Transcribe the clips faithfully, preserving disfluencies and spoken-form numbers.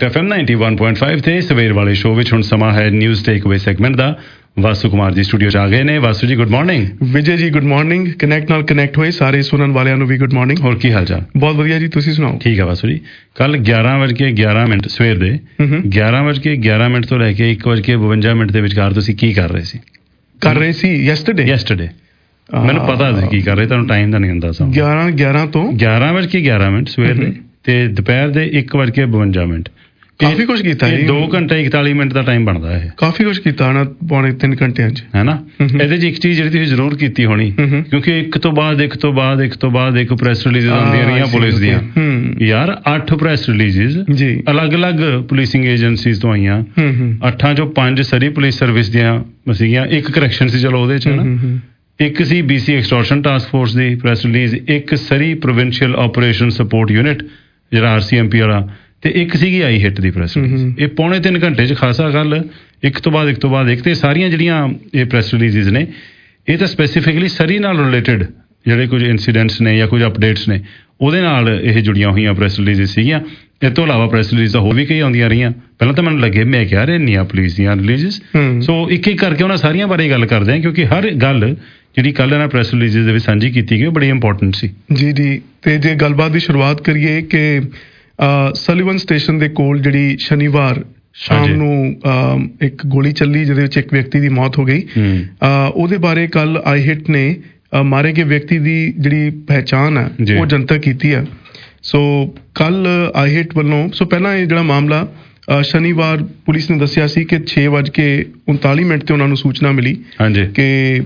F M ninety one point five ਤੇ ਸਵੇਰ ਵਾਲੇ ਸ਼ੋਅ ਵਿੱਚ ਹੁਣ ਸਮਾਂ ਹੈ ਨਿਊਜ਼ ਟੇਕ ਅਵੇ ਸੈਗਮੈਂਟ ਦਾ। ਵਾਸੂ ਕੁਮਾਰ ਜੀ ਸਟੂਡੀਓ 'ਚ ਆ ਗਏ ਨੇ। ਵਾਸੂ ਜੀ good morning. Vijay ji good morning. Connect ਨਾਲ ਕਨੈਕਟ ਹੋਏ ਸਾਰੇ ਸੁਣਨ ਵਾਲਿਆਂ ਨੂੰ ਵੀ ਗੁੱਡ ਮਾਰਨਿੰਗ। ਹੋਰ ਕੀ ਹਾਲ ਚਾਲ? ਬਹੁਤ ਵਧੀਆ ਜੀ, ਤੁਸੀਂ ਸੁਣਾਓ? ਠੀਕ ਹੈ ਵਾਸੂ ਜੀ। ਕੱਲ ਗਿਆਰਾਂ ਵਜੇ ਕੇ ਗਿਆਰਾਂ ਮਿੰਟ ਸਵੇਰ ਦੇ ਗਿਆਰਾਂ ਵਜੇ ਕੇ ਗਿਆਰਾਂ ਮਿੰਟ ਤੋਂ ਲੈ ਕੇ ਇੱਕ ਵਜੇ ਕੇ ਬਵੰਜਾ ਮਿੰਟ ਦੇ ਵਿਚਕਾਰ ਤੁਸੀਂ ਕੀ ਕਰ ਰਹੇ ਸੀ? ਕਰ ਰਹੇ ਸੀ ਯੈਸਟਰਡੇ ਯੈਸਟਰਡੇ ਮੈਨੂੰ ਪਤਾ ਸੀ ਕੀ ਕਰ ਰਹੇ, ਤੁਹਾਨੂੰ ਟਾਈਮ ਦਾ ਨਹੀਂ ਹੁੰਦਾ ਸਮਾਂ। ਗਿਆਰਾਂ ਗਿਆਰਾਂ ਤੋਂ ਗਿਆਰਾਂ ਵਜੇ ਕੇ ਗਿਆਰਾਂ ਮਿੰਟ ਸਵੇਰ ਦੇ ਤੇ ਦੁਪਹਿਰ ਦੇ ਇੱਕ ਵਜੇ ਕੇ ਬਵੰਜਾ ਮਿੰਟ। ਕਾਫੀ ਕੁਛ ਕੀਤਾ ਹੈ। ਦੋ ਘੰਟੇ ਇਕਤਾਲੀ ਮਿੰਟ ਦਾ ਟਾਈਮ ਬਣਦਾ ਹੈ। ਕਾਫੀ ਕੁਛ ਕੀਤਾ ਨਾ ਪੌਣੇ ਤਿੰਨ ਘੰਟਿਆਂ 'ਚ, ਹੈ ਨਾ। ਇਹਦੇ 'ਚ ਇੱਕ ਚੀਜ਼ ਜਿਹੜੀ ਤੁਸੀਂ ਜ਼ਰੂਰ ਕੀਤੀ ਹੋਣੀ, ਕਿਉਂਕਿ ਇੱਕ ਤੋਂ ਬਾਅਦ ਇੱਕ ਤੋਂ ਬਾਅਦ ਇੱਕ ਤੋਂ ਬਾਅਦ ਇੱਕ ਪ੍ਰੈਸ ਰਿਲੀਜ਼ ਆਉਂਦੀਆਂ ਰਹੀਆਂ ਪੁਲਿਸ ਦੀਆਂ। ਯਾਰ ਅੱਠ ਪ੍ਰੈਸ ਰਿਲੀਜ਼ ਅਲੱਗ-ਅਲੱਗ ਪੁਲਿਸਿੰਗ ਏਜੰਸੀਜ਼ ਤੋਂ ਆਈਆਂ। ਅੱਠਾਂ 'ਚੋਂ ਪੰਜ ਸਰੀ ਪੁਲਿਸ ਸਰਵਿਸ ਦੀਆਂ ਸੀਗੀਆਂ, ਇੱਕ ਕਰੈਕਸ਼ਨ ਸੀ ਚਲੋ ਉਹਦੇ 'ਚ, ਹੈ ਨਾ। ਇੱਕ ਸੀ ਬੀਸੀ ਐਕਸਟੋਰਸ਼ਨ ਟਾਸਕ ਫੋਰਸ ਦੀ ਪ੍ਰੈਸ ਰਿਲੀਜ਼, ਇੱਕ Surrey provincial operation support unit ਜਿਹੜਾ ਆਰ ਸੀ ਐਮ ਪੀ ਵਾਲਾ, ਤੇ ਇੱਕ ਸੀਗੀ ਆਈ ਹਿੱਟ ਦੀ ਪ੍ਰੈਸ ਰਿਲੀਜ਼। ਇਹ ਪੌਣੇ ਤਿੰਨ ਘੰਟੇ 'ਚ ਖਾਸਾ ਗੱਲ ਇੱਕ ਤੋਂ ਬਾਅਦ ਇੱਕ ਤੋਂ ਬਾਅਦ ਇੱਕ। ਤੇ ਸਾਰੀਆਂ ਜਿਹੜੀਆਂ ਇਹ ਪ੍ਰੈਸ ਰਿਲੀਜ਼ਸ ਨੇ ਇਹ ਤਾਂ ਸਪੈਸੀਫਿਕਲੀ ਸਰੀ ਨਾਲ ਰਿਲੇਟਡ ਜਿਹੜੇ ਕੁਝ ਇਨਸੀਡੈਂਟਸ ਨੇ ਜਾਂ ਕੁਝ ਅਪਡੇਟਸ ਨੇ ਉਹਦੇ ਨਾਲ ਇਹ ਜੁੜੀਆਂ ਹੋਈਆਂ ਪ੍ਰੈਸ ਰਿਲੀਜ਼ਸ ਸੀਗੀਆਂ। ਇਹ ਤੋਂ ਇਲਾਵਾ ਪ੍ਰੈਸ ਰਿਲੀਜ਼ ਤਾਂ ਹੋਰ ਵੀ ਕਈ ਆਉਂਦੀਆਂ ਰਹੀਆਂ। ਪਹਿਲਾਂ ਤਾਂ ਮੈਨੂੰ ਲੱਗੇ ਮੈਂ ਕਿਹਾ ਰਹੇ ਇੰਨੀਆਂ ਪੁਲਿਸ ਦੀਆਂ ਰਿਲੀਜ਼ਸ। ਸੋ ਇੱਕ ਇੱਕ ਕਰਕੇ ਉਹਨਾਂ ਸਾਰੀਆਂ ਬਾਰੇ ਗੱਲ ਕਰਦੇ ਹਾਂ, ਕਿਉਂਕਿ ਹਰ ਗੱਲ ਜਿਹੜੀ ਕੱਲ੍ਹ ਇਹਨਾਂ ਪ੍ਰੈਸ ਰਿਲੀਜ਼ਸ ਦੇ ਵਿੱਚ ਸਾਂਝੀ ਕੀਤੀ ਗਈ ਉਹ ਬੜੀ ਇੰਪੋਰਟੈਂਟ ਸੀ। ਜੀ ਜੀ। ਤੇ ਜੇ ਗੱਲਬਾਤ ਦੀ ਸ਼ੁਰੂਆਤ ਕਰੀਏ ਕਿ ਸਲੀਵਨ ਸਟੇਸ਼ਨ ਦੇ ਕੋਲ ਜਿਹੜੀ ਸ਼ਨੀਵਾਰ ਸ਼ਾਮ ਨੂੰ ਇੱਕ ਗੋਲੀ ਚੱਲੀ ਜਿਹਦੇ ਵਿੱਚ ਇੱਕ ਵਿਅਕਤੀ ਦੀ ਮੌਤ ਹੋ ਗਈ, ਉਹਦੇ ਬਾਰੇ ਕੱਲ ਆਈ ਹਿੱਟ ਨੇ ਮਾਰੇ ਗਏ ਵਿਅਕਤੀ ਦੀ ਜਿਹੜੀ ਪਹਿਚਾਣ ਹੈ ਉਹ ਜਨਤਕ ਕੀਤੀ ਹੈ। ਸੋ ਕੱਲ ਆਈ ਹਿੱਟ ਵੱਲੋਂ, ਸੋ ਪਹਿਲਾਂ ਇਹ ਜਿਹੜਾ ਮਾਮਲਾ ਸ਼ਨੀਵਾਰ ਪੁਲਿਸ ਨੇ ਦੱਸਿਆ ਸੀ ਕਿ ਛੇ ਵੱਜ ਕੇ ਉਨਤਾਲੀ ਮਿੰਟ ਤੇ ਉਹਨਾਂ ਨੂੰ ਸੂਚਨਾ ਮਿਲੀ ਕਿ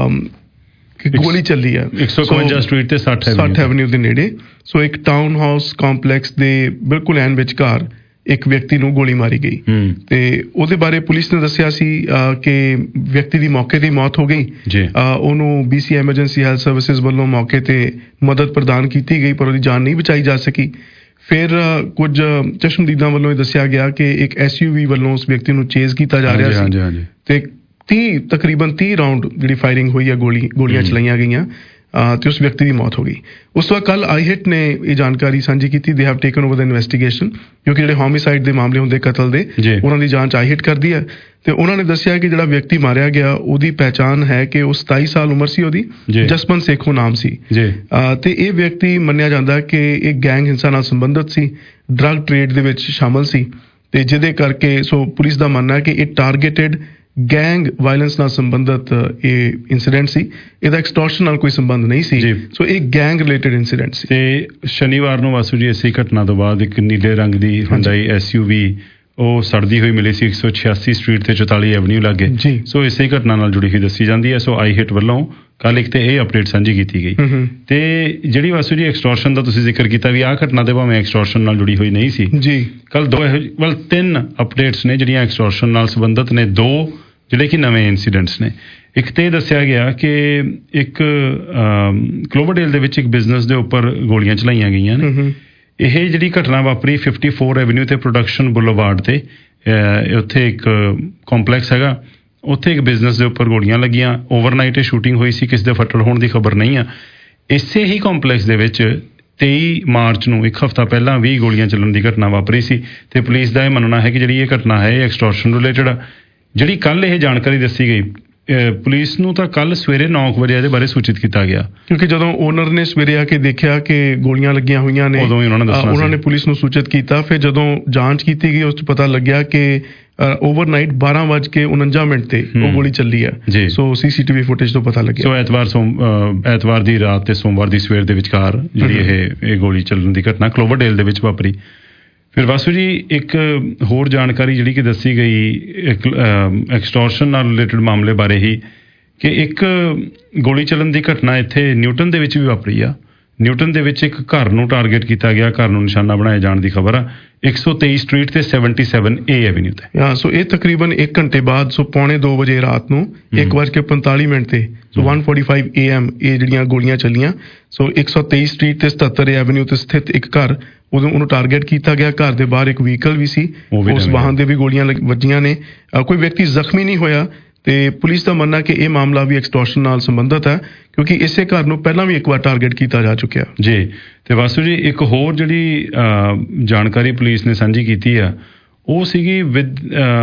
ਗੋਲੀ ਚੱਲੀ ਹੈ ਇੱਕ ਸੌ ਇਕਵੰਜਾ ਸਟਰੀਟ ਤੇ ਸੱਠ ਐਵਨਿਊ ਦੇ ਨੇੜੇ। ਸੋ ਇੱਕ ਟਾਊਨ ਹਾਊਸ ਕੰਪਲੈਕਸ ਦੇ ਬਿਲਕੁਲ ਐਨ ਵਿਚਕਾਰ ਇੱਕ ਵਿਅਕਤੀ ਨੂੰ ਗੋਲੀ ਮਾਰੀ ਗਈ। ਤੇ ਉਹਦੇ ਬਾਰੇ ਪੁਲਿਸ ਨੇ ਦੱਸਿਆ ਸੀ ਕਿ ਵਿਅਕਤੀ ਦੀ ਮੌਕੇ ਤੇ ਮੌਤ ਹੋ ਗਈ। ਉਹਨੂੰ ਬੀਸੀ ਐਮਰਜੈਂਸੀ ਹੈਲਥ ਸਰਵਿਸਿਜ਼ ਵੱਲੋਂ ਮੌਕੇ ਤੇ ਮਦਦ ਪ੍ਰਦਾਨ ਕੀਤੀ ਗਈ, ਪਰ ਉਹਦੀ ਜਾਨ ਨਹੀਂ ਬਚਾਈ ਜਾ ਸਕੀ। ਫਿਰ ਕੁਝ ਚਸ਼ਮਦੀਦਾਂ ਵੱਲੋਂ ਇਹ ਦੱਸਿਆ ਗਿਆ ਕਿ ਇੱਕ ਐਸ ਯੂ ਵੀ ਵੱਲੋਂ ਉਸ ਵਿਅਕਤੀ ਨੂੰ ਚੇਜ਼ ਕੀਤਾ ਜਾ ਰਿਹਾ ਸੀ ਤੇ ਤੀਹ ਤਕਰੀਬਨ ਤੀਹ ਰਾਊਂਡ ਜਿਹੜੀ ਫਾਇਰਿੰਗ ਹੋਈ ਹੈ, ਗੋਲੀ ਗੋਲੀਆਂ ਚਲਾਈਆਂ ਗਈਆਂ ਤੇ ਉਸ ਵਿਅਕਤੀ ਦੀ ਮੌਤ ਹੋ ਗਈ। ਉਸ ਤੋਂ ਬਾਅਦ ਕੱਲ ਆਈ ਹਿੱਟ ਨੇ ਇਹ ਜਾਣਕਾਰੀ ਸਾਂਝੀ ਕੀਤੀ, they have taken over the investigation, ਕਿਉਂਕਿ ਜਿਹੜੇ ਹੋਮਿਸਾਈਡ ਦੇ ਮਾਮਲੇ ਹੁੰਦੇ ਕਤਲ ਦੇ, ਉਹਨਾਂ ਦੀ ਜਾਂਚ ਆਈ ਹਿੱਟ ਕਰਦੀ ਹੈ। ਤੇ ਉਹਨਾਂ ਨੇ ਦੱਸਿਆ ਕਿ ਜਿਹੜਾ ਵਿਅਕਤੀ ਮਾਰਿਆ ਗਿਆ ਉਹਦੀ ਪਹਿਚਾਣ ਹੈ ਕਿ ਉਹ ਸਤਾਈ ਸਾਲ ਉਮਰ ਸੀ ਉਹਦੀ, ਜਸਵੰਤ ਸੇਖੋ ਨਾਮ ਸੀ। ਤੇ ਇਹ ਵਿਅਕਤੀ ਮੰਨਿਆ ਜਾਂਦਾ ਕਿ ਇਹ ਗੈਂਗ ਹਿੰਸਾ ਨਾਲ ਸੰਬੰਧਿਤ ਸੀ, ਡਰੱਗ ਟ੍ਰੇਡ ਦੇ ਵਿੱਚ ਸ਼ਾਮਲ ਸੀ, ਤੇ ਜਿਹਦੇ ਕਰਕੇ ਸੋ ਪੁਲਿਸ ਦਾ ਮੰਨਣਾ ਹੈ ਕਿ ਇਹ ਟਾਰਗੇਟਡ ਗੈਂਗ ਵਾਇਲੈਂਸ ਨਾਲ ਸੰਬੰਧਿਤ ਇਹ ਇਨਸੀਡੈਂਟ ਸੀ, ਇਹਦਾ ਐਕਸਟੋਰਸ਼ਨ ਨਾਲ ਕੋਈ ਸੰਬੰਧ ਨਹੀਂ ਸੀ। ਸੋ ਇਹ ਗੈਂਗ ਰਿਲੇਟਡ ਇਨਸੀਡੈਂਟ ਸੀ। ਤੇ ਸ਼ਨੀਵਾਰ ਨੂੰ ਵਾਸੂ ਜੀ ਇਸੇ ਘਟਨਾ ਤੋਂ ਬਾਅਦ ਇੱਕ ਨੀਲੇ ਰੰਗ ਦੀ ਹੁੰਡਾਈ ਐਸ ਯੂ ਵੀ ਉਹ ਸੜਦੀ ਹੋਈ ਮਿਲੀ ਸੀ ਇੱਕ ਸੌ ਛਿਆਸੀ ਸਟਰੀਟ ਤੇ ਚੁਤਾਲੀ ਐਵਨਿਊ ਲਾਗੇ। ਸੋ ਇਸੇ ਘਟਨਾ ਨਾਲ ਜੁੜੀ ਹੋਈ ਦੱਸੀ ਜਾਂਦੀ ਹੈ। ਸੋ ਆਈ ਹਿੱਟ ਵੱਲੋਂ ਕੱਲ ਇੱਕ ਤੇ ਇਹ ਅਪਡੇਟ ਸਾਂਝੀ ਕੀਤੀ ਗਈ। ਤੇ ਜਿਹੜੀ ਵਾਸੂ ਜੀ ਐਕਸਟੋਰਸ਼ਨ ਦਾ ਤੁਸੀਂ ਜ਼ਿਕਰ ਕੀਤਾ ਵੀ ਆਹ ਘਟਨਾ ਤੇ ਭਾਵੇਂ ਐਕਸਟੋਰਸ਼ਨ ਨਾਲ ਜੁੜੀ ਹੋਈ ਨਹੀਂ ਸੀ ਜੀ, ਕੱਲ ਦੋ ਵੱਲ ਤਿੰਨ ਅਪਡੇਟਸ ਨੇ ਜਿਹੜੀਆਂ ਐਕਸਟੋਰਸ਼ਨ ਨਾਲ ਸੰਬੰਧਿਤ ਨੇ, ਦੋ ਜਿਹੜੇ ਕਿ ਨਵੇਂ ਇਨਸੀਡੈਂਟਸ ਨੇ। ਇੱਕ ਤੇ ਦੱਸਿਆ ਗਿਆ ਕਿ ਇੱਕ ਕਲੋਵਰਡੇਲ ਦੇ ਵਿੱਚ ਇੱਕ ਬਿਜ਼ਨਸ ਦੇ ਉੱਪਰ ਗੋਲੀਆਂ ਚਲਾਈਆਂ ਗਈਆਂ ਨੇ। ਇਹ ਜਿਹੜੀ ਘਟਨਾ ਵਾਪਰੀ ਫਿਫਟੀ ਫੋਰ ਐਵਨਿਊ ਤੇ ਪ੍ਰੋਡਕਸ਼ਨ ਬੁਲੇਵਾਰਡ ਤੇ, ਉੱਥੇ ਇੱਕ ਕੰਪਲੈਕਸ ਹੈਗਾ, ਉੱਥੇ ਇੱਕ ਬਿਜ਼ਨਸ ਦੇ ਉੱਪਰ ਗੋਲੀਆਂ ਲੱਗੀਆਂ। ਓਵਰਨਾਈਟ ਇਹ ਸ਼ੂਟਿੰਗ ਹੋਈ ਸੀ, ਕਿਸੇ ਦੇ ਫੱਟੜ ਹੋਣ ਦੀ ਖਬਰ ਨਹੀਂ ਆ। ਇਸੇ ਹੀ ਕੰਪਲੈਕਸ ਦੇ ਵਿੱਚ ਤੇਈ ਮਾਰਚ ਨੂੰ ਇੱਕ ਹਫ਼ਤਾ ਪਹਿਲਾਂ ਵੀਹ ਗੋਲੀਆਂ ਚੱਲਣ ਦੀ ਘਟਨਾ ਵਾਪਰੀ ਸੀ। ਤੇ ਪੁਲਿਸ ਦਾ ਇਹ ਮੰਨਣਾ ਹੈ ਕਿ ਜਿਹੜੀ ਇਹ ਘਟਨਾ ਹੈ ਇਹ ਐਕਸਟੋਰਸ਼ਨ ਰਿਲੇਟਡ ਆ। ਜਿਹੜੀ ਕੱਲ ਇਹ ਜਾਣਕਾਰੀ ਦੱਸੀ ਗਈ ਪੁਲਿਸ ਨੂੰ ਤਾਂ ਕੱਲ ਸਵੇਰੇ ਨੌ ਕੁ ਵਜੇ ਇਹਦੇ ਬਾਰੇ ਸੂਚਿਤ ਕੀਤਾ ਗਿਆ, ਕਿਉਂਕਿ ਜਦੋਂ ਓਨਰ ਨੇ ਸਵੇਰੇ ਆ ਕੇ ਦੇਖਿਆ ਕਿ ਗੋਲੀਆਂ ਲੱਗੀਆਂ ਹੋਈਆਂ ਨੇ ਉਦੋਂ ਹੀ ਉਹਨਾਂ ਨੇ ਦੱਸਣਾ, ਉਹਨਾਂ ਨੇ ਪੁਲਿਸ ਨੂੰ ਸੂਚਿਤ ਕੀਤਾ। ਫਿਰ ਜਦੋਂ ਜਾਂਚ ਕੀਤੀ ਗਈ ਉਸ 'ਚ ਪਤਾ ਲੱਗਿਆ ਕਿ ਓਵਰਨਾਈਟ ਬਾਰਾਂ ਵੱਜ ਕੇ ਉਨੰਜਾ ਮਿੰਟ ਤੇ ਉਹ ਗੋਲੀ ਚੱਲੀ ਹੈ। ਸੋ ਸੀਸੀਟੀਵੀ ਫੁਟੇਜ ਤੋਂ ਪਤਾ ਲੱਗਿਆ। ਸੋ ਐਤਵਾਰ ਸੋਮ ਐਤਵਾਰ ਦੀ ਰਾਤ ਤੇ ਸੋਮਵਾਰ ਦੀ ਸਵੇਰ ਦੇ ਵਿਚਕਾਰ ਜਿਹੜੀ ਇਹ ਇਹ ਗੋਲੀ ਚੱਲਣ ਦੀ ਘਟਨਾ ਕਲੋਵਰਡੇਲ ਦੇ ਵਿੱਚ ਵਾਪਰੀ। ਫਿਰ ਵਾਸੂ ਜੀ ਇੱਕ ਹੋਰ ਜਾਣਕਾਰੀ ਜਿਹੜੀ ਕਿ ਦੱਸੀ ਗਈ ਐਕਸਟੋਰਸ਼ਨ ਨਾਲ ਰਿਲੇਟਡ ਮਾਮਲੇ ਬਾਰੇ ਹੀ, ਕਿ ਇੱਕ ਗੋਲੀ ਚੱਲਣ ਦੀ ਘਟਨਾ ਇੱਥੇ ਨਿਊਟਨ ਦੇ ਵਿੱਚ ਵੀ ਵਾਪਰੀ ਆ। ਨਿਊਟਨ ਦੇ ਵਿੱਚ ਇੱਕ ਘਰ ਨੂੰ ਟਾਰਗੇਟ ਕੀਤਾ ਗਿਆ, ਘਰ ਨੂੰ ਨਿਸ਼ਾਨਾ ਬਣਾਏ ਜਾਣ ਦੀ ਖਬਰ ਆ, ਇੱਕ ਸੌ ਤੇਈ ਸਟਰੀਟ ਤੇ ਸੈਵਨਟੀ ਸੈਵਨ ਏ ਐਵਨਿਊ ਤੇ। ਹਾਂ, ਸੋ ਇਹ ਤਕਰੀਬਨ ਇੱਕ ਘੰਟੇ ਬਾਅਦ, ਸੋ ਪੌਣੇ ਦੋ ਵਜੇ ਰਾਤ ਨੂੰ ਇੱਕ ਵੱਜ ਕੇ ਪੰਤਾਲੀ ਮਿੰਟ ਤੇ, so one forty five A M ਇਹ ਜਿਹੜੀਆਂ ਗੋਲੀਆਂ ਚੱਲੀਆਂ। ਸੋ ਇੱਕ ਸੌ ਤੇਈ ਸਟਰੀਟ ਤੇ ਸਤੱਤਰ ਏ ਐਵਨਿਊ ਤੇ ਸਥਿਤ ਇੱਕ ਘਰ, ਉਦੋਂ ਉਹਨੂੰ ਟਾਰਗੇਟ ਕੀਤਾ ਗਿਆ। ਘਰ ਦੇ ਬਾਹਰ ਇੱਕ ਵਹੀਕਲ ਵੀ ਸੀ, ਉਸ ਵਾਹਨ ਦੇ ਵੀ ਗੋਲੀਆਂ ਵੱਜੀਆਂ ਨੇ। ਕੋਈ ਵਿਅਕਤੀ ਜ਼ਖਮੀ ਨਹੀਂ ਹੋਇਆ ਤੇ ਪੁਲਿਸ ਦਾ ਮੰਨਣਾ ਕਿ ਇਹ ਮਾਮਲਾ ਵੀ ਐਕਸਟੋਰਸ਼ਨ ਨਾਲ ਸੰਬੰਧਿਤ ਹੈ ਕਿਉਂਕਿ ਇਸੇ ਘਰ ਨੂੰ ਪਹਿਲਾਂ ਵੀ ਇੱਕ ਵਾਰ ਟਾਰਗੇਟ ਕੀਤਾ ਜਾ ਚੁੱਕਿਆ ਜੀ। ਤੇ ਵਾਸੂ ਜੀ ਇੱਕ ਹੋਰ ਜਿਹੜੀ ਜਾਣਕਾਰੀ ਪੁਲਿਸ ਨੇ ਸਾਂਝੀ ਕੀਤੀ ਆ ਉਹ ਸੀਗੀ ਵਿਦ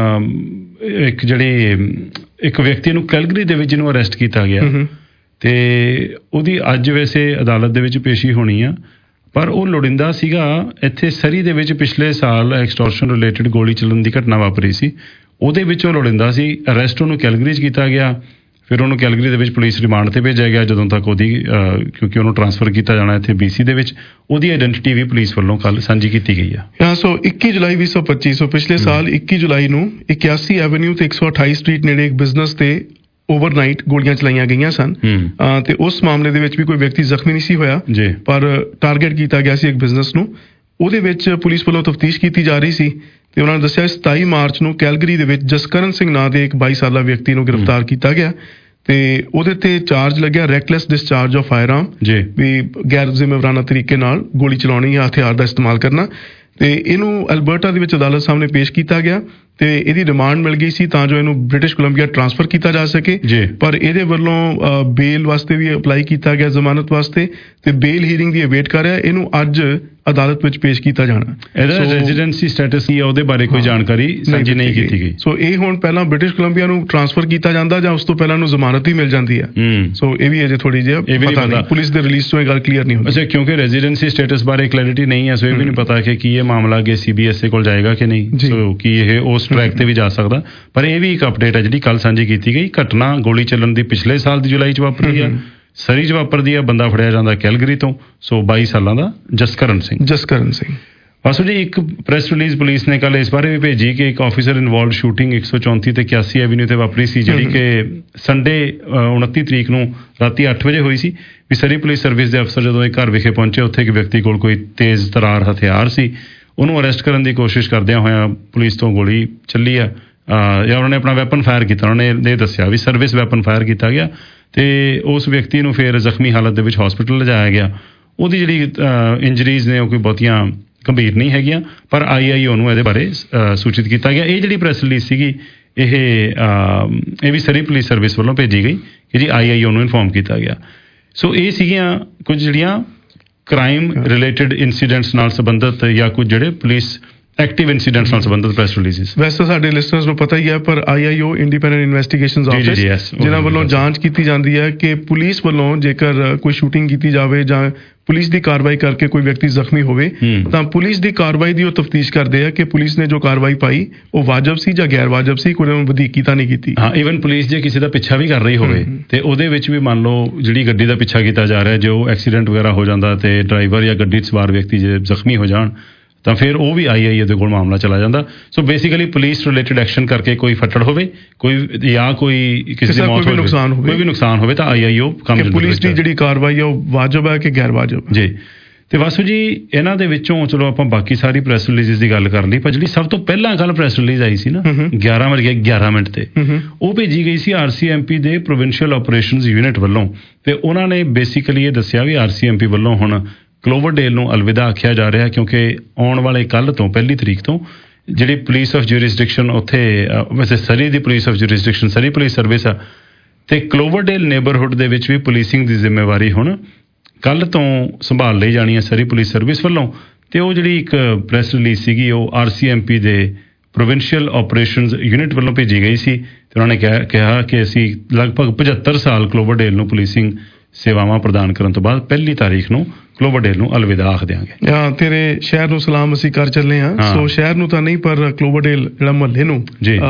ਇੱਕ ਜਿਹੜੀ ਇੱਕ ਵਿਅਕਤੀ ਨੂੰ ਕੈਲਗਰੀ ਦੇ ਵਿੱਚ ਜਿਹਨੂੰ ਅਰੈਸਟ ਕੀਤਾ ਗਿਆ ਤੇ ਉਹਦੀ ਅੱਜ ਵੈਸੇ ਅਦਾਲਤ ਦੇ ਵਿੱਚ ਪੇਸ਼ੀ ਹੋਣੀ ਆ ਪਰ ਉਹ ਲੋੜਿੰਦਾ ਸੀਗਾ। ਇੱਥੇ ਸਰੀ ਦੇ ਵਿੱਚ ਪਿਛਲੇ ਸਾਲ ਐਕਸਟੋਰਸ਼ਨ ਰਿਲੇਟਡ ਗੋਲੀ ਚੱਲਣ ਦੀ ਘਟਨਾ ਵਾਪਰੀ ਸੀ, ਉਹਦੇ ਵਿੱਚ ਉਹ ਲੋੜਿੰਦਾ ਸੀ। ਅਰੈਸਟ ਉਹਨੂੰ ਕੈਲਗਰੀ 'ਚ ਕੀਤਾ ਗਿਆ, ਫਿਰ ਉਹਨੂੰ ਕੈਲਗਰੀ ਦੇ ਵਿੱਚ ਪੁਲਿਸ ਰਿਮਾਂਡ ਤੇ ਭੇਜਿਆ ਗਿਆ ਜਦੋਂ ਤੱਕ ਉਹਦੀ ਕਿਉਂਕਿ ਉਹਨੂੰ ਟ੍ਰਾਂਸਫਰ ਕੀਤਾ ਜਾਣਾ ਇੱਥੇ ਬੀਸੀ ਦੇ ਵਿੱਚ। ਉਹਦੀ ਆਇਡੈਂਟੀਟੀ ਵੀ ਪੁਲਿਸ ਵੱਲੋਂ ਕੱਲ ਸਾਂਝੀ ਕੀਤੀ ਗਈ ਆ। ਸੋ ਇੱਕੀ ਜੁਲਾਈ ਵੀਹ ਸੌ ਪੱਚੀ ਸੋ ਪਿਛਲੇ ਸਾਲ ਇੱਕੀ ਜੁਲਾਈ ਨੂੰ ਇਕਿਆਸੀ ਐਵਨਿਊ ਤੇ ਇੱਕ ਸੌ ਅਠਾਈ ਸਟਰੀਟ ਨੇੜੇ ਇੱਕ ਬਿਜ਼ਨਸ ਤੇ ਓਵਰਨਾਈਟ ਗੋਲੀਆਂ ਚਲਾਈਆਂ ਗਈਆਂ ਸਨ ਤੇ ਉਸ ਮਾਮਲੇ ਦੇ ਵਿੱਚ ਵੀ ਕੋਈ ਵਿਅਕਤੀ ਜ਼ਖਮੀ ਨਹੀਂ ਸੀ ਹੋਇਆ ਪਰ ਟਾਰਗੇਟ ਕੀਤਾ ਗਿਆ ਸੀ ਇੱਕ ਬਿਜ਼ਨਸ ਨੂੰ। ਉਹਦੇ ਵਿੱਚ ਪੁਲਿਸ ਵੱਲੋਂ ਤਫਤੀਸ਼ ਕੀਤੀ ਜਾ ਰਹੀ ਸੀ ਤੇ ਉਹਨਾਂ ਨੇ ਦੱਸਿਆ ਸਤਾਈ ਮਾਰਚ ਨੂੰ ਕੈਲਗਰੀ ਦੇ ਵਿੱਚ ਜਸਕਰਨ ਸਿੰਘ ਨਾਂ ਦੇ ਇੱਕ ਬਾਈ ਸਾਲਾ ਵਿਅਕਤੀ ਨੂੰ ਗ੍ਰਿਫਤਾਰ ਕੀਤਾ ਗਿਆ ਤੇ ਉਹਦੇ ਤੇ ਚਾਰਜ ਲੱਗਿਆ ਰੈਕਲੈਸ ਡਿਸਚਾਰਜ ਆਫ ਫਾਇਰਆਰਮ ਵੀ ਗੈਰ ਜ਼ਿੰਮੇਵਾਰਾਨਾ ਤਰੀਕੇ ਨਾਲ ਗੋਲੀ ਚਲਾਉਣੀ ਜਾਂ ਹਥਿਆਰ ਦਾ ਇਸਤੇਮਾਲ ਕਰਨਾ ਤੇ ਇਹਨੂੰ ਅਲਬਰਟਾ ਦੇ ਵਿੱਚ ਅਦਾਲਤ ਸਾਹਮਣੇ ਪੇਸ਼ ਕੀਤਾ ਗਿਆ ਤੇ ਇਹਦੀ ਰਿਮਾਂਡ ਮਿਲ ਗਈ ਸੀ ਤਾਂ ਜੋ ਇਹਨੂੰ ਬ੍ਰਿਟਿਸ਼ ਕੋਲੰਬੀਆ ਟ੍ਰਾਂਸਫਰ ਕੀਤਾ ਜਾ ਸਕੇ ਪਰ ਇਹਦੇ ਵੱਲੋਂ ਬੇਲ ਵਾਸਤੇ ਵੀ ਅਪਲਾਈ ਕੀਤਾ ਗਿਆ ਜ਼ਮਾਨਤ ਵਾਸਤੇ ਤੇ ਬੇਲ ਹੀਅਰਿੰਗ ਦੀ ਅਵੇਟ ਕਰ ਰਿਹਾ। ਇਹਨੂੰ ਅੱਜ ਅਦਾਲਤ ਵਿੱਚ ਪੇਸ਼ ਕੀਤਾ ਜਾਣਾ। ਇਹਦਾ ਰੈਜ਼ੀਡੈਂਸੀ ਸਟੇਟਸ ਕੀ ਹੈ ਉਹਦੇ ਬਾਰੇ ਕੋਈ ਜਾਣਕਾਰੀ ਸਾਂਝੀ ਨਹੀਂ ਕੀਤੀ ਗਈ। ਸੋ ਇਹ ਹੁਣ ਪਹਿਲਾਂ ਬ੍ਰਿਟਿਸ਼ ਕੋਲੰਬੀਆ ਨੂੰ ਟ੍ਰਾਂਸਫਰ ਕੀਤਾ ਜਾਂਦਾ ਜਾਂ ਉਸ ਤੋਂ ਪਹਿਲਾਂ ਨੂੰ ਜ਼ਮਾਨਤ ਹੀ ਮਿਲ ਜਾਂਦੀ ਹੈ। ਸੋ ਇਹ ਵੀ ਅਜੇ ਥੋੜੀ ਜਿਹੀ ਪਤਾ ਨਹੀਂ, ਪੁਲਿਸ ਦੇ ਰਿਲੀਜ਼ ਤੋਂ ਇਹ ਗੱਲ ਕਲੀਅਰ ਨਹੀਂ ਹੁੰਦੀ। ਅੱਛਾ, ਕਿਉਂਕਿ ਰੈਜ਼ੀਡੈਂਸੀ ਸਟੇਟਸ ਬਾਰੇ ਕਲੈਰਿਟੀ ਨਹੀਂ ਹੈ ਸੋ ਇਹ ਵੀ ਨਹੀਂ ਪਤਾ ਕਿ ਕੀ ਇਹ ਮਾਮਲਾ ਅੱਗੇ ਸੀਬੀਐਸਈ ਕੋਲ ਜਾਏਗਾ ਕਿ ਨਹੀਂ। ਸੋ ਕੀ ਇਹ ਉਸ ਟਰੈਕ ਤੇ ਵੀ ਜਾ ਸਕਦਾ ਪਰ ਇਹ ਵੀ ਇੱਕ ਅਪਡੇਟ ਹੈ ਜਿਹੜੀ ਕੱਲ ਸਾਂਝੀ ਕੀਤੀ ਗਈ। ਘਟਨਾ ਗੋਲੀ ਚੱਲਣ ਦੀ ਪਿਛਲੇ ਸਾਲ ਦੀ ਜੁਲਾਈ 'ਚ ਵਾਪਰੀ ਆ, ਸਰੀ 'ਚ ਵਾਪਰਦੀ ਆ, ਬੰਦਾ ਫੜਿਆ ਜਾਂਦਾ ਕੈਲਗਰੀ ਤੋਂ। ਸੋ ਬਾਈ ਸਾਲਾਂ ਦਾ ਜਸਕਰਨ ਸਿੰਘ ਜਸਕਰਨ ਸਿੰਘ ਵਾਸੂ ਜੀ ਇੱਕ ਪ੍ਰੈਸ ਰਿਲੀਜ਼ ਪੁਲਿਸ ਨੇ ਕੱਲ ਇਸ ਬਾਰੇ ਵੀ ਭੇਜੀ ਕਿ ਇੱਕ ਆਫੀਸਰ ਇਨਵੋਲਵਡ ਸ਼ੂਟਿੰਗ ਇੱਕ ਸੌ ਚੌਂਤੀ ਤੇ ਇਕਿਆਸੀ ਐਵਨਿਊ ਤੇ ਵਾਪਰੀ ਸੀ ਜਿਹੜੀ ਕਿ ਸੰਡੇ ਉਨੱਤੀ ਤਰੀਕ ਨੂੰ ਰਾਤੀ ਅੱਠ ਵਜੇ ਹੋਈ ਸੀ। ਵੀ ਸਰੀ ਪੁਲਿਸ ਸਰਵਿਸ ਦੇ ਅਫਸਰ ਜਦੋਂ ਇਹ ਘਰ ਵਿਖੇ ਪਹੁੰਚੇ ਉੱਥੇ ਇੱਕ ਵਿਅਕਤੀ ਕੋਲ ਕੋਈ ਤੇਜ਼ ਤਰਾਰ ਹਥਿਆਰ ਸੀ। ਉਹਨੂੰ ਅਰੈਸਟ ਕਰਨ ਦੀ ਕੋਸ਼ਿਸ਼ ਕਰਦਿਆਂ ਹੋਇਆਂ ਪੁਲਿਸ ਤੋਂ ਗੋਲੀ ਚੱਲੀ ਆ ਜਾਂ ਉਹਨਾਂ ਨੇ ਆਪਣਾ ਵੈਪਨ ਫਾਇਰ ਕੀਤਾ। ਉਹਨਾਂ ਨੇ ਇਹ ਦੱਸਿਆ ਵੀ ਸਰਵਿਸ ਵੈਪਨ ਫਾਇਰ ਕੀਤਾ ਗਿਆ ਤੇ ਉਸ ਵਿਅਕਤੀ ਨੂੰ ਫਿਰ ਜ਼ਖਮੀ ਹਾਲਤ ਦੇ ਵਿੱਚ ਹਸਪੀਟਲ ਲਿਜਾਇਆ ਗਿਆ। ਉਹਦੀ ਜਿਹੜੀ ਇੰਜਰੀਜ਼ ਨੇ ਉਹ ਕੋਈ ਬਹੁਤੀਆਂ ਗੰਭੀਰ ਨਹੀਂ ਹੈਗੀਆਂ ਪਰ ਆਈ ਆਈ ਓ ਨੂੰ ਇਹਦੇ ਬਾਰੇ ਸੂਚਿਤ ਕੀਤਾ ਗਿਆ। ਇਹ ਜਿਹੜੀ ਪ੍ਰੈਸ ਰਿਲੀਜ਼ ਸੀਗੀ ਇਹ ਇਹ ਵੀ ਸਰੀ ਪੁਲਿਸ ਸਰਵਿਸ ਵੱਲੋਂ ਭੇਜੀ ਗਈ ਕਿ ਜੀ ਆਈ ਆਈ ਓ ਨੂੰ ਇਨਫੋਰਮ ਕੀਤਾ ਗਿਆ। ਸੋ ਇਹ ਸੀਗੀਆਂ ਕੁਝ ਜਿਹੜੀਆਂ ਕ੍ਰਾਈਮ ਰਿਲੇਟਡ ਇਨਸੀਡੈਂਟਸ ਨਾਲ ਸੰਬੰਧਿਤ ਜਾਂ ਕੁਝ ਜਿਹੜੇ ਪੁਲਿਸ ਐਕਟਿਵ ਇਨਸੀਡੈਂਟਸ ਨਾਲ ਸੰਬੰਧਿਤ ਪ੍ਰੈਸ ਰਿਲੀਜ਼ਸ। ਵੈਸੇ ਸਾਡੇ ਲਿਸਨਰਸ ਨੂੰ ਪਤਾ ਹੀ ਹੈ ਪਰ I I O independent investigations office ਜਿਨ੍ਹਾਂ ਵੱਲੋਂ ਜਾਂਚ ਕੀਤੀ ਜਾਂਦੀ ਹੈ ਕਿ ਪੁਲਿਸ ਵੱਲੋਂ ਜੇਕਰ ਕੋਈ ਸ਼ੂਟਿੰਗ ਕੀਤੀ ਜਾਵੇ ਜਾਂ ਪੁਲਿਸ ਦੀ ਕਾਰਵਾਈ ਕਰਕੇ ਕੋਈ ਵਿਅਕਤੀ ਜ਼ਖਮੀ ਹੋਵੇ ਤਾਂ ਪੁਲਿਸ ਦੀ ਕਾਰਵਾਈ ਦੀ ਉਹ ਤਫਤੀਸ਼ ਕਰਦੇ ਆ ਕਿ ਪੁਲਿਸ ਨੇ ਜੋ ਕਾਰਵਾਈ ਪਾਈ ਉਹ ਵਾਜਬ ਸੀ ਜਾਂ ਗੈਰ ਵਾਜਬ ਸੀ, ਕੋਈ ਉਹਨੂੰ ਵਧੀਕੀ ਤਾਂ ਨਹੀਂ ਕੀਤੀ। ਹਾਂ, ਈਵਨ ਪੁਲਿਸ ਜੇ ਕਿਸੇ ਦਾ ਪਿੱਛਾ ਵੀ ਕਰ ਰਹੀ ਹੋਵੇ ਤੇ ਉਹਦੇ ਵਿੱਚ ਵੀ ਮੰਨ ਲਓ ਜਿਹੜੀ ਗੱਡੀ ਦਾ ਪਿੱਛਾ ਕੀਤਾ ਜਾ ਰਿਹਾ ਜੋ ਐਕਸੀਡੈਂਟ ਵਗੈਰਾ ਹੋ ਜਾਂਦਾ ਤੇ ਡਰਾਈਵਰ ਜਾਂ ਗੱਡੀ ਸਵਾਰ ਵਿਅਕਤੀ ਜੇ ਜ਼ਖਮੀ ਹੋ ਜਾਣ ਤਾਂ ਫਿਰ ਉਹ ਵੀ ਆਈ ਆਈ ਦੇ ਕੋਲ ਮਾਮਲਾ ਚਲਾ ਜਾਂਦਾ। So basically police related action ਕਰਕੇ ਕੋਈ ਫੱਟੜ ਹੋਵੇ ਕੋਈ ਜਾਂ ਕੋਈ ਕਿਸੇ ਦੀ ਮੌਤ ਹੋਵੇ ਕੋਈ ਵੀ ਨੁਕਸਾਨ ਹੋਵੇ ਤਾਂ ਆਈ ਆਈ ਓ ਕੰਮ ਪੁਲਿਸ ਦੀ ਜਿਹੜੀ ਕਾਰਵਾਈ ਹੈ ਉਹ ਵਾਜਬ ਹੈ ਕਿ ਗੈਰ ਵਾਜਬ ਜੀ। ਤੇ ਵਾਸੂ ਜੀ ਇਹਨਾਂ ਦੇ ਵਿੱਚੋਂ ਚਲੋ ਆਪਾਂ ਬਾਕੀ ਸਾਰੀ ਪ੍ਰੈਸ ਰਿਲੀਜ਼ ਦੀ ਗੱਲ ਕਰ ਲਈ ਪਰ ਜਿਹੜੀ ਸਭ ਤੋਂ ਪਹਿਲਾਂ ਕੱਲ ਪ੍ਰੈਸ ਰਿਲੀਜ਼ ਆਈ ਸੀ ਨਾ ਗਿਆਰਾਂ ਵਜੇ ਗਿਆਰਾਂ ਮਿੰਟ ਤੇ ਉਹ ਭੇਜੀ ਗਈ ਸੀ ਆਰ ਸੀ ਐਮ ਪੀ ਦੇ ਪ੍ਰੋਵਿੰਸ਼ੀਅਲ ਆਪਰੇਸ਼ਨਸ ਯੂਨਿਟ ਵੱਲੋਂ ਤੇ ਉਹਨਾਂ ਨੇ ਬੇਸਿਕਲੀ ਇਹ ਦੱਸਿਆ ਵੀ ਆਰ ਸੀ ਐਮ ਪੀ ਵੱਲੋਂ ਹੁਣ ਕਲੋਵਰਡੇਲ ਨੂੰ ਅਲਵਿਦਾ ਆਖਿਆ ਜਾ ਰਿਹਾ ਕਿਉਂਕਿ ਆਉਣ ਵਾਲੇ ਕੱਲ੍ਹ ਤੋਂ ਪਹਿਲੀ ਤਰੀਕ ਤੋਂ ਜਿਹੜੀ ਪੁਲਿਸ ਆਫ ਜੂਰਿਸਡਿਕਸ਼ਨ ਉੱਥੇ ਵੈਸੇ ਸਰੀ ਦੀ police of jurisdiction Surrey police service ਆ ਤੇ ਕਲੋਵਰਡੇਲ ਨੇਬਰਹੁੱਡ ਦੇ ਵਿੱਚ ਵੀ ਪੁਲਿਸਿੰਗ ਦੀ ਜ਼ਿੰਮੇਵਾਰੀ ਹੁਣ ਕੱਲ੍ਹ ਤੋਂ ਸੰਭਾਲ ਲਈ ਜਾਣੀ ਹੈ ਸਰੀ ਪੁਲਿਸ ਸਰਵਿਸ ਵੱਲੋਂ। ਤੇ ਉਹ ਜਿਹੜੀ ਇੱਕ ਪ੍ਰੈਸ ਰਿਲੀਜ਼ ਸੀਗੀ ਉਹ ਆਰ ਸੀ ਐਮ ਪੀ ਦੇ ਪ੍ਰੋਵਿੰਸ਼ੀਅਲ ਆਪਰੇਸ਼ਨਸ ਯੂਨਿਟ ਵੱਲੋਂ ਭੇਜੀ ਗਈ ਸੀ ਤੇ ਉਹਨਾਂ ਨੇ ਕਿਹਾ ਕਿਹਾ ਕਿ ਅਸੀਂ ਲਗਭਗ ਪਝੱਤਰ ਸਾਲ ਕਲੋਵਰਡੇਲ ਨੂੰ ਪੁਲਿਸਿੰਗ ਸੇਵਾਵਾਂ ਪ੍ਰਦਾਨ ਕਰਨ ਤੋਂ ਬਾਅਦ ਪਹਿਲੀ ਤਾਰੀਖ ਨੂੰ ਕਲੋਵਰਡੇਲ ਨੂੰ ਅਲਵਿਦਾ ਆਖ ਦਿਆਂਗੇ। ਹਾਂ, ਤੇਰੇ ਸ਼ਹਿਰ ਨੂੰ ਸਲਾਮ ਅਸੀਂ ਕਰ ਚੱਲੇ ਹਾਂ। ਸੋ ਸ਼ਹਿਰ ਨੂੰ ਤਾਂ ਨਹੀਂ ਪਰ ਕਲੋਵਰਡੇਲ ਜਿਹੜਾ ਮੁਹੱਲੇ ਨੂੰ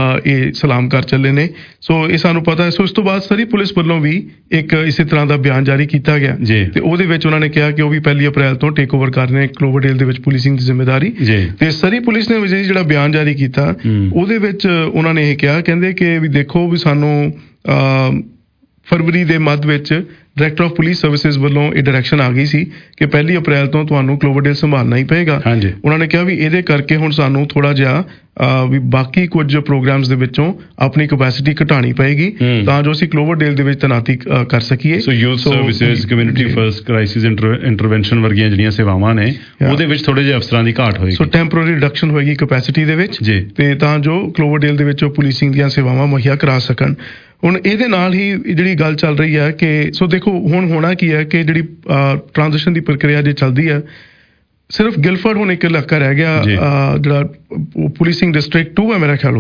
ਇਹ ਸਲਾਮ ਕਰ ਚੱਲੇ ਨੇ। ਸੋ ਇਹ ਸਾਨੂੰ ਪਤਾ ਹੈ। ਸੋ ਇਸ ਤੋਂ ਬਾਅਦ ਸਰੀ ਪੁਲਿਸ ਵੱਲੋਂ ਵੀ ਇੱਕ ਇਸੇ ਤਰ੍ਹਾਂ ਦਾ ਬਿਆਨ ਜਾਰੀ ਕੀਤਾ ਗਿਆ ਤੇ ਉਹਦੇ ਵਿੱਚ ਉਹਨਾਂ ਨੇ ਕਿਹਾ ਕਿ ਉਹ ਵੀ ਪਹਿਲੀ ਅਪ੍ਰੈਲ ਤੋਂ ਟੇਕ ਓਵਰ ਕਰ ਰਹੇ ਨੇ ਕਲੋਵਰਡੇਲ ਦੇ ਵਿੱਚ ਪੁਲਿਸਿੰਗ ਦੀ ਜ਼ਿੰਮੇਵਾਰੀ। ਤੇ ਸਰੀ ਪੁਲਿਸ ਨੇ ਜਿਹੜਾ ਬਿਆਨ ਜਾਰੀ ਕੀਤਾ ਉਹਦੇ ਵਿੱਚ ਉਹਨਾਂ ਨੇ ਇਹ ਕਿਹਾ ਕਹਿੰਦੇ ਕਿ ਵੀ ਦੇਖੋ ਵੀ ਸਾਨੂੰ ਫਰਵਰੀ ਦੇ ਮੱਧ ਵਿੱਚ ਡਾਇਰੈਕਟਰ ਆਫ ਪੁਲਿਸ ਸਰਵਿਸਿਜ਼ ਵੱਲੋਂ ਇਹ ਡਾਇਰੈਕਸ਼ਨ ਆ ਗਈ ਸੀ ਕਿ ਪਹਿਲੀ ਅਪ੍ਰੈਲ ਤੋਂ ਤੁਹਾਨੂੰ ਕਲੋਵਰਡੇਲ ਸੰਭਾਲਣਾ ਹੀ ਪਏਗਾ। ਉਹਨਾਂ ਨੇ ਕਿਹਾ ਵੀ ਇਹਦੇ ਕਰਕੇ ਹੁਣ ਸਾਨੂੰ ਥੋੜਾ ਜਿਹਾ ਵੀ ਬਾਕੀ ਕੁਝ ਪ੍ਰੋਗਰਾਮਸ ਦੇ ਵਿੱਚੋਂ ਆਪਣੀ ਕੈਪੈਸਿਟੀ ਘਟਾਣੀ ਪਏਗੀ ਤਾਂ ਜੋ ਅਸੀਂ ਕਲੋਵਰਡੇਲ ਦੇ ਵਿੱਚ ਤੈਨਾਤੀ ਕਰ ਸਕੀਏ। So youth services, community first, crisis intervention ਵਰਗੀਆਂ ਜਿਹੜੀਆਂ ਸੇਵਾਵਾਂ ਨੇ ਉਹਦੇ ਵਿੱਚ ਥੋੜੇ ਜਿਹੇ ਅਫਸਰਾਂ ਦੀ ਘਾਟ ਹੋਏਗੀ। ਸੋ ਟੈਂਪਰੇਰੀ ਰਿਡਕਸ਼ਨ ਹੋਏਗੀ ਕੈਪੈਸਿਟੀ ਦੇ ਵਿੱਚ ਤੇ ਤਾਂ ਜੋ ਕਲੋਵਰਡੇਲ ਦੇ ਵਿੱਚ ਉਹ ਪੁਲਿਸਿੰਗ ਦੀਆਂ ਸੇਵਾਵਾਂ ਮੁਹੱਈਆ ਕਰਾ ਸਕਣ। ਹੁਣ ਇਹਦੇ ਨਾਲ ਹੀ ਜਿਹੜੀ ਗੱਲ ਚੱਲ ਰਹੀ ਹੈ ਕਿ ਸੋ ਦੇਖੋ ਹੁਣ ਹੋਣਾ ਕੀ ਹੈ ਕਿ ਜਿਹੜੀ ਟ੍ਰਾਂਜੀਸ਼ਨ ਦੀ ਪ੍ਰਕਿਰਿਆ ਜੇ ਚੱਲਦੀ ਹੈ, ਸਿਰਫ ਗਿਲਫਰਡ ਹੁਣ ਇੱਕ ਇਲਾਕਾ ਰਹਿ ਗਿਆ ਜਿਹੜਾ ਪੁਲਿਸਿੰਗ ਡਿਸਟ੍ਰਿਕਟ ਟੂ ਹੈ ਮੇਰਾ ਖਿਆਲ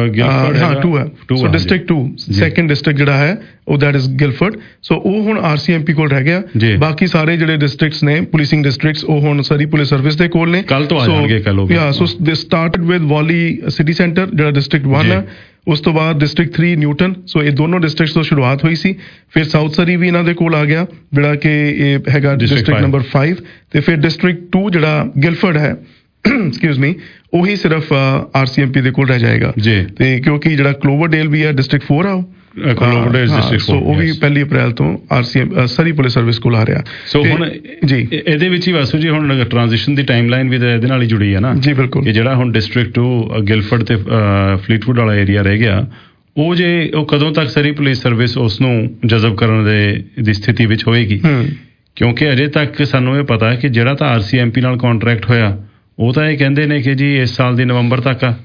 ਹਾਂ ਟੂ ਹੈ। So district two second district ਜਿਹੜਾ ਹੈ ਉਹ ਦੈਟ ਇਜ਼ ਗਿਲਫਰਡ। ਸੋ ਉਹ ਹੁਣ ਆਰਸੀਐਮਪੀ ਕੋਲ ਰਹਿ ਗਿਆ। ਬਾਕੀ ਸਾਰੇ ਜਿਹੜੇ ਡਿਸਟ੍ਰਿਕਟਸ ਨੇ ਪੁਲਿਸਿੰਗ ਡਿਸਟ੍ਰਿਕਟਸ ਉਹ ਹੁਣ ਸਰੀ ਪੁਲਿਸ ਸਰਵਿਸ ਦੇ ਕੋਲ ਨੇ। ਕੱਲ ਤੋਂ ਆ ਜਾਣਗੇ ਕੱਲ ਉਹ। Yeah so they started with ਵਾਲੀ ਸਿਟੀ ਸੈਂਟਰ ਜਿਹੜਾ ਡਿਸਟ੍ਰਿਕਟ ਵਨ ਹੈ, ਉਸ ਤੋਂ ਬਾਅਦ ਡਿਸਟ੍ਰਿਕਟ ਥ੍ਰੀ ਨਿਊਟਨ। ਸੋ ਇਹ ਦੋਨੋਂ ਡਿਸਟ੍ਰਿਕਟਸ ਤੋਂ ਸ਼ੁਰੂਆਤ ਹੋਈ ਸੀ। ਫਿਰ ਸਾਊਥ ਸਰੀ ਵੀ ਇਹਨਾਂ ਦੇ ਕੋਲ ਆ ਗਿਆ ਜਿਹੜਾ ਕਿ ਇਹ ਹੈਗਾ ਡਿਸਟ੍ਰਿਕਟ ਨੰਬਰ ਫਾਈਵ। ਤੇ ਫਿਰ ਡਿਸਟ੍ਰਿਕਟ ਟੂ ਜਿਹੜਾ ਗਿਲਫਰਡ ਹੈ ਐਕਸਕਿਊਜ਼ ਮੀ ਉਹੀ ਸਿਰਫ ਆਰਸੀਐਮਪੀ ਦੇ ਕੋਲ ਰਹਿ ਜਾਏਗਾ। ਤੇ ਕਿਉਂਕਿ ਜਿਹੜਾ ਕਲੋਵਰਡੇਲ ਵੀ ਹੈ ਡਿਸਟ੍ਰਿਕਟ ਫੋਰ ਆ ਕਲੋਵਰਡੇਲ ਡਿਸਟ੍ਰਿਕਟ ਫੋਰ, ਉਹ ਵੀ ਪਹਿਲੀ ਅਪ੍ਰੈਲ ਤੋਂ ਆਰਸੀਐਮ ਸਰੀ ਪੁਲਿਸ ਸਰਵਿਸ ਕੋਲ ਆ ਰਿਹਾ। ਸੋ ਹੁਣ ਜੀ ਇਹਦੇ ਵਿੱਚ ਹੀ ਵਾਸੂ ਜੀ ਹੁਣ ਟ੍ਰਾਂਜੀਸ਼ਨ ਦੀ ਟਾਈਮਲਾਈਨ ਵੀ ਇਹਦੇ ਨਾਲ ਹੀ ਜੁੜੀ ਹੈ ਨਾ ਜੀ। ਬਿਲਕੁਲ। ਕਿ ਜਿਹੜਾ ਹੁਣ ਡਿਸਟ੍ਰਿਕਟ ਟੂ ਗਿਲਫਰਡ ਤੇ ਫਲੀਟਵੁੱਡ ਵਾਲਾ ਏਰੀਆ ਰਹਿ ਗਿਆ, ਉਹ ਜੇ ਉਹ ਕਦੋਂ ਤੱਕ ਸਰੀ ਪੁਲਿਸ ਸਰਵਿਸ ਉਸ ਨੂੰ ਜਜ਼ਬ ਕਰਨ ਦੇ ਦੀ ਸਥਿਤੀ ਵਿੱਚ ਹੋਏਗੀ? ਕਿਉਂਕਿ ਅਜੇ ਤੱਕ ਸਾਨੂੰ ਇਹ ਪਤਾ ਹੈ ਕਿ ਜਿਹੜਾ ਤਾਂ ਆਰਸੀਐਮਪੀ ਨਾਲ ਕੰਟਰੈਕਟ ਹੋਇਆ ਉਹ ਤਾਂ ਇਹ ਕਹਿੰਦੇ ਨੇ ਕਿ ਜੀ ਇਸ ਸਾਲ ਦੀ ਨਵੰਬਰ ਤੱਕ ਆ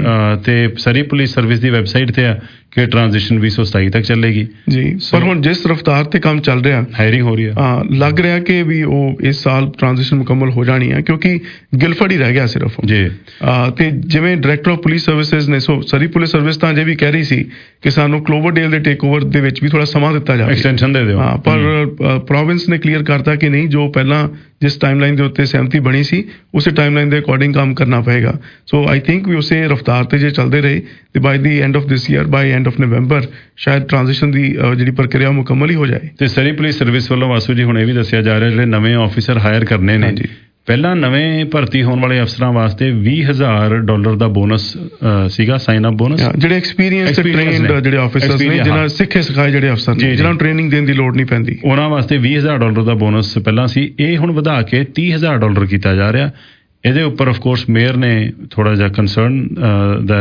ਤੇ ਸਰੀ ਪੁਲਿਸ ਸਰਵਿਸ ਦੀ ਵੈਬਸਾਈਟ ਤੇ ਆ ਕਿ ਟ੍ਰਾਂਜੀਸ਼ਨ ਵੀਹ ਸੌ ਸਤਾਈ ਤੱਕ ਚੱਲੇਗੀ ਜੀ। ਪਰ ਹੁਣ ਜਿਸ ਰਫਤਾਰ ਤੇ ਕੰਮ ਚੱਲ ਰਿਹਾ, ਹਾਇਰਿੰਗ ਹੋ ਰਹੀ ਹੈ, ਹਾਂ ਲੱਗ ਰਿਹਾ ਕਿ ਵੀ ਉਹ ਇਸ ਸਾਲ ਟ੍ਰਾਂਜੀਸ਼ਨ ਮੁਕੰਮਲ ਹੋ ਜਾਣੀ ਹੈ ਕਿਉਂਕਿ ਗਿਲਫਰਡ ਹੀ ਰਹਿ ਗਿਆ ਸਿਰਫ ਜੀ। ਤੇ ਜਿਵੇਂ ਡਾਇਰੈਕਟਰ ਆਫ ਪੁਲਿਸ ਸਰਵਿਸਿਜ਼ ਨੇ, ਸੋ ਸਰੀ ਪੁਲਿਸ ਸਰਵਿਸ ਤਾਂ ਅਜੇ ਵੀ ਕਹਿ ਰਹੀ ਸੀ ਕਿ ਸਾਨੂੰ ਕਲੋਵਰਡੇਲ ਦੇ ਟੇਕ ਓਵਰ ਦੇ ਵਿੱਚ ਵੀ ਥੋੜਾ ਸਮਾਂ ਦਿੱਤਾ ਜਾਵੇ, ਐਕਸਟੈਂਸ਼ਨ ਦੇ ਦਿਓ। ਹਾਂ, ਪਰ ਪ੍ਰੋਵਿੰਸ ਨੇ ਕਲੀਅਰ ਕਰਤਾ ਕਿ ਨਹੀਂ, ਜੋ ਪਹਿਲਾਂ ਜਿਸ ਟਾਈਮਲਾਈਨ ਦੇ ਉੱਤੇ ਸਹਿਮਤੀ ਬਣੀ ਸੀ ਉਸੇ ਟਾਈਮਲਾਈਨ ਦੇ ਅਕੋਰਡਿੰਗ ਕੰਮ ਕਰਨਾ ਪਏਗਾ। ਸੋ ਆਈ ਥਿੰਕ ਵੀ ਉਸੇ ਰਫਤਾਰ ਤੇ ਜੇ ਚੱਲਦੇ ਰਹੇ ਤੇ by the end of this year, by end of November ਸ਼ਾਇਦ ਟ੍ਰਾਂਜੀਸ਼ਨ ਦੀ ਜਿਹੜੀ ਪ੍ਰਕਿਰਿਆ ਮੁਕੰਮਲ ਹੀ ਹੋ ਜਾਏ। ਤੇ ਸਰੀ ਪੁਲਿਸ ਸਰਵਿਸ ਵੱਲੋਂ ਵਾਸੂ ਜੀ ਹੁਣ ਇਹ ਵੀ ਦੱਸਿਆ ਜਾ ਰਿਹਾ ਜਿਹੜੇ ਨਵੇਂ ਆਫੀਸਰ ਹਾਇਰ ਕਰਨੇ ਨੇ, ਪਹਿਲਾਂ ਨਵੇਂ ਭਰਤੀ ਹੋਣ ਵਾਲੇ ਅਫਸਰਾਂ ਵਾਸਤੇ ਵੀਹ ਹਜ਼ਾਰ ਡਾਲਰ ਦਾ ਬੋਨਸ ਸੀਗਾ, ਸਾਈਨ ਅਪ ਬੋਨਸ। ਜਿਹੜੇ ਐਕਸਪੀਰੀਅੰਸ ਤੇ ਟ੍ਰੇਨਡ ਜਿਹੜੇ ਆਫੀਸਰਸ ਨੇ, ਜਿਹਨਾਂ ਸਿੱਖੇ ਸਿਖਾਏ ਜਿਹੜੇ ਅਫਸਰ ਨੇ, ਜਿਹਨਾਂ ਨੂੰ ਟ੍ਰੇਨਿੰਗ ਦੇਣ ਦੀ ਲੋੜ ਨਹੀਂ ਪੈਂਦੀ, ਉਹਨਾਂ ਵਾਸਤੇ ਵੀਹ ਹਜ਼ਾਰ ਡਾਲਰ ਦਾ ਬੋਨਸ ਪਹਿਲਾਂ ਸੀ। ਇਹ ਹੁਣ ਵਧਾ ਕੇ ਤੀਹ ਹਜ਼ਾਰ ਡਾਲਰ ਕੀਤਾ ਜਾ ਰਿਹਾ। ਇਹਦੇ ਉੱਪਰ ਆਫ ਕੋਰਸ ਮੇਅਰ ਨੇ ਥੋੜਾ ਜਿਹਾ ਕੰਸਰਨ ਦਾ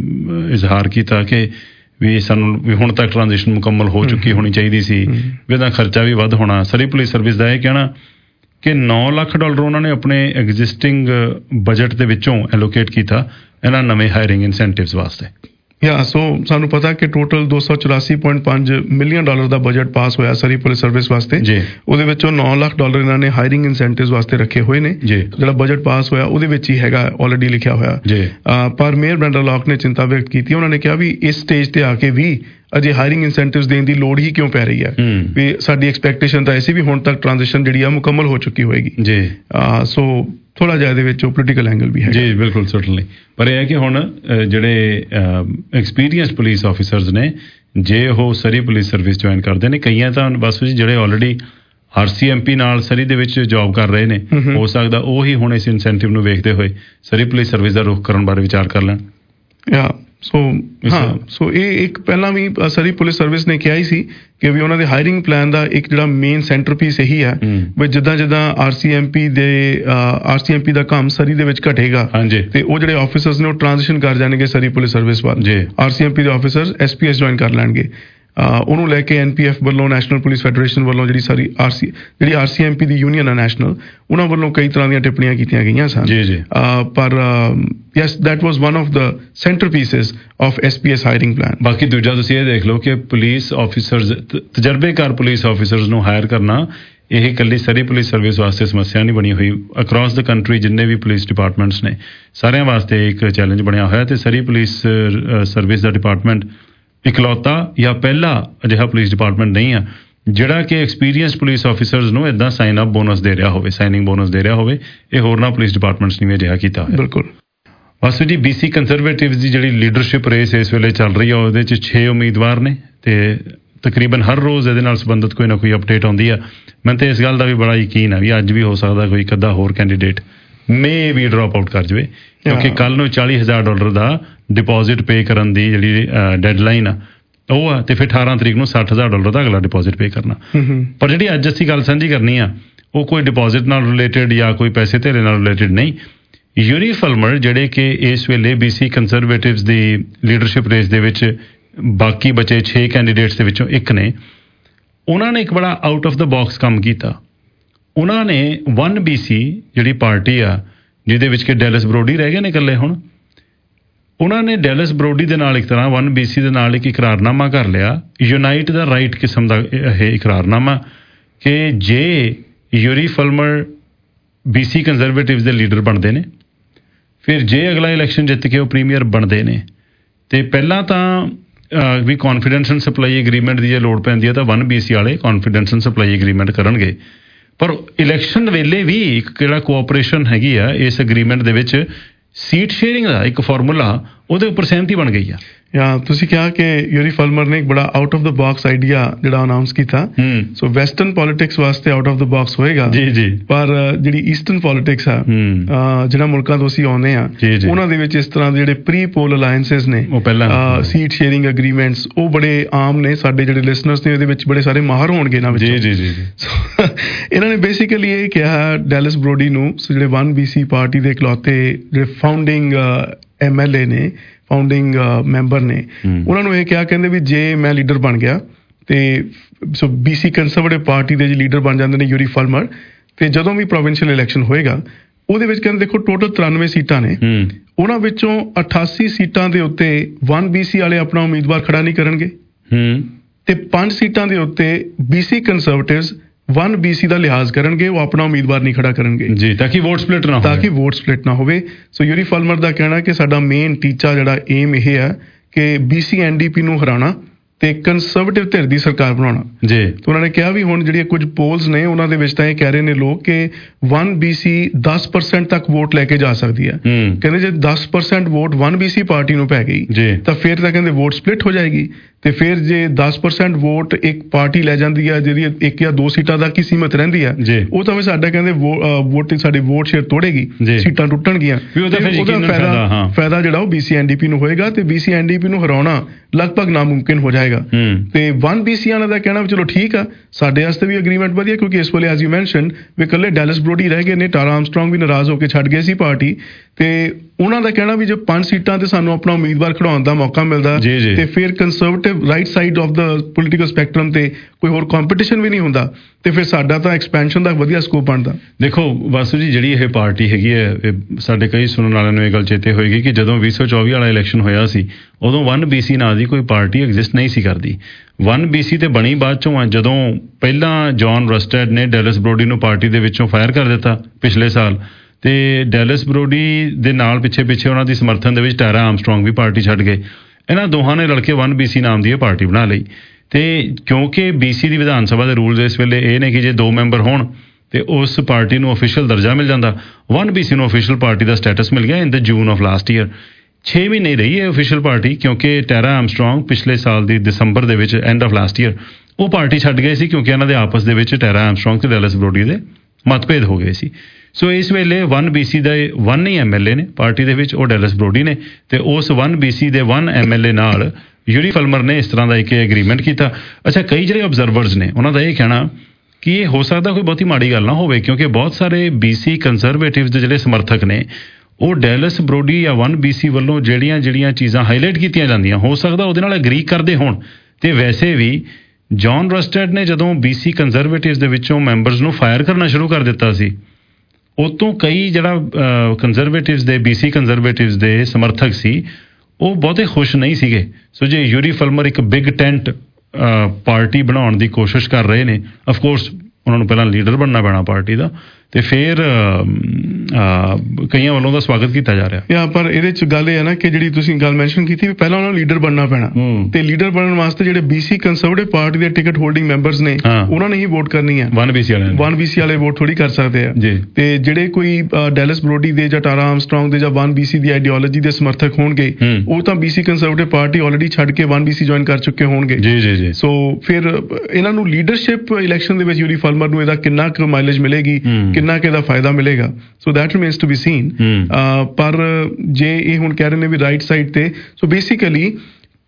ਇਜ਼ਹਾਰ ਕੀਤਾ ਕਿ ਵੀ ਸਾਨੂੰ ਵੀ ਹੁਣ ਤੱਕ ਟ੍ਰਾਂਜੀਸ਼ਨ ਮੁਕੰਮਲ ਹੋ ਚੁੱਕੀ ਹੋਣੀ ਚਾਹੀਦੀ ਸੀ, ਵੀ ਇਹਦਾ ਖਰਚਾ ਵੀ ਵੱਧ ਹੋਣਾ। ਸਰੀ ਪੁਲਿਸ ਸਰਵਿਸ ਦਾ ਇਹ ਕਹਿਣਾ ਕਿ ਨੌ ਲੱਖ ਡਾਲਰ ਉਹਨਾਂ ਨੇ ਆਪਣੇ ਐਗਜ਼ਿਸਟਿੰਗ ਬਜਟ ਦੇ ਵਿੱਚੋਂ ਐਲੋਕੇਟ ਕੀਤਾ ਇਹਨਾਂ ਨਵੇਂ ਹਾਇਰਿੰਗ ਇਨਸੈਂਟਿਵਸ ਵਾਸਤੇ। ਯਾ ਸੋ ਸਾਨੂੰ ਪਤਾ ਕਿ ਟੋਟਲ ਦੋ ਸੌ ਚੁਰਾਸੀ ਪੁਆਇੰਟ ਪੰਜ ਮਿਲੀਅਨ ਡਾਲਰ ਦਾ ਬਜਟ ਪਾਸ ਹੋਇਆ ਸਰੀ ਪੁਲਿਸ ਸਰਵਿਸ ਵਾਸਤੇ। ਉਹਦੇ ਵਿੱਚੋਂ ਨੌ ਲੱਖ ਡਾਲਰ ਇਹਨਾਂ ਨੇ ਹਾਇਰਿੰਗ ਇਨਸੈਂਟਿਵਸ ਵਾਸਤੇ ਰੱਖੇ ਹੋਏ ਨੇ। ਜਿਹੜਾ ਬਜਟ ਪਾਸ ਹੋਇਆ ਉਹਦੇ ਵਿੱਚ ਹੀ ਹੈਗਾ, ਆਲਰੇਡੀ ਲਿਖਿਆ ਹੋਇਆ। ਪਰ ਮੇਅਰ ਬ੍ਰੈਂਡਨ ਲੌਕ ਨੇ ਚਿੰਤਾ ਵਿਅਕਤ ਕੀਤੀ। ਉਹਨਾਂ ਨੇ ਕਿਹਾ ਵੀ ਇਸ ਸਟੇਜ ਤੇ ਆ ਕੇ ਵੀ ਅਜੇ ਹਾਇਰਿੰਗ ਇਨਸੈਂਟਿਵਸ ਦੇਣ ਦੀ ਲੋੜ ਹੀ ਕਿਉਂ ਪੈ ਰਹੀ ਹੈ, ਵੀ ਸਾਡੀ ਐਕਸਪੈਕਟੇਸ਼ਨ ਤਾਂ ਐਸੀ ਵੀ ਹੁਣ ਤੱਕ ਟ੍ਰਾਂਜੀਸ਼ਨ ਜਿਹੜੀ ਆ ਮੁਕੰਮਲ ਹੋ ਚੁੱਕੀ ਹੋਏਗੀ ਜੀ। ਸੋ ਥੋੜਾ ਜਿਹਾ ਇਹਦੇ ਵਿੱਚ ਪੋਲੀਟੀਕਲ ਐਂਗਲ ਵੀ ਹੈ ਜੀ। ਬਿਲਕੁਲ, ਸਰਟਨਲੀ। ਪਰ ਇਹ ਹੈ ਕਿ ਹੁਣ ਜਿਹੜੇ ਐਕਸਪੀਰੀਅੰਸ ਪੁਲਿਸ ਆਫੀਸਰਸ ਨੇ, ਜੇ ਉਹ ਸਰੀ ਪੁਲਿਸ ਸਰਵਿਸ ਜੁਆਇਨ ਕਰਦੇ ਨੇ, ਕਈਆਂ ਤਾਂ ਬਸ ਜਿਹੜੇ ਆਲਰੇਡੀ ਆਰਸੀਐਮਪੀ ਨਾਲ ਸਰੀ ਦੇ ਵਿੱਚ ਜੌਬ ਕਰ ਰਹੇ ਨੇ, ਹੋ ਸਕਦਾ ਉਹ ਹੀ ਹੁਣ ਇਸ ਇਨਸੈਂਟਿਵ ਨੂੰ ਵੇਖਦੇ ਹੋਏ ਸਰੀ ਪੁਲਿਸ ਸਰਵਿਸ ਦਾ ਰੁਖ ਕਰਨ ਬਾਰੇ ਵਿਚਾਰ ਕਰ ਲੈਣ। ਯਾ ਸੋ ਹਾਂ, ਸੋ ਇਹ ਇੱਕ ਪਹਿਲਾਂ ਵੀ ਸਰੀ ਪੁਲਿਸ ਸਰਵਿਸ ਨੇ ਕਿਹਾ ਹੀ ਸੀ ਕਿ ਵੀ ਉਹਨਾਂ ਦੇ ਹਾਇਰਿੰਗ ਪਲਾਨ ਦਾ ਇੱਕ ਜਿਹੜਾ ਮੇਨ ਸੈਂਟਰ ਪੀਸ ਇਹੀ ਹੈ ਵੀ ਜਿੱਦਾਂ ਜਿੱਦਾਂ ਆਰਸੀਐਮਪੀ ਦੇ ਆਰਸੀਐਮਪੀ ਦਾ ਕੰਮ ਸਰੀ ਦੇ ਵਿੱਚ ਘਟੇਗਾ ਤੇ ਉਹ ਜਿਹੜੇ ਆਫੀਸਰਸ ਨੇ ਉਹ ਟ੍ਰਾਂਜੀਸ਼ਨ ਕਰ ਜਾਣਗੇ ਸਰੀ ਪੁਲਿਸ ਸਰਵਿਸ ਵੱਲ। ਆਰਸੀਐਮਪੀ ਦੇ ਆਫੀਸਰ ਐਸਪੀਐਸ ਜੁਆਇਨ ਕਰ ਲੈਣਗੇ। ਉਹਨੂੰ ਲੈ ਕੇ ਐਨਪੀਐਫ ਵੱਲੋਂ, ਨੈਸ਼ਨਲ ਪੁਲਿਸ ਫੈਡਰੇਸ਼ਨ ਵੱਲੋਂ, ਜਿਹੜੀ ਸਾਰੀ ਆਰਸੀ ਜਿਹੜੀ ਆਰਸੀਐਮਪੀ ਦੀ ਯੂਨੀਅਨ ਹੈ ਨੈਸ਼ਨਲ, ਉਹਨਾਂ ਵੱਲੋਂ ਕਈ ਤਰ੍ਹਾਂ ਦੀਆਂ ਟਿੱਪਣੀਆਂ ਕੀਤੀਆਂ ਗਈਆਂ ਸਨ। ਪਰ yes, that was one of the centre pieces of SPS hiring plan. ਬਾਕੀ ਦੂਜਾ ਤੁਸੀਂ ਇਹ ਦੇਖ ਲਓ ਕਿ ਪੁਲਿਸ ਆਫੀਸਰਸ, ਤਜਰਬੇਕਾਰ ਪੁਲਿਸ ਆਫੀਸਰਸ ਨੂੰ ਹਾਇਰ ਕਰਨਾ ਇਹ ਇਕੱਲੀ ਸਰੀ ਪੁਲਿਸ ਸਰਵਿਸ ਵਾਸਤੇ ਸਮੱਸਿਆ ਨਹੀਂ ਬਣੀ ਹੋਈ। ਅਕ੍ਰੋਸ ਦ ਕੰਟਰੀ ਜਿੰਨੇ ਵੀ ਪੁਲਿਸ ਡਿਪਾਰਟਮੈਂਟਸ ਨੇ ਸਾਰਿਆਂ ਵਾਸਤੇ ਇੱਕ ਚੈਲੰਜ ਬਣਿਆ ਹੋਇਆ। ਤੇ ਸਰੀ ਪੁਲਿਸ ਸਰਵਿਸ ਦਾ ਡਿਪਾਰਟਮੈਂਟ ਇਕਲੌਤਾ ਜਾਂ ਪਹਿਲਾ ਅਜਿਹਾ ਪੁਲਿਸ ਡਿਪਾਰਟਮੈਂਟ ਨਹੀਂ ਆ ਜਿਹੜਾ ਕਿ ਐਕਸਪੀਰੀਅੰਸ ਪੁਲਿਸ ਆਫੀਸਰਸ ਨੂੰ ਇਦਾਂ ਸਾਈਨ ਅਪ ਬੋਨਸ ਦੇ ਰਿਹਾ ਹੋਵੇ, ਸਾਈਨਿੰਗ ਬੋਨਸ ਦੇ ਰਿਹਾ ਹੋਵੇ। ਇਹ ਹੋਰਨਾਂ ਪੁਲਿਸ ਡਿਪਾਰਟਮੈਂਟਸ ਨੇ ਵੀ ਅਜਿਹਾ ਕੀਤਾ ਹੋਇਆ। ਬਿਲਕੁਲ। ਵਾਸੂ ਜੀ, ਬੀਸੀ ਕੰਜ਼ਰਵੇਟਿਵਸ ਦੀ ਜਿਹੜੀ ਲੀਡਰਸ਼ਿਪ ਰੇਸ ਇਸ ਵੇਲੇ ਚੱਲ ਰਹੀ ਆ, ਉਹਦੇ 'ਚ ਛੇ ਉਮੀਦਵਾਰ ਨੇ ਤੇ ਤਕਰੀਬਨ ਹਰ ਰੋਜ਼ ਇਹਦੇ ਨਾਲ ਸੰਬੰਧਿਤ ਕੋਈ ਨਾ ਕੋਈ ਅਪਡੇਟ ਆਉਂਦੀ ਆ। ਮੈਨੂੰ ਤਾਂ ਇਸ ਗੱਲ ਦਾ ਵੀ ਬੜਾ ਯਕੀਨ ਆ ਵੀ ਅੱਜ ਵੀ ਹੋ ਸਕਦਾ ਕੋਈ ਇੱਕ ਅੱਧਾ ਹੋਰ ਕੈਂਡੀਡੇਟ ਮੇ ਵੀ ਡਰੋਪ ਆਊਟ ਕਰ ਜਾਵੇ, ਕਿਉਂਕਿ ਕੱਲ ਨੂੰ ਚਾਲੀ ਹਜ਼ਾਰ ਡਾਲਰ ਦਾ ਡਿਪੋਜ਼ਿਟ ਪੇ ਕਰਨ ਦੀ ਜਿਹੜੀ ਡੈਡਲਾਈਨ ਆ ਉਹ ਆ, ਤੇ ਫਿਰ ਅਠਾਰਾਂ ਤਰੀਕ ਨੂੰ ਸੱਠ ਹਜ਼ਾਰ ਡਾਲਰ ਦਾ ਅਗਲਾ ਡਿਪੋਜ਼ਿਟ ਪੇ ਕਰਨਾ। ਪਰ ਜਿਹੜੀ ਅੱਜ ਅਸੀਂ ਗੱਲ ਸਾਂਝੀ ਕਰਨੀ ਆ ਉਹ ਕੋਈ ਡਿਪੋਜ਼ਿਟ ਨਾਲ ਰਿਲੇਟਡ ਜਾਂ ਕੋਈ ਪੈਸੇ ਧੇਰੇ ਨਾਲ ਰਿਲੇਟਡ ਨਹੀਂ। ਯੂਰੀ ਫਲਮਰ ਜਿਹੜੇ ਕਿ ਇਸ ਵੇਲੇ ਬੀਸੀ ਕੰਜ਼ਰਵੇਟਿਵਸ ਦੀ ਲੀਡਰਸ਼ਿਪ ਰੇਸ ਦੇ ਵਿੱਚ ਬਾਕੀ ਬਚੇ ਛੇ ਕੈਂਡੀਡੇਟਸ ਦੇ ਵਿੱਚੋਂ ਇੱਕ ਨੇ, ਉਹਨਾਂ ਨੇ ਇੱਕ ਬੜਾ ਆਊਟ ਆਫ ਦਾ ਬਾਕਸ ਕੰਮ ਕੀਤਾ। ਉਹਨਾਂ ਨੇ ਵਨ ਬੀ ਸੀ ਜਿਹੜੀ ਪਾਰਟੀ ਆ ਜਿਹਦੇ ਵਿੱਚ ਕਿ ਡੈਲਸ ਬਰੋਡੀ ਰਹਿ ਗਏ ਨੇ ਇਕੱਲੇ ਹੁਣ, ਉਹਨਾਂ ਨੇ ਡੈਲਸ ਬਰੋਡੀ ਦੇ ਨਾਲ ਇੱਕ ਤਰ੍ਹਾਂ ਵਨ ਬੀ ਸੀ ਦੇ ਨਾਲ ਇੱਕ ਇਕਰਾਰਨਾਮਾ ਕਰ ਲਿਆ, ਯੂਨਾਈਟ ਦਾ ਰਾਈਟ ਕਿਸਮ ਦਾ ਇਹ ਇਕਰਾਰਨਾਮਾ, ਕਿ ਜੇ ਯੂਰੀ ਫਲਮਰ ਬੀਸੀ ਕੰਜ਼ਰਵੇਟਿਵਸ ਦੇ ਲੀਡਰ ਬਣਦੇ ਨੇ, ਫਿਰ ਜੇ ਅਗਲਾ ਇਲੈਕਸ਼ਨ ਜਿੱਤ ਕੇ ਉਹ ਪ੍ਰੀਮੀਅਰ ਬਣਦੇ ਨੇ, ਤੇ ਪਹਿਲਾਂ ਤਾਂ ਵੀ ਕੌਨਫੀਡੈਂਸ ਐਂਡ ਸਪਲਾਈ ਐਗਰੀਮੈਂਟ ਦੀ ਜੇ ਲੋੜ ਪੈਂਦੀ ਹੈ ਤਾਂ ਵਨ ਬੀ ਸੀ ਵਾਲੇ ਕੌਨਫੀਡੈਂਸ ਐਂਡ ਸਪਲਾਈ ਐਗਰੀਮੈਂਟ ਕਰਨਗੇ। ਪਰ ਇਲੈਕਸ਼ਨ ਵੇਲੇ ਵੀ ਇੱਕ ਕਿਹੜਾ ਕੋਆਪਰੇਸ਼ਨ ਹੈਗੀ ਆ ਇਸ ਐਗਰੀਮੈਂਟ ਦੇ ਵਿੱਚ, ਸੀਟ ਸ਼ੇਅਰਿੰਗ ਦਾ ਇੱਕ ਫਾਰਮੂਲਾ ਉਹਦੇ ਉੱਪਰ ਸਹਿਮਤੀ ਬਣ ਗਈ ਆ। ਜਾਂ ਤੁਸੀਂ ਕਿਹਾ ਕਿ ਯੂਰੀ ਫਲਮਰ ਨੇ ਇੱਕ ਬੜਾ out of the box idea ਜਿਹੜਾ ਅਨਾਉਂਸ ਕੀਤਾ। ਸੋ ਵੈਸਟਰਨ ਪੋਲਿਟਿਕਸ ਵਾਸਤੇ ਆਊਟ ਆਫ ਦਾ ਬਾਕਸ ਹੋਏਗਾ, ਜੀ ਜੀ, ਪਰ ਜਿਹੜੀ ਈਸਟਰਨ ਪੋਲਿਟਿਕਸ ਆ, ਜਿਹੜਾ ਮੁਲਕਾਂ ਤੋਂ ਅਸੀਂ ਆਉਂਦੇ ਆ, ਉਹਨਾਂ ਦੇ ਵਿੱਚ ਇਸ ਤਰ੍ਹਾਂ ਦੇ ਜਿਹੜੇ ਪ੍ਰੀ ਪੋਲ ਅਲਾਇੰਸਸ ਨੇ, ਸੀਟ ਸ਼ੇਅਰਿੰਗ ਐਗਰੀਮੈਂਟਸ, ਉਹ ਬੜੇ ਆਮ ਨੇ। ਸਾਡੇ ਜਿਹੜੇ ਲਿਸਨਰਸ ਨੇ ਉਹਦੇ ਵਿੱਚ ਬੜੇ ਸਾਰੇ ਮਾਹਰ ਹੋਣਗੇ ਇਹਨਾਂ ਵਿੱਚ। ਜੀ ਜੀ ਜੀ ਇਹਨਾਂ ਨੇ ਬੇਸਿਕਲੀ ਇਹ ਕਿਹਾ ਡੈਲਸ ਬਰੋਡੀ ਨੂੰ, ਜਿਹੜੇ ਵਨ ਬੀ ਸੀ ਪਾਰਟੀ ਦੇ ਇਕਲੌਤੇ ਜਿਹੜੇ ਫਾਊਂਡਿੰਗ ਐਮ ਐਲ ਏ ਨੇ, ਫਾਊਂਡਿੰਗ ਮੈਂਬਰ ਨੇ, ਉਹਨਾਂ ਨੂੰ ਇਹ ਕਿਹਾ, ਕਹਿੰਦੇ ਵੀ ਜੇ ਮੈਂ ਲੀਡਰ ਬਣ ਗਿਆ ਤੇ ਸੋ ਬੀਸੀ ਕੰਜ਼ਰਵੇਟਿਵ ਪਾਰਟੀ ਦੇ ਜੀ ਲੀਡਰ ਬਣ ਜਾਂਦੇ ਨੇ ਯੂਰੀ ਫਲਮਰ, ਤੇ ਜਦੋਂ ਵੀ ਪ੍ਰੋਵਿੰਸ਼ੀਅਲ ਇਲੈਕਸ਼ਨ ਹੋਏਗਾ ਉਹਦੇ ਵਿੱਚ ਕਹਿੰਦੇ ਦੇਖੋ ਟੋਟਲ ਤਰਾਨਵੇਂ ਸੀਟਾਂ ਨੇ, ਉਹਨਾਂ ਵਿੱਚੋਂ ਅਠਾਸੀ ਸੀਟਾਂ ਦੇ ਉੱਤੇ ਵਨ ਬੀ ਸੀ ਵਾਲੇ ਆਪਣਾ ਉਮੀਦਵਾਰ ਖੜਾ ਨਹੀਂ ਕਰਨਗੇ, ਤੇ ਪੰਜ ਸੀਟਾਂ ਦੇ ਉੱਤੇ BC conservatives one B C ਦਾ ਲਿਹਾਜ਼ ਕਰਨਗੇ, ਉਹ ਆਪਣਾ ਉਮੀਦਵਾਰ ਨਹੀਂ ਖੜਾ ਕਰਨਗੇ ਜੀ, ਤਾਂ ਕਿ ਵੋਟ ਸਪਲਿਟ ਨਾ ਹੋਵੇ ਤਾਂ ਕਿ ਵੋਟ ਸਪਲਿਟ ਨਾ ਹੋਵੇ। ਸੋ ਯੂਰੀ ਫਲਮਰ ਦਾ ਕਹਿਣਾ ਕਿ ਸਾਡਾ ਮੇਨ ਟੀਚਾ ਜਿਹੜਾ ਏਮ ਇਹ ਹੈ ਕਿ ਬੀਸੀ ਐਨ ਡੀ ਪੀ ਨੂੰ ਹਰਾਉਣਾ ਤੇ ਕੰਜ਼ਰਵੇਟਿਵ ਧਿਰ ਦੀ ਸਰਕਾਰ ਬਣਾਉਣਾ ਜੀ। ਤੇ ਉਹਨਾਂ ਨੇ ਕਿਹਾ ਵੀ ਹੁਣ ਜਿਹੜੀਆਂ ਕੁਝ ਪੋਲਸ ਨੇ ਉਹਨਾਂ ਦੇ ਵਿੱਚ ਤਾਂ ਇਹ ਕਹਿ ਰਹੇ ਨੇ ਲੋਕ ਕਿ ਵਨ ਬੀ ਸੀ ਦਸ ਪਰਸੈਂਟ ਤੱਕ ਵੋਟ ਲੈ ਕੇ ਜਾ ਸਕਦੀ ਹੈ। ਕਹਿੰਦੇ ਜੇ ਦਸ percent vote one B C party ਨੂੰ ਪੈ ਗਈ ਤਾਂ ਫਿਰ ਤਾਂ ਕਹਿੰਦੇ ਵੋਟ ਸਪਲਿਟ ਹੋ ਜਾਏਗੀ, ਤੇ ਫਿਰ ਜੇ ਦਸ ਪਰਸੈਂਟ ਵੋਟ ਇੱਕ ਪਾਰਟੀ ਲੈ ਜਾਂਦੀ ਹੈ ਜਿਹਦੀ ਇੱਕ ਜਾਂ ਦੋ ਸੀਟਾਂ ਤੱਕ ਹੀ ਸੀਮਤ ਰਹਿੰਦੀ ਹੈ, ਉਹ ਤਾਂ ਫਿਰ ਸਾਡਾ ਕਹਿੰਦੇ ਵੋਟ ਸਾਡੀ ਵੋਟ ਸ਼ੇਅਰ ਤੋੜੇਗੀ, ਸੀਟਾਂ ਟੁੱਟਣਗੀਆਂ, ਉਹਦਾ ਫਾਇਦਾ ਜਿਹੜਾ ਉਹ ਬੀਸੀ ਐਨ ਡੀ ਪੀ ਨੂੰ ਹੋਏਗਾ, ਤੇ ਬੀਸੀ ਐਨ ਡੀ ਪੀ ਨੂੰ ਹਰਾਉਣਾ ਲਗਭਗ ਨਾਮੁਮਕਿਨ ਹੋ ਜਾਏਗਾ। ਤੇ ਵਨ ਬੀ ਸੀ ਵਾਲਿਆਂ ਦਾ ਕਹਿਣਾ ਵੀ ਚਲੋ ਠੀਕ ਆ, ਸਾਡੇ ਵਾਸਤੇ ਵੀ ਐਗਰੀਮੈਂਟ ਵਧੀਆ, ਕਿਉਂਕਿ ਇਸ ਵੇਲੇ ਐਜ਼ ਯੂ ਮੈਂਸ਼ਨ ਵੀ ਇਕੱਲੇ ਡੈਲਸ ਬਰੋਡੀ ਰਹਿ ਗਏ ਨੇ, ਟਾਰਾ ਆਰਮਸਟਰੌਂਗ ਵੀ ਨਾਰਾਜ਼ ਹੋ ਕੇ ਛੱਡ ਗਏ ਸੀ ਪਾਰਟੀ, ਤੇ ਉਹਨਾਂ ਦਾ ਕਹਿਣਾ ਵੀ ਜੇ ਪੰਜ ਸੀਟਾਂ ਤੇ ਸਾਨੂੰ ਆਪਣਾ ਉਮੀਦਵਾਰ ਖੜਾਉਣ ਦਾ ਮੌਕਾ ਮਿਲਦਾ ਤੇ ਫਿਰ conservative right side of the political spectrum ਤੇ ਕੋਈ ਹੋਰ ਕੰਪੀਟੀਸ਼ਨ ਵੀ ਨਹੀਂ ਹੁੰਦਾ, ਤੇ ਫਿਰ ਸਾਡਾ ਤਾਂ ਐਕਸਪੈਂਸ਼ਨ ਦਾ ਵਧੀਆ ਸਕੋਪ ਬਣਦਾ। ਦੇਖੋ ਵਾਸੂ ਜੀ, ਜਿਹੜੀ ਇਹ ਪਾਰਟੀ ਹੈਗੀ ਹੈ, ਸਾਡੇ ਕਈ ਸੁਣਨ ਵਾਲਿਆਂ ਨੂੰ ਇਹ ਗੱਲ ਚੇਤੇ ਹੋਏਗੀ ਕਿ ਜਦੋਂ ਵੀਹ ਸੌ ਚੌਵੀ ਵਾਲਾ ਇਲੈਕਸ਼ਨ ਹੋਇਆ ਸੀ ਉਦੋਂ ਵਨ ਬੀ ਸੀ ਨਾਂ ਦੀ ਕੋਈ ਪਾਰਟੀ ਐਗਜ਼ਿਸਟ ਨਹੀਂ ਸੀ ਕਰਦੀ। ਵਨ ਬੀ ਸੀ ਤੇ ਬਣੀ ਬਾਅਦ ਚੋਂ ਆ, ਜਦੋਂ ਪਹਿਲਾਂ ਜੌਨ ਰਸਟੈਡ ਨੇ ਡੈਲਸ ਬਰੋਡੀ ਨੂੰ ਪਾਰਟੀ ਦੇ ਵਿੱਚੋਂ ਫਾਇਰ ਕਰ ਦਿੱਤਾ ਪਿਛਲੇ ਸਾਲ, ਤੇ ਡੈਲਸ ਬਰੋਡੀ ਦੇ ਨਾਲ ਪਿੱਛੇ ਪਿੱਛੇ ਉਹਨਾਂ ਦੀ ਸਮਰਥਨ ਦੇ ਵਿੱਚ ਟਾਰਾ ਆਰਮਸਟਰੌਂਗ ਵੀ ਪਾਰਟੀ ਛੱਡ ਗਏ। ਇਹਨਾਂ ਦੋਹਾਂ ਨੇ ਰਲ ਕੇ ਵਨ ਬੀ ਸੀ ਨਾਮ ਦੀ ਇਹ ਪਾਰਟੀ ਬਣਾ ਲਈ, ਤੇ ਕਿਉਂਕਿ ਬੀਸੀ ਦੀ ਵਿਧਾਨ ਸਭਾ ਦੇ ਰੂਲਸ ਇਸ ਵੇਲੇ ਇਹ ਨੇ ਕਿ ਜੇ ਦੋ ਮੈਂਬਰ ਹੋਣ ਤੇ ਉਸ ਪਾਰਟੀ ਨੂੰ ਅਫੀਸ਼ੀਅਲ ਦਰਜਾ ਮਿਲ ਜਾਂਦਾ। ਵਨ ਬੀ ਸੀ ਨੂੰ ਅਫੀਸ਼ੀਅਲ ਪਾਰਟੀ ਦਾ ਸਟੇਟਸ ਮਿਲ ਗਿਆ in the June of last year. ਛੇ ਮਹੀਨੇ ਰਹੀ ਹੈ ਅਫੀਸ਼ੀਅਲ ਪਾਰਟੀ, ਕਿਉਂਕਿ ਟਾਰਾ ਆਰਮਸਟਰੌਂਗ ਪਿਛਲੇ ਸਾਲ ਦੀ ਦਸੰਬਰ ਦੇ ਵਿੱਚ ਐਂਡ ਆਫ ਲਾਸਟ ਈਅਰ ਉਹ ਪਾਰਟੀ ਛੱਡ ਗਏ ਸੀ, ਕਿਉਂਕਿ ਇਹਨਾਂ ਦੇ ਆਪਸ ਦੇ ਵਿੱਚ ਟਾਰਾ ਆਰਮਸਟਰੌਂਗ ਤੇ ਡੈਲਸ ਬਰੋਡੀ ਦੇ ਮਤਭੇਦ ਹੋ ਗਏ ਸੀ। ਸੋ ਇਸ ਵੇਲੇ ਵਨ ਬੀ ਸੀ ਦੇ ਵਨ ਹੀ ਐਮ ਐਲ ਏ ਨੇ ਪਾਰਟੀ ਦੇ ਵਿੱਚ, ਉਹ ਡੈਲਸ ਬਰੋਡੀ ਨੇ, ਤੇ ਉਸ ਵਨ ਬੀ ਸੀ ਦੇ ਵਨ ਐਮ ਐਲ ਏ ਨਾਲ ਯੂਰੀ ਫਲਮਰ ਨੇ ਇਸ ਤਰ੍ਹਾਂ ਦਾ ਇੱਕ ਐਗਰੀਮੈਂਟ ਕੀਤਾ। ਅੱਛਾ, ਕਈ ਜਿਹੜੇ ਆਬਜ਼ਰਵਰਸ ਨੇ ਉਹਨਾਂ ਦਾ ਇਹ ਕਹਿਣਾ ਕਿ ਇਹ ਹੋ ਸਕਦਾ ਕੋਈ ਬਹੁਤੀ ਮਾੜੀ ਗੱਲ ਨਾ ਹੋਵੇ, ਕਿਉਂਕਿ ਬਹੁਤ ਸਾਰੇ ਬੀਸੀ ਕੰਜ਼ਰਵੇਟਿਵਸ ਦੇ ਜਿਹੜੇ ਸਮਰਥਕ ਨੇ ਉਹ ਡੈਲਸ ਬਰੋਡੀ ਜਾਂ ਵਨ ਬੀ ਸੀ ਵੱਲੋਂ ਜਿਹੜੀਆਂ ਜਿਹੜੀਆਂ ਚੀਜ਼ਾਂ ਹਾਈਲਾਈਟ ਕੀਤੀਆਂ ਜਾਂਦੀਆਂ ਹੋ ਸਕਦਾ ਉਹਦੇ ਨਾਲ ਐਗਰੀ ਕਰਦੇ ਹੋਣ। ਤੇ ਵੈਸੇ ਵੀ ਜੌਨ ਰਸਟੈਡ ਨੇ ਜਦੋਂ ਬੀਸੀ ਕੰਜ਼ਰਵੇਟਿਵਸ ਦੇ ਵਿੱਚੋਂ ਮੈਂਬਰਸ ਨੂੰ ਫਾਇਰ ਕਰਨਾ ਸ਼ੁਰੂ ਕਰ ਦਿੱਤਾ ਸੀ, ਉਤੋਂ ਕਈ ਜਿਹੜਾ ਕੰਜ਼ਰਵੇਟਿਵਸ ਦੇ ਬੀਸੀ ਕੰਜ਼ਰਵੇਟਿਵਸ ਦੇ ਸਮਰਥਕ ਸੀ ਉਹ ਬਹੁਤੇ ਖੁਸ਼ ਨਹੀਂ ਸੀਗੇ। ਸੋ ਜੇ ਯੂਰੀ ਫਲਮਰ ਇੱਕ ਬਿਗ ਟੈਂਟ ਪਾਰਟੀ ਬਣਾਉਣ ਦੀ ਕੋਸ਼ਿਸ਼ ਕਰ ਰਹੇ ਨੇ, ਅਫ ਕੋਰਸ ਉਹਨਾਂ ਨੂੰ ਪਹਿਲਾਂ ਲੀਡਰ ਬਣਨਾ ਪੈਣਾ ਪਾਰਟੀ ਦਾ, ਤੇ ਫਿਰ ਕਈਆਂ ਵੱਲੋਂ ਦਾ ਸਵਾਗਤ ਕੀਤਾ ਜਾ ਰਿਹਾ। ਯਾ ਪਰ ਇਹਦੇ ਚ ਗੱਲ ਇਹ ਹੈ ਨਾ ਕਿ ਜਿਹੜੀ ਤੁਸੀਂ ਗੱਲ ਮੈਂਸ਼ਨ ਕੀਤੀ ਵੀ ਪਹਿਲਾਂ ਉਹਨਾਂ ਨੂੰ ਲੀਡਰ ਬਣਨਾ ਪੈਣਾ, ਤੇ ਲੀਡਰ ਬਣਨ ਵਾਸਤੇ ਜਿਹੜੇ ਬੀਸੀ ਕੰਜ਼ਰਵੇਟਿਵ ਪਾਰਟੀ ਦੇ ਟਿਕਟ ਹੋਲਡਿੰਗ ਮੈਂਬਰਸ ਨੇ ਉਹਨਾਂ ਨੇ ਹੀ ਵੋਟ ਕਰਨੀ ਹੈ, ਵਨ ਬੀਸੀ ਵਾਲੇ ਵਨ ਬੀਸੀ ਵਾਲੇ ਵੋਟ ਥੋੜੀ ਕਰ ਸਕਦੇ ਆ। ਤੇ ਜਿਹੜੇ ਕੋਈ ਡੈਲਸ ਬਰੋਡੀ ਦੇ ਜਾਂ ਟਾਰਾ ਆਰਮਸਟਰੌਂਗ ਦੇ ਜਾਂ ਵਨ ਬੀਸੀ ਦੀ ਆਈਡੀਓਲੋਜੀ ਦੇ ਸਮਰਥਕ ਹੋਣਗੇ ਉਹ ਤਾਂ ਬੀਸੀ ਕੰਜ਼ਰਵੇਟਿਵ ਪਾਰਟੀ ਆਲਰੇਡੀ ਛੱਡ ਕੇ ਵਨ ਬੀਸੀ ਜੁਆਇਨ ਕਰ ਚੁੱਕੇ ਹੋਣਗੇ। ਜੀ ਜੀ ਜੀ ਸੋ ਫਿਰ ਇਹਨਾਂ ਨੂੰ ਲੀਡਰਸ਼ਿਪ ਇਲੈਕਸ਼ਨ ਦੇ ਵਿੱਚ ਯੂਰੀ ਫਲਮਰ ਨੂੰ ਇਹਦਾ ਕਿੰਨਾ ਕੁ ਮਾਈਲੇਜ ਮਿਲੇਗੀ, ਕਿੰਨਾ ਕੁ ਇਹਦਾ ਫਾਇਦਾ ਮਿਲੇਗਾ, so that remains to be seen. ਪਰ ਜੇ ਇਹ ਹੁਣ ਕਹਿ ਰਹੇ ਨੇ ਵੀ ਰਾਈਟ ਸਾਈਡ ਤੇ, ਸੋ ਬੇਸਿਕਲੀ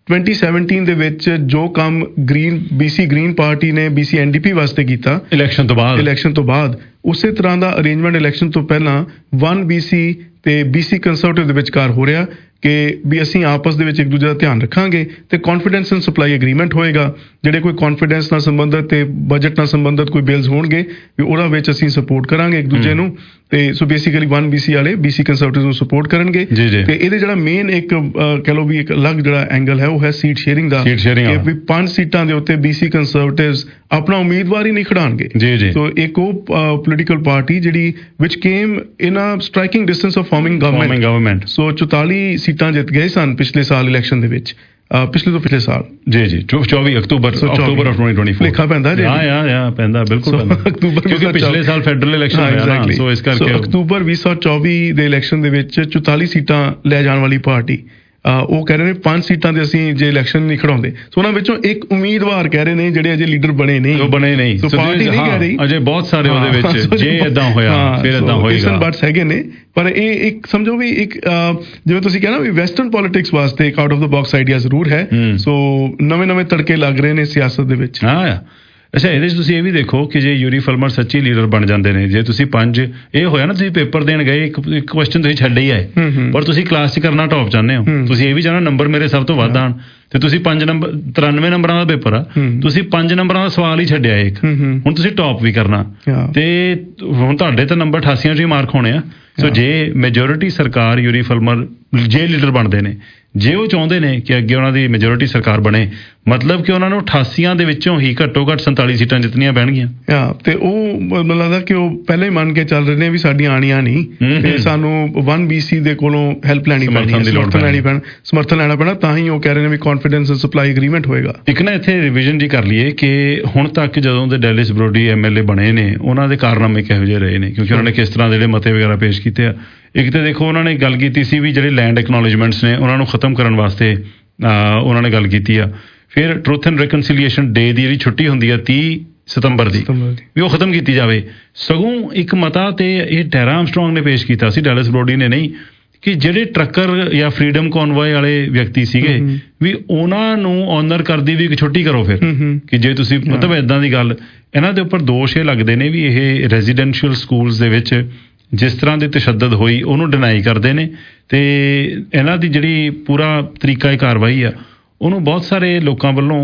twenty seventeen ਦੇ ਵਿੱਚ ਜੋ ਕੰਮ ਗ੍ਰੀਨ ਬੀਸੀ ਗ੍ਰੀਨ ਪਾਰਟੀ ਨੇ ਬੀਸੀ ਐਨਡੀਪੀ ਵਾਸਤੇ ਕੀਤਾ ਇਲੈਕਸ਼ਨ ਤੋਂ ਬਾਅਦ ਇਲੈਕਸ਼ਨ ਤੋਂ ਬਾਅਦ ਉਸੇ ਤਰ੍ਹਾਂ ਦਾ ਅਰੇਂਜਮੈਂਟ ਇਲੈਕਸ਼ਨ ਤੋਂ ਪਹਿਲਾਂ ਵਨ ਬੀਸੀ ਤੇ ਬੀਸੀ ਕੰਸਰਵੇਟਿਵ ਦੇ ਵਿਚਕਾਰ ਹੋ ਰਿਹਾ ਕਿ ਵੀ ਅਸੀਂ ਆਪਸ ਦੇ ਵਿੱਚ ਇੱਕ ਦੂਜੇ ਦਾ ਧਿਆਨ ਰੱਖਾਂਗੇ ਤੇ ਕੌਨਫੀਡੈਂਸ ਐਂਡ ਸਪਲਾਈ ਐਗਰੀਮੈਂਟ ਹੋਏਗਾ। ਜਿਹੜੇ ਕੋਈ ਕੌਨਫੀਡੈਂਸ ਨਾਲ ਸੰਬੰਧਿਤ ਤੇ ਬਜਟ ਨਾਲ ਸੰਬੰਧਿਤ ਕੋਈ ਬਿਲਸ ਹੋਣਗੇ ਵੀ ਉਹਨਾਂ ਵਿੱਚ ਅਸੀਂ ਸਪੋਰਟ ਕਰਾਂਗੇ ਇੱਕ ਦੂਜੇ ਨੂੰ ਤੇ ਸੋ ਬੇਸਿਕਲੀ ਵਨ ਬੀਸੀ ਵਾਲੇ ਬੀਸੀ ਕੰਸਰਵੇਟਿਵ ਨੂੰ ਸਪੋਰਟ ਕਰਨਗੇ ਤੇ ਇਹਦੇ ਜਿਹੜਾ ਮੇਨ ਇੱਕ ਕਹਿ ਲਓ ਵੀ ਇੱਕ ਅਲੱਗ ਜਿਹੜਾ ਐਂਗਲ ਹੈ ਉਹ ਹੈ ਸੀਟ ਸ਼ੇਅਰਿੰਗ ਦਾ ਕਿ ਵੀ ਪੰਜ ਸੀਟਾਂ ਦੇ ਉੱਤੇ ਬੀਸੀ ਕੰਸਰਵੇਟਿਵਸ ਆਪਣਾ ਉਮੀਦਵਾਰ ਹੀ ਨਹੀਂ ਖੜਾਉਣਗੇ। ਸੋ ਇੱਕ ਉਹ ਪੋਲੀਟੀਕਲ ਪਾਰਟੀ ਜਿਹੜੀ which came in a striking distance of forming government so ਚੁਤਾਲੀ ਸੀਟਾਂ ਜਿੱਤ ਗਏ ਸਨ ਪਿਛਲੇ ਸਾਲ ਇਲੈਕਸ਼ਨ ਦੇ ਵਿੱਚ ਪਿਛਲੇ ਤੋਂ ਪਿਛਲੇ ਸਾਲ ਜੀ ਜੀ ਚੌਵੀ ਅਕਤੂਬਰ ਅਕਤੂਬਰ twenty twenty-four ਲਿਖਾ ਪੈਂਦਾ ਜੀ ਹਾਂ ਹਾਂ ਹਾਂ ਪੈਂਦਾ ਬਿਲਕੁਲ ਪੈਂਦਾ ਅਕਤੂਬਰ ਕਿਉਂਕਿ ਪਿਛਲੇ ਸਾਲ ਫੈਡਰਲ ਇਲੈਕਸ਼ਨ ਹੋਇਆ ਨਾ ਸੋ ਇਸ ਕਰਕੇ ਅਕਤੂਬਰ ਵੀਹ ਸੌ ਚੌਵੀ ਦੇ ਇਲੈਕਸ਼ਨ ਦੇ ਵਿੱਚ ਚੁਤਾਲੀ ਸੀਟਾਂ ਲੈ ਜਾਣ ਵਾਲੀ ਪਾਰਟੀ ਉਹ ਕਹਿ ਰਹੇ ਨੇ ਪੰਜ ਸੀਟਾਂ ਦੇ ਅਸੀਂ ਜੇ ਇਲੈਕਸ਼ਨ ਨਹੀਂ ਖੜਾਉਂਦੇ ਸੋ ਉਹਨਾਂ ਵਿੱਚੋਂ ਇੱਕ ਉਮੀਦਵਾਰ ਕਹਿ ਰਹੇ ਨੇ ਜਿਹੜੇ ਅਜੇ ਲੀਡਰ ਬਣੇ ਨਹੀਂ ਉਹ ਬਣੇ ਨਹੀਂ ਸੋ ਪਾਰਟੀ ਨਹੀਂ ਕਹਿ ਰਹੀ ਅਜੇ ਬਹੁਤ ਸਾਰੇ ਉਹਦੇ ਵਿੱਚ ਜੇ ਇਦਾਂ ਹੋਇਆ ਫਿਰ ਇਦਾਂ ਹੋਏਗਾ ਬਟਸ ਹੈਗੇ ਨੇ ਪਰ ਇਹ ਇੱਕ ਸਮਝੋ ਵੀ ਇੱਕ ਜਿਵੇਂ ਤੁਸੀਂ ਕਹਿੰਦਾ ਵੀ ਵੈਸਟਰਨ ਪੋਲਿਟਿਕਸ ਵਾਸਤੇ ਇੱਕ out of the box idea ਜ਼ਰੂਰ ਹੈ ਸੋ ਨਵੇਂ ਨਵੇਂ ਤੜਕੇ ਲੱਗ ਰਹੇ ਨੇ ਸਿਆਸਤ ਦੇ ਵਿੱਚ। ਹਾਂ ਅੱਛਾ ਇਹਦੇ 'ਚ ਤੁਸੀਂ ਇਹ ਵੀ ਦੇਖੋ ਕਿ ਜੇ ਯੂਰੀ ਫਲਮਰ ਸੱਚੀ ਲੀਡਰ ਬਣ ਜਾਂਦੇ ਨੇ ਜੇ ਤੁਸੀਂ ਪੰਜ ਇਹ ਹੋਇਆ ਨਾ ਤੁਸੀਂ ਪੇਪਰ ਦੇਣ ਗਏ ਇੱਕ ਇੱਕ ਕੁਐਸਚਨ ਤੁਸੀਂ ਛੱਡ ਹੀ ਆਏ ਪਰ ਤੁਸੀਂ ਕਲਾਸ 'ਚ ਕਰਨਾ ਟੌਪ ਚਾਹੁੰਦੇ ਹੋ ਤੁਸੀਂ ਇਹ ਵੀ ਚਾਹੁੰਦੇ ਨੰਬਰ ਮੇਰੇ ਸਭ ਤੋਂ ਵੱਧ ਆਉਣ ਤੇ ਤੁਸੀਂ ਪੰਜ ਨੰਬਰ ਤਰਾਨਵੇਂ ਨੰਬਰਾਂ ਦਾ ਪੇਪਰ ਆ ਤੁਸੀਂ ਪੰਜ ਨੰਬਰਾਂ ਦਾ ਸਵਾਲ ਹੀ ਛੱਡਿਆ ਇੱਕ ਹੁਣ ਤੁਸੀਂ ਟੌਪ ਵੀ ਕਰਨਾ ਤੇ ਹੁਣ ਤੁਹਾਡੇ ਤਾਂ ਨੰਬਰ ਅਠਾਸੀਆਂ 'ਚ ਹੀ ਮਾਰਕ ਹੋਣੇ ਆ ਸੋ ਜੇ ਮੈਜੋਰਿਟੀ ਸਰਕਾਰ ਯੂਰੀ ਫਲਮਰ ਜੇ ਲੀਡਰ ਬਣਦੇ ਨੇ ਜੇ ਉਹ ਚਾਹੁੰਦੇ ਨੇ ਕਿ ਅੱਗੇ ਉਹਨਾਂ ਦੀ ਮੈਜੋਰਿਟੀ ਸਰਕਾਰ ਬਣੇ ਮਤਲਬ ਕਿ ਉਹਨਾਂ ਨੂੰ ਅਠਾਸੀਆਂ ਦੇ ਵਿੱਚੋਂ ਹੀ ਘੱਟੋ ਘੱਟ ਸੰਤਾਲੀ ਸੀਟਾਂ ਜਿੱਤਣੀਆਂ ਪੈਣਗੀਆਂ ਤੇ ਉਹ ਮੈਨੂੰ ਲੱਗਦਾ ਕਿ ਉਹ ਪਹਿਲਾਂ ਹੀ ਮੰਨ ਕੇ ਚੱਲ ਰਹੇ ਨੇ ਵੀ ਸਾਡੀਆਂ ਆਣੀਆਂ ਨਹੀਂ ਤੇ ਸਾਨੂੰ ਵਨ ਬੀਸੀ ਦੇ ਕੋਲੋਂ ਹੈਲਪ ਲੈਣੀ ਪੈਣੀ ਸਮਰਥਨ ਲੈਣੀ ਪੈਣਾ ਸਮਰਥਨ ਲੈਣਾ ਪੈਣਾ ਤਾਂ ਹੀ ਉਹ ਕਹਿ ਰਹੇ ਨੇ ਵੀ ਕੌਨਫੀਡੈਂਸ ਐਂਡ ਸਪਲਾਈ ਐਗਰੀਮੈਂਟ ਹੋਏਗਾ। ਇੱਕ ਨਾ ਇੱਥੇ ਰਿਵੀਜ਼ਨ ਜੀ ਕਰ ਲਈਏ ਕਿ ਹੁਣ ਤੱਕ ਜਦੋਂ ਦੇ ਡੈਲਿਸ ਬਰੋਡੀ ਐਮਐਲਏ ਬਣੇ ਨੇ ਉਹਨਾਂ ਦੇ ਕਾਰਨਾਮੇ ਕਿਹੋ ਜਿਹੇ ਰਹੇ ਨੇ ਕਿਉਂਕਿ ਉਹਨਾਂ ਨੇ ਕਿਸ ਤਰ੍ਹਾਂ ਦੇ ਜਿਹੜੇ ਮਤੇ ਵਗੈਰਾ ਪੇਸ਼ ਕੀਤੇ ਆ। ਇੱਕ ਤਾਂ ਦੇਖੋ ਉਹਨਾਂ ਨੇ ਗੱਲ ਕੀਤੀ ਸੀ ਵੀ ਜਿਹੜੇ ਲੈਂਡ ਐਕਨੋਲੇਜਮੈਂਟਸ ਨੇ ਉਹਨਾਂ ਨੂੰ ਖਤਮ ਕਰਨ ਵਾਸਤੇ ਉਹਨਾਂ ਨੇ ਗੱਲ ਕੀਤੀ ਆ। ਫਿਰ ਟਰੂਥ ਐਂਡ ਰਿਕਨਸੀਲੀਏਸ਼ਨ ਡੇ ਦੀ ਜਿਹੜੀ ਛੁੱਟੀ ਹੁੰਦੀ ਆ ਤੀਹ ਸਤੰਬਰ ਦੀ ਵੀ ਉਹ ਖਤਮ ਕੀਤੀ ਜਾਵੇ। ਸਗੋਂ ਇੱਕ ਮਤਾ ਤੇ ਇਹ ਟੈਰਾ ਆਰਮਸਟਰੌਂਗ ਨੇ ਪੇਸ਼ ਕੀਤਾ ਸੀ ਡੈਲਿਸ ਬਰੋਡੀ ਨੇ ਨਹੀਂ ਕਿ ਜਿਹੜੇ ਟਰੱਕਰ ਜਾਂ ਫਰੀडम ਕਨਵੋਏ ਵਾਲੇ ਵਿਅਕਤੀ ਸੀਗੇ ਵੀ ਉਹਨਾਂ ਨੂੰ ਆਨਰ ਕਰਦੀ ਵੀ ਇੱਕ ਛੁੱਟੀ ਕਰੋ ਫਿਰ ਕਿ ਜੇ ਤੁਸੀਂ ਮਤਲਬ ਇਦਾਂ ਦੀ ਗੱਲ ਇਹਨਾਂ ਦੇ ਉੱਪਰ ਦੋਸ਼ ਇਹ ਲੱਗਦੇ ਨੇ ਵੀ ਇਹ ਰੈਜ਼ੀਡੈਂਸ਼ੀਅਲ ਸਕੂਲਸ ਦੇ ਵਿੱਚ ਜਿਸ ਤਰ੍ਹਾਂ ਦੀ ਤਸ਼ੱਦਦ ਹੋਈ ਉਹਨੂੰ ਡਿਨਾਈ ਕਰਦੇ ਨੇ ਤੇ ਇਹਨਾਂ ਦੀ ਜਿਹੜੀ ਪੂਰਾ ਤਰੀਕਾ ਇਹ ਕਾਰਵਾਈ ਆ ਉਹਨੂੰ ਬਹੁਤ ਸਾਰੇ ਲੋਕਾਂ ਵੱਲੋਂ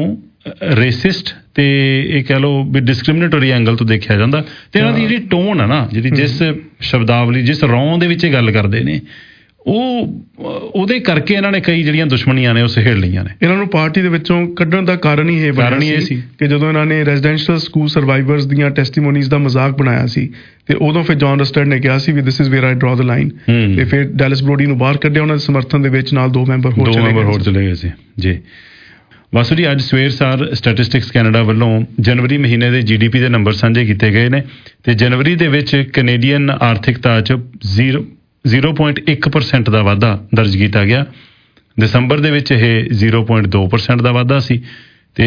ਰੇਸਿਸਟ ਤੇ ਇਹ ਕਹਿ ਲਓ ਵੀ ਡਿਸਕ੍ਰਿਮੀਨੇਟਰੀ ਐਂਗਲ ਤੋਂ ਦੇਖਿਆ ਜਾਂਦਾ ਤੇ ਇਹਨਾਂ ਦੀ ਜਿਹੜੀ ਟੋਨ ਆ ਨਾ ਜਿਹੜੀ ਜਿਸ ਸ਼ਬਦਾਵਲੀ ਜਿਸ ਰੌਂ ਦੇ ਵਿੱਚ ਇਹ ਗੱਲ ਕਰਦੇ ਨੇ ਉਹ ਉਹਦੇ ਕਰਕੇ ਇਹਨਾਂ ਨੇ ਕਈ ਜਿਹੜੀਆਂ ਦੁਸ਼ਮਣੀਆਂ ਨੇ ਉਹ ਸਹੇੜ ਲਈਆਂ ਨੇ। ਇਹਨਾਂ ਨੂੰ ਪਾਰਟੀ ਦੇ ਵਿੱਚੋਂ ਕੱਢਣ ਦਾ ਕਾਰਨ ਹੀ ਇਹ ਬਣਿਆ ਸੀ ਕਿ ਜਦੋਂ ਇਹਨਾਂ ਨੇ ਰੈਜ਼ੀਡੈਂਸ਼ੀਅਲ ਸਕੂਲ ਸਰਵਾਈਵਰਸ ਦੀਆਂ ਟੈਸਟੀਮੋਨੀਜ਼ ਦਾ ਮਜ਼ਾਕ ਬਣਾਇਆ ਸੀ ਤੇ ਉਦੋਂ ਫਿਰ ਜੌਨ ਰਸਟਡ ਨੇ ਕਿਹਾ ਸੀ ਵੀ ਦਿਸ ਇਜ਼ ਵੇਅਰ ਆਈ ਡਰਾ ਦ ਲਾਈਨ ਤੇ ਫਿਰ ਡੈਲਿਸ ਬਰੋਡੀ ਨੂੰ ਬਾਹਰ ਕੱਢਿਆ ਉਹਨਾਂ ਦੇ ਸਮਰਥਨ ਦੇ ਵਿੱਚ ਨਾਲ ਦੋ ਮੈਂਬਰ ਹੋਰ ਚਲੇ ਗਏ ਹੋਰ ਚਲੇ ਗਏ ਸੀ ਜੀ। ਵਾਸੂ ਜੀ ਅੱਜ ਸਵੇਰ ਸਾਰ ਸਟੈਟਿਸਟਿਕਸ ਕੈਨੇਡਾ ਵੱਲੋਂ ਜਨਵਰੀ ਮਹੀਨੇ ਦੇ ਜੀਡੀਪੀ ਦੇ ਨੰਬਰ ਸਾਂਝੇ ਕੀਤੇ ਗਏ ਨੇ ਤੇ ਜਨਵਰੀ ਦੇ ਵਿੱਚ ਕੈਨੇਡੀਅਨ ਆਰਥਿਕਤਾ 'ਚ ਜ਼ੀਰੋ ਜ਼ੀਰੋ ਪੁਆਇੰਟ ਇੱਕ ਪਰਸੈਂਟ ਦਾ ਵਾਧਾ ਦਰਜ ਕੀਤਾ ਗਿਆ। ਦਸੰਬਰ ਦੇ ਵਿੱਚ ਇਹ ਜ਼ੀਰੋ ਪੁਆਇੰਟ ਦੋ ਪਰਸੈਂਟ ਦਾ ਵਾਧਾ ਸੀ ਤੇ